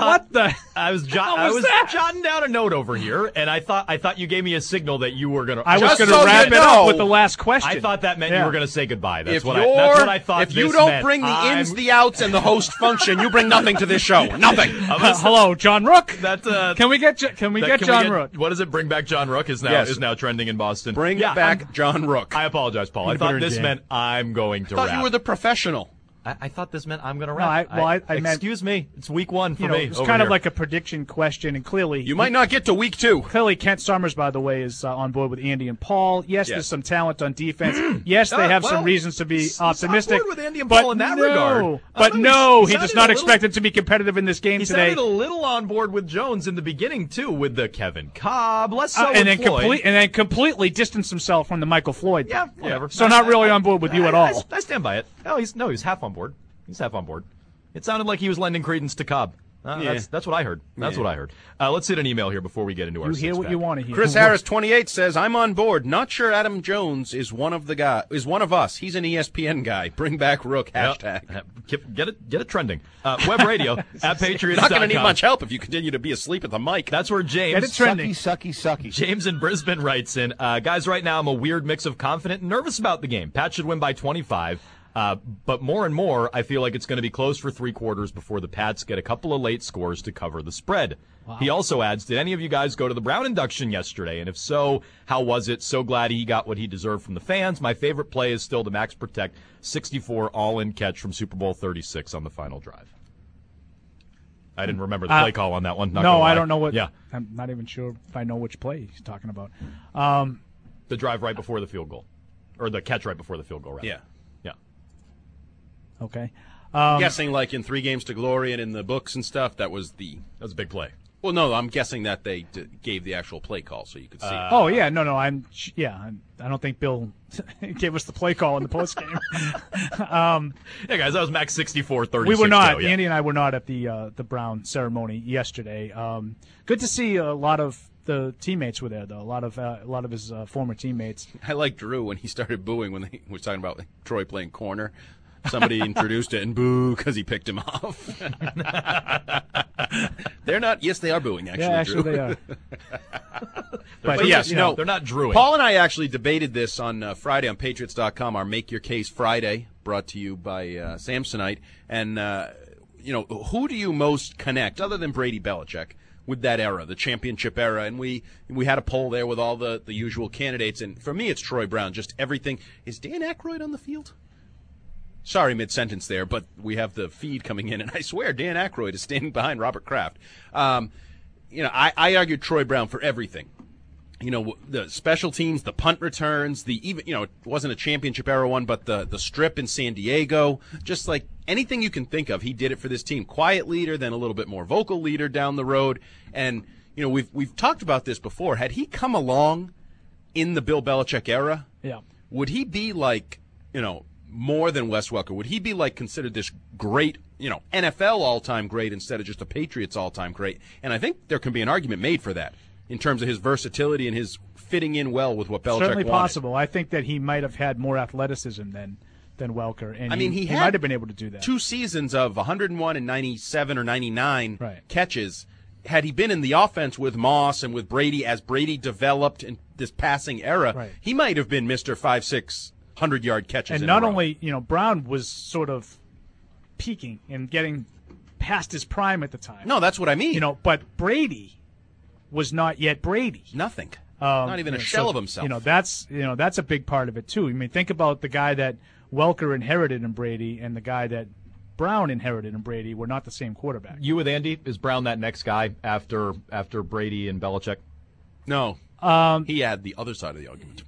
I was jotting down a note over here, and I thought you gave me a signal that you were going to. I was going to wrap it up with the last question. I thought that meant you were going to say goodbye. That's what I thought. If you don't bring the ins, the outs, and the host function, you bring nothing to this show. Nothing. Hello, John Rook. Can we get John Rook? What is it? Bring back John Rook is now trending in Boston. Bring back John Rook. I apologize, Paul. I thought this meant I'm going to. I thought you were the professional. I thought this meant I'm going to wrap. I meant, excuse me. It's week one for me. It's kind of like a prediction question, and clearly you might not get to week 2. Clearly, Kent Summers, by the way, is on board with Andy and Paul. Yes, there's some talent on defense. Yes, they have some reasons to be optimistic. On board with Andy and Paul in that regard. But he does not expect it to be competitive in this game today. He sounded a little on board with Jones in the beginning too, with the Kevin Cobb, less so and with then Floyd. and then completely distanced himself from the Michael Floyd. Yeah, whatever. So not really on board with you at all. I stand by it. He's half on board. He's half on board. It sounded like he was lending credence to Cobb. That's what I heard. That's what I heard. Let's hit an email here before we get into our. You hear what you want to hear. Chris Harris 28 says, "I'm on board. Not sure Adam Jones is one of us. He's an ESPN guy. Bring back Rook. Hashtag. Get it trending. Web radio at Patriots.com. Not going to need much help if you continue to be asleep at the mic. That's where James. Get it trending. Sucky. James in Brisbane writes in, guys. Right now, I'm a weird mix of confident and nervous about the game. Pat should win by 25. But more and more, I feel like it's going to be close for 3 quarters before the Pats get a couple of late scores to cover the spread." Wow. He also adds, "Did any of you guys go to the Brown induction yesterday? And if so, how was it? So glad he got what he deserved from the fans. My favorite play is still the Max Protect 64 all-in catch from Super Bowl 36 on the final drive." I didn't remember the play call on that one. I don't know what. Yeah. I'm not even sure if I know which play he's talking about. The drive right before the field goal. Or the catch right before the field goal, rather. Yeah. Okay. I'm guessing like in 3 Games to Glory and in the books and stuff, that was a big play. Well, no, I'm guessing that they gave the actual play call so you could see it. Oh, yeah. No. I don't think Bill gave us the play call in the postgame. Yeah, guys, that was Max 64-36. We were not. Though, yeah. Andy and I were not at the Brown ceremony yesterday. Good to see a lot of the teammates were there, though. A lot of his former teammates. I like Drew when he started booing when he was talking about Troy playing corner. Somebody introduced it and boo because he picked him off. They're not. Yes, they are booing. Actually, yeah, actually Drew. they are. but yes, no, they're not drooing. Paul and I actually debated this on Friday on Patriots.com. Our Make Your Case Friday, brought to you by Samsonite. And who do you most connect, other than Brady Belichick, with that era, the championship era? And we had a poll there with all the usual candidates. And for me, it's Troy Brown. Just everything. Is Dan Aykroyd on the field? Sorry, mid-sentence there, but we have the feed coming in, and I swear Dan Aykroyd is standing behind Robert Kraft. I argued Troy Brown for everything. The special teams, the punt returns, it wasn't a championship era one, but the strip in San Diego, just like anything you can think of, he did it for this team. Quiet leader, then a little bit more vocal leader down the road. And, we've talked about this before. Had he come along in the Bill Belichick era, would he be like, more than Wes Welker? Would he be considered this great, NFL all-time great instead of just a Patriots all-time great? And I think there can be an argument made for that in terms of his versatility and his fitting in well with what Belichick Certainly wanted. Possible. I think that he might have had more athleticism than Welker, and he might have been able to do that. 2 seasons of 101 and 97 or 99 catches. Had he been in the offense with Moss and with Brady as Brady developed in this passing era, he might have been Mr. 5-6 100-yard catches. And not only, Brown was sort of peaking and getting past his prime at the time. No, that's what I mean. But Brady was not yet Brady. Nothing. Not even a shell of himself. That's a big part of it too. I mean, think about the guy that Welker inherited in Brady and the guy that Brown inherited in Brady were not the same quarterback. You with Andy? Is Brown that next guy after Brady and Belichick? No. He had the other side of the argument.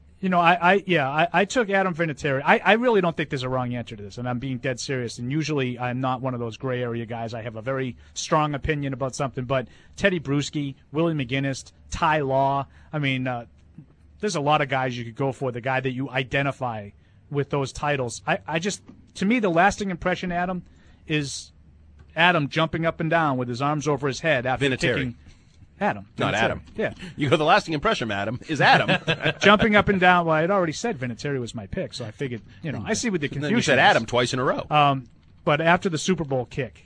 I took Adam Vinatieri. I really don't think there's a wrong answer to this, and I'm being dead serious. And usually I'm not one of those gray area guys. I have a very strong opinion about something. But Teddy Bruschi, Willie McGinnis, Ty Law. I mean, there's a lot of guys you could go for. The guy that you identify with those titles. To me, the lasting impression, Adam, is Adam jumping up and down with his arms over his head after kicking. Adam. Not Vinatieri. Adam. Yeah. You go, the lasting impression, Adam, is Adam. Jumping up and down. Well, I had already said Vinatieri was my pick, so I figured, I see what the confusion Then you said is. Adam twice in a row. But after the Super Bowl kick,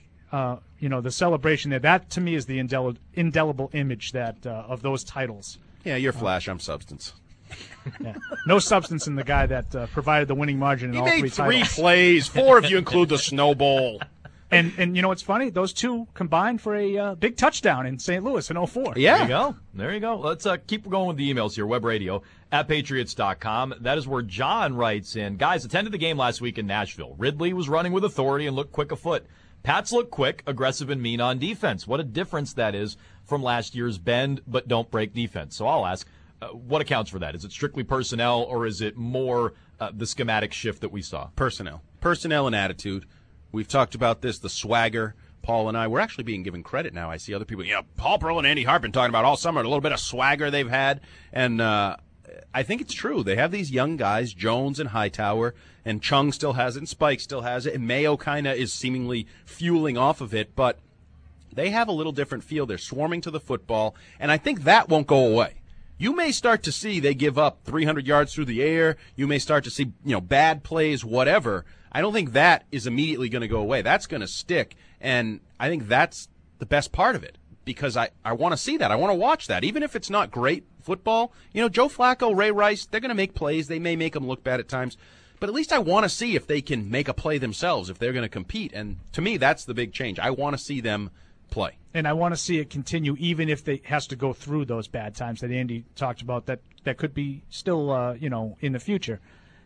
the celebration there, that to me is the indelible image that of those titles. Yeah, you're flash, I'm substance. Yeah. No substance in the guy that provided the winning margin in He all made three three titles. plays, 4 if you include the Snow Bowl. And you know what's funny? Those two combined for a big touchdown in St. Louis in 2004. Yeah. There you go. Let's keep going with the emails here. Web radio at patriots.com. That is where John writes in. Guys, attended the game last week in Nashville. Ridley was running with authority and looked quick afoot. Pats look quick, aggressive, and mean on defense. What a difference that is from last year's bend but don't break defense. So I'll ask, what accounts for that? Is it strictly personnel or is it more the schematic shift that we saw? Personnel and attitude. We've talked about this, the swagger. Paul and I, we're actually being given credit now. I see other people, Paul Pearl and Andy Harpin talking about all summer, a little bit of swagger they've had. And I think it's true. They have these young guys, Jones and Hightower, and Chung still has it, and Spike still has it, and Mayo kind of is seemingly fueling off of it. But they have a little different feel. They're swarming to the football, and I think that won't go away. You may start to see they give up 300 yards through the air. You may start to see, bad plays, whatever. I don't think that is immediately going to go away. That's going to stick, and I think that's the best part of it because I want to see that. I want to watch that. Even if it's not great football, Joe Flacco, Ray Rice, they're going to make plays. They may make them look bad at times, but at least I want to see if they can make a play themselves, if they're going to compete, and to me, that's the big change. I want to see them play. And I want to see it continue even if they has to go through those bad times that Andy talked about that could be still, in the future.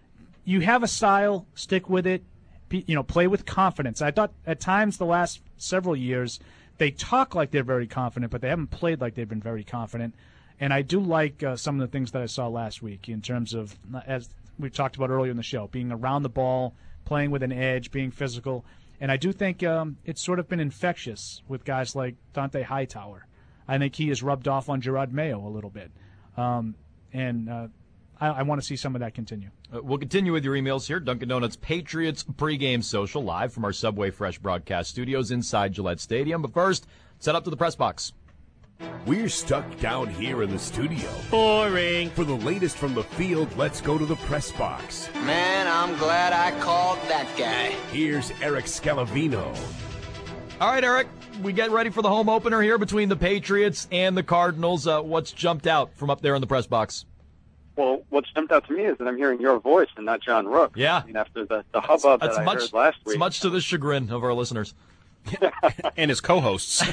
You have a style, stick with it, play with confidence. I thought at times the last several years they talk like they're very confident, but they haven't played like they've been very confident. And I do like some of the things that I saw last week in terms of, as we talked about earlier in the show, being around the ball, playing with an edge, being physical. And I do think it's sort of been infectious with guys like Dante Hightower. I think he has rubbed off on Gerard Mayo a little bit. I want to see some of that continue. We'll continue with your emails here. Dunkin' Donuts Patriots pregame social live from our Subway Fresh broadcast studios inside Gillette Stadium. But first, set up to the press box. We're stuck down here in the studio. Boring. For the latest from the field, let's go to the press box. Man, I'm glad I called that guy. Here's Eric Scalavino. All right, Eric, we get ready for the home opener here between the Patriots and the Cardinals. What's jumped out from up there in the press box? Well, what's jumped out to me is that I'm hearing your voice and not John Rook. Yeah. I mean, after the hubbub that I heard last week. It's much to the chagrin of our listeners. And his co-hosts.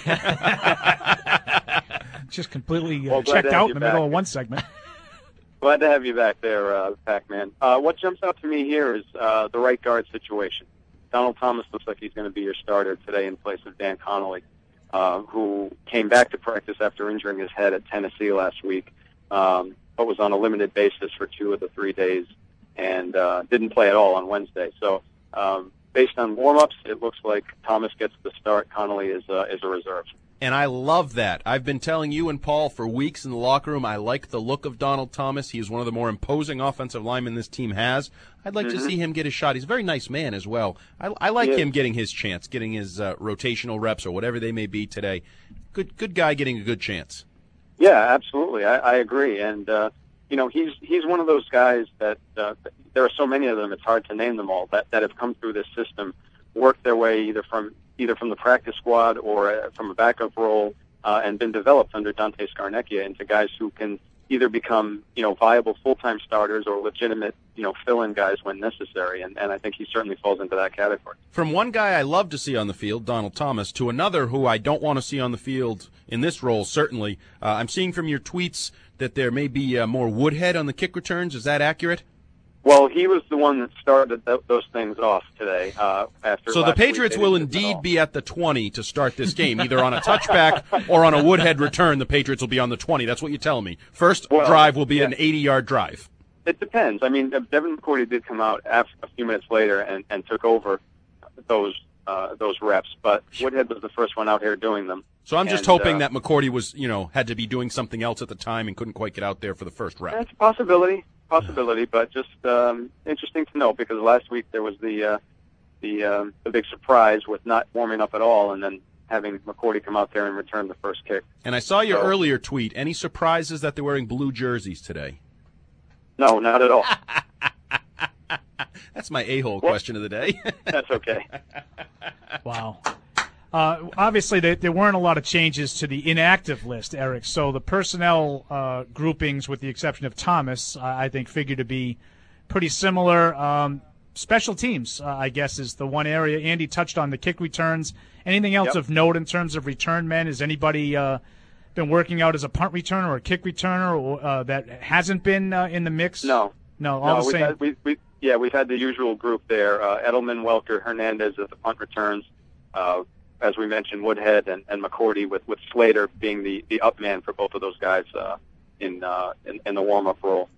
Just completely checked out in the middle of one segment. Glad to have you back there, Pac-Man. What jumps out to me here is the right guard situation. Donald Thomas looks like he's going to be your starter today in place of Dan Connolly, who came back to practice after injuring his head at Tennessee last week, but was on a limited basis for 2 of the 3 days and didn't play at all on Wednesday. So based on warm-ups, it looks like Thomas gets the start. Connolly is a reserve. And I love that. I've been telling you and Paul for weeks in the locker room, I like the look of Donald Thomas. He is one of the more imposing offensive linemen this team has. I'd like to see him get his shot. He's a very nice man as well. I like him getting his chance, getting his rotational reps or whatever they may be today. Good guy getting a good chance. Yeah, absolutely. I agree. And, he's one of those guys that there are so many of them, it's hard to name them all, that have come through this system, worked their way either from the practice squad or from a backup role and been developed under Dante Scarnecchia into guys who can either become, viable full-time starters or legitimate, fill-in guys when necessary. And I think he certainly falls into that category. From one guy I love to see on the field, Donald Thomas, to another who I don't want to see on the field in this role, certainly. I'm seeing from your tweets that there may be more Woodhead on the kick returns. Is that accurate? Well, he was the one that started those things off today. So the Patriots will indeed be at the 20 to start this game, either on a touchback or on a Woodhead return. The Patriots will be on the 20. That's what you're telling me. First drive will be an 80-yard drive. It depends. I mean, Devin McCourty did come out a few minutes later and took over those reps, but Woodhead was the first one out here doing them. So I'm just hoping that McCourty was, had to be doing something else at the time and couldn't quite get out there for the first rep. That's a possibility, but just interesting to know, because last week there was the big surprise with not warming up at all, and then having McCourty come out there and return the first kick. And I saw your earlier tweet. Any surprises that they're wearing blue jerseys today? No, not at all. That's my a-hole question of the day. That's okay. Wow. Obviously, there weren't a lot of changes to the inactive list, Eric. So the personnel groupings, with the exception of Thomas, I think figure to be pretty similar. Special teams, I guess, is the one area. Andy touched on the kick returns. Anything else of note in terms of return men? Has anybody been working out as a punt returner or a kick returner or, that hasn't been in the mix? No. All the same. We've had the usual group there. Edelman, Welker, Hernandez at the punt returns. As we mentioned, Woodhead and McCourty, with Slater being the up man for both of those guys in the warm-up role.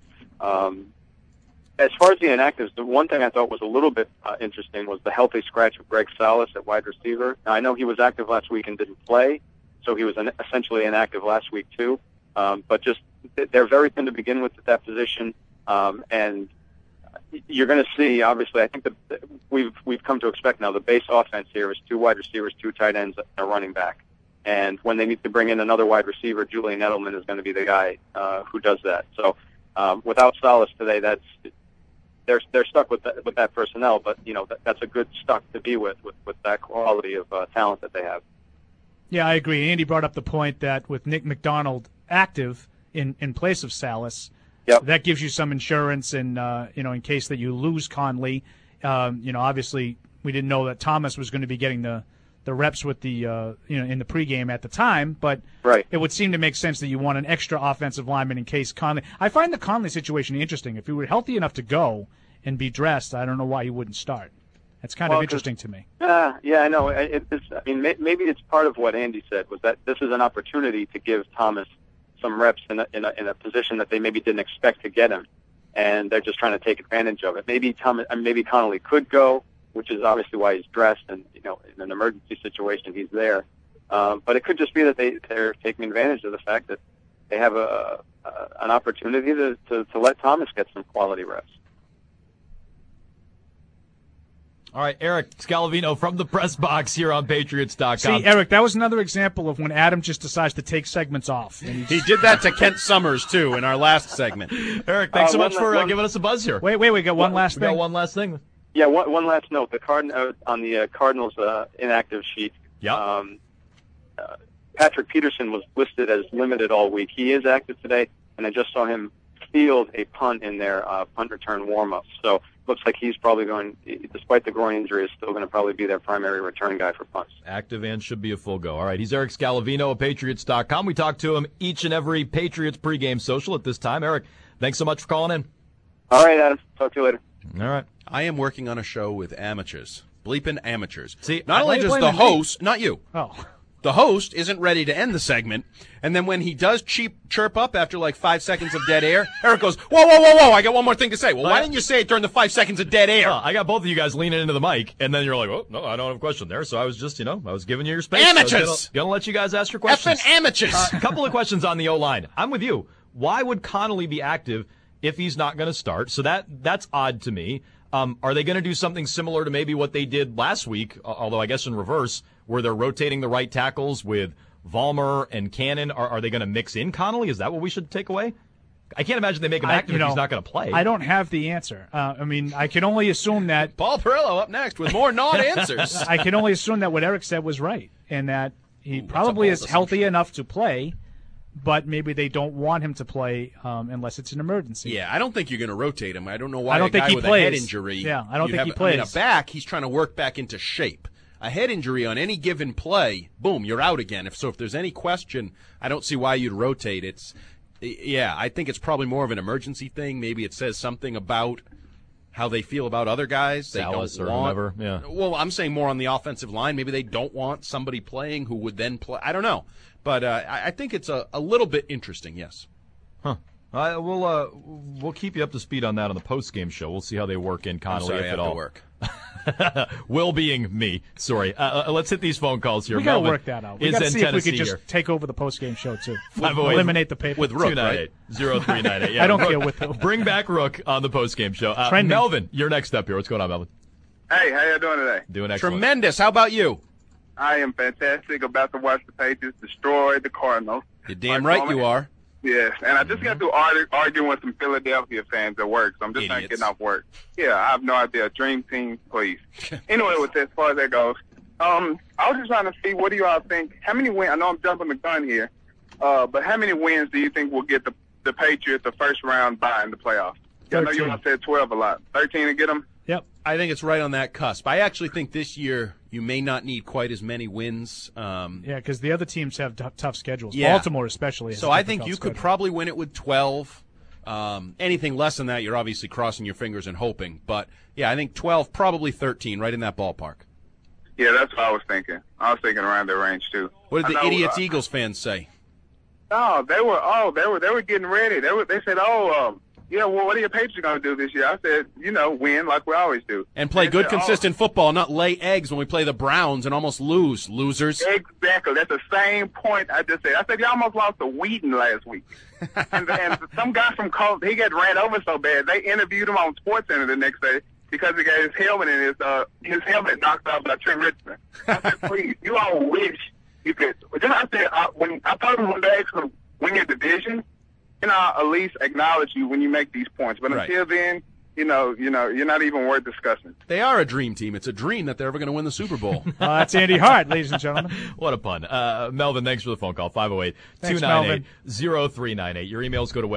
As far as the inactives, the one thing I thought was a little bit interesting was the healthy scratch of Greg Salas at wide receiver. Now, I know he was active last week and didn't play, so he was essentially inactive last week too. But just they're very thin to begin with at that position, and you're going to see, obviously, I think that we've come to expect now the base offense here is 2 wide receivers, 2 tight ends, and a running back. And when they need to bring in another wide receiver, Julian Edelman is going to be the guy who does that. So without Salas today, they're stuck with that personnel, but that's a good stock to be with that quality of talent that they have. Yeah, I agree. Andy brought up the point that with Nick McDonald active in place of Salas, that gives you some insurance in case that you lose Conley. Obviously we didn't know that Thomas was going to be getting the reps with the in the pregame at the time, but it would seem to make sense that you want an extra offensive lineman in case Conley. I find the Conley situation interesting. If he were healthy enough to go and be dressed, I don't know why he wouldn't start. That's kind of interesting to me. Yeah, I know. Maybe it's part of what Andy said, was that this is an opportunity to give Thomas some reps in a position that they maybe didn't expect to get him, and they're just trying to take advantage of it. Maybe Connolly could go, which is obviously why he's dressed, and in an emergency situation he's there. But it could just be that they're taking advantage of the fact that they have an opportunity to let Thomas get some quality reps. All right, Eric Scalavino from the press box here on Patriots.com. See, Eric, that was another example of when Adam just decides to take segments off. He did that to Kent Summers, too, in our last segment. Eric, thanks so much for giving us a buzz here. Wait, we got one last thing. We got one last thing. Yeah, one last note. The on the Cardinals inactive sheet, Patrick Peterson was listed as limited all week. He is active today, and I just saw him field a punt in their punt return warm-up. So looks like he's probably going, despite the groin injury, is still going to probably be their primary return guy for punts. Active and should be a full go. All right, he's Eric Scalavino of Patriots.com. We talk to him each and every Patriots pregame social at this time. Eric, thanks so much for calling in. All right, Adam. Talk to you later. All right. I am working on a show with amateurs. Bleeping amateurs. See, not only does the host, not you. Oh. The host isn't ready to end the segment, and then when he does chirp up after like 5 seconds of dead air, Eric goes, whoa, I got one more thing to say. Well, why didn't you say it during the 5 seconds of dead air? I got both of you guys leaning into the mic, and then you're like, oh, no, I don't have a question there. So I was just, I was giving you your space. Amateurs! Gonna let you guys ask your questions. Effing amateurs! A couple of questions on the O-line. I'm with you. Why would Connolly be active if he's not going to start? So that's odd to me. Are they going to do something similar to maybe what they did last week, although I guess in reverse, where they're rotating the right tackles with Vollmer and Cannon? Are they going to mix in Connolly? Is that what we should take away? I can't imagine they make him active if he's not going to play. I don't have the answer. I can only assume that Paul Perillo up next with more non-answers. I can only assume that what Eric said was right, and that he probably is healthy enough to play. but maybe they don't want him to play unless it's an emergency. Yeah, I don't think you're going to rotate him. I don't know why I don't a think guy he with plays. a head injury. Yeah, I don't you think have, he plays. I mean, a back, he's trying to work back into shape. A head injury on any given play, boom, you're out again. If there's any question, I don't see why you'd rotate. I think it's probably more of an emergency thing. Maybe it says something about how they feel about other guys. They Salas don't or want, whoever. Yeah. Well, I'm saying more on the offensive line. Maybe they don't want somebody playing who would then play. I don't know. But I think it's a little bit interesting, yes. Huh. We'll keep you up to speed on that on the post-game show. We'll see how they work in Connolly, I'm sorry, if I at have all. to work. Will being me. Sorry. Let's hit these phone calls here. We got to Melvin work that out. We is got to in see if we Tennessee could just here. take over the post-game show, too. 508 Eliminate the paper. With Rook, right? 298-0398. Yeah, I don't Rook. care with who. Bring back Rook on the post-game show. Trending. Melvin, you're next up here. What's going on, Melvin? Hey, how you doing today? Doing excellent. Tremendous. How about you? I am fantastic. About to watch the Patriots destroy the Cardinals. You're damn right you are. Yes, and I just got through arguing with some Philadelphia fans at work, so I'm just not getting off work. Yeah, I have no idea. Dream team, please. Anyway, with as far as that goes, I was just trying to see, what do you all think? How many wins? I know I'm jumping the gun here, but how many wins do you think will get the Patriots the first round bye in the playoffs? I know you all said 12 a lot. 13 to get them? Yep. I think it's right on that cusp. I actually think this year you may not need quite as many wins. Yeah, because the other teams have tough schedules. Yeah. Baltimore especially. Has So a I think difficult you schedule. could probably win it with 12. Anything less than that, you're obviously crossing your fingers and hoping. But, yeah, I think 12, probably 13, right in that ballpark. Yeah, that's what I was thinking. I was thinking around that range, too. What did the I know, idiots Eagles fans say? No, they were getting ready. They said, yeah, well, what are your Patriots going to do this year? I said, win like we always do. And play They good, said, consistent football, not lay eggs when we play the Browns and almost lose. Losers. Exactly. That's the same point I just said. I said, you almost lost to Wheaton last week. and some guy from Colts, he got ran over so bad, they interviewed him on SportsCenter the next day because he got his helmet and his helmet knocked out by Trent Richardson. I said, please, you all wish you could. Then I said, when I told him when they asked him, win your division, at least acknowledge you when you make these points. But until then, you're not even worth discussing. They are a dream team. It's a dream that they're ever going to win the Super Bowl. That's Andy Hart, ladies and gentlemen. What a pun. Melvin, thanks for the phone call. 508-298-0398. Your emails go to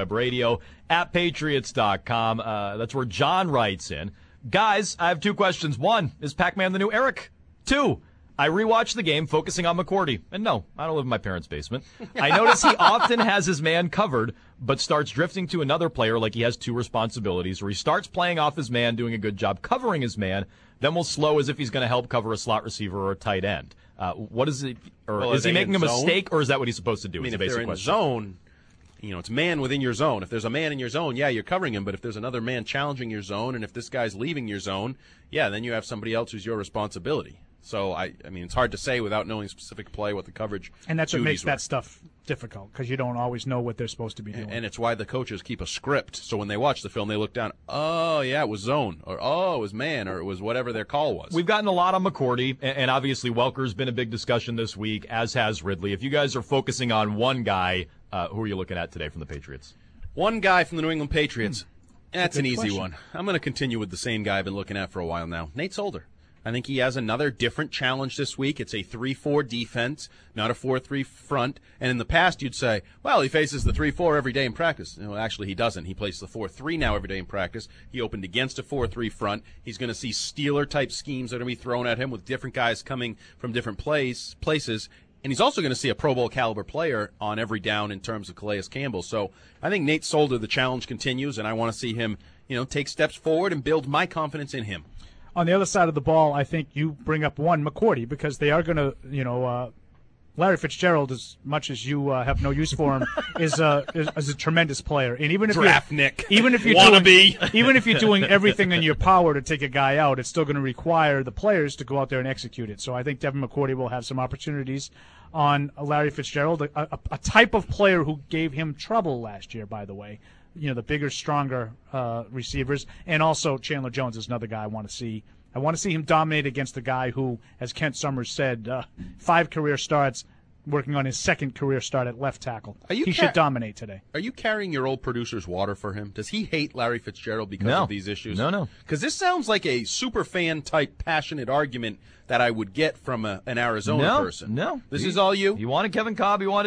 webradio@patriots.com. That's where John writes in. Guys, I have two questions. One, is Pac-Man the new Eric? Two, I rewatched the game focusing on McCourty. And no, I don't live in my parents' basement. I notice he often has his man covered, but starts drifting to another player like he has two responsibilities, or he starts playing off his man, doing a good job covering his man, then will slow as if he's going to help cover a slot receiver or a tight end. What is it? Or is he making a mistake, or is that what he's supposed to do? I mean, is if the basic they're in question. zone, it's man within your zone. If there's a man in your zone, yeah, you're covering him. But if there's another man challenging your zone, and if this guy's leaving your zone, yeah, then you have somebody else who's your responsibility. So, I mean, it's hard to say without knowing specific play what the coverage And that's what makes duties were. that stuff difficult, because you don't always know what they're supposed to be doing. And it's why the coaches keep a script. So when they watch the film, they look down, oh, yeah, it was zone, or oh, it was man, or it was whatever their call was. We've gotten a lot on McCourty, and obviously Welker's been a big discussion this week, as has Ridley. If you guys are focusing on one guy, who are you looking at today from the Patriots? One guy from the New England Patriots. That's an easy question. one. I'm going to continue with the same guy I've been looking at for a while now, Nate Solder. I think he has another different challenge this week. It's a 3-4 defense, not a 4-3 front. And in the past, you'd say, well, he faces the 3-4 every day in practice. No, actually, he doesn't. He plays the 4-3 now every day in practice. He opened against a 4-3 front. He's going to see Steeler-type schemes that are going to be thrown at him with different guys coming from different places. And he's also going to see a Pro Bowl caliber player on every down in terms of Calais Campbell. So I think Nate Solder, the challenge continues, and I want to see him, take steps forward and build my confidence in him. On the other side of the ball, I think you bring up one, McCourty, because they are going to, Larry Fitzgerald, as much as you have no use for him, is a tremendous player. And even if Draft Nick. even if you're even if you're doing everything in your power to take a guy out, it's still going to require the players to go out there and execute it. So I think Devin McCourty will have some opportunities on Larry Fitzgerald, a type of player who gave him trouble last year, by the way. The bigger, stronger receivers, and also Chandler Jones is another guy I want to see. I want to see him dominate against the guy who, as Kent Summers said, 5 career starts, working on his second career start at left tackle. He should dominate today. Are you carrying your old producer's water for him? Does he hate Larry Fitzgerald because of these issues? No. Because this sounds like a super fan type passionate argument that I would get from an Arizona person. No. This is all you? He wanted Kevin Cobb. He wanted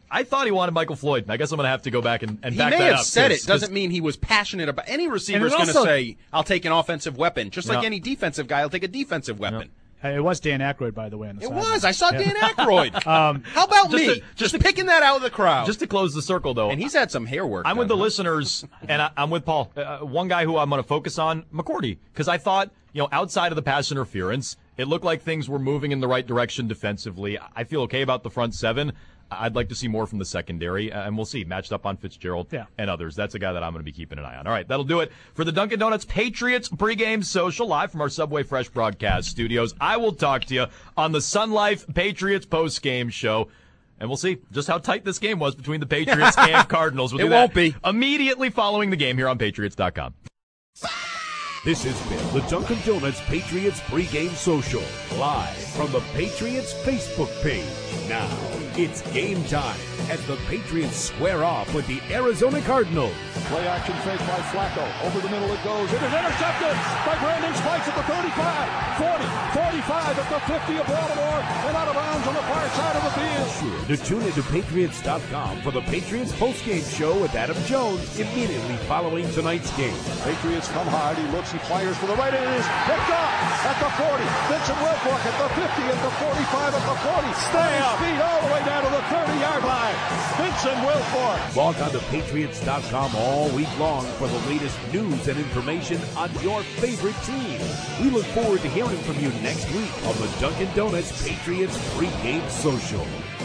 I thought he wanted Michael Floyd. I guess I'm going to have to go back and back that up. He may have said it. Doesn't mean he was passionate about. Any receiver is going to say, "I'll take an offensive weapon," just like any defensive guy will take a defensive weapon. It was Dan Aykroyd, by the way. It was. I saw Dan Aykroyd. How about me? Just picking that out of the crowd. Just to close the circle, though. And he's had some hair work. I'm with the listeners, and I'm with Paul. One guy who I'm going to focus on, McCourty, because I thought, outside of the pass interference, it looked like things were moving in the right direction defensively. I feel okay about the front seven. I'd like to see more from the secondary, and we'll see. Matched up on Fitzgerald and others. That's a guy that I'm going to be keeping an eye on. All right, that'll do it for the Dunkin' Donuts Patriots pregame social live from our Subway Fresh broadcast studios. I will talk to you on the Sun Life Patriots postgame show, and we'll see just how tight this game was between the Patriots and Cardinals. We'll do won't be. Immediately following the game here on Patriots.com. This has been the Dunkin' Donuts Patriots pregame social, live from the Patriots Facebook page. Now, it's game time as the Patriots square off with the Arizona Cardinals. Play action fake by Flacco. Over the middle it goes. It is intercepted by Brandon Spikes at the 35, 40, 45 at the 50 of Baltimore, and out of bounds on the far side of the field. Sure to tune into Patriots.com for the Patriots postgame show with Adam Jones immediately following tonight's game. Patriots come hard. He looks, he fires for the right, and it is picked off at the 40. Vincent Wilfork at the 50, at the 45, at the 40. Stay up. Speed all the way down to the 30-yard line. Vincent Wilfork. Log on to Patriots.com all week long for the latest news and information on your favorite team. We look forward to hearing from you next week on the Dunkin' Donuts Patriots pregame social.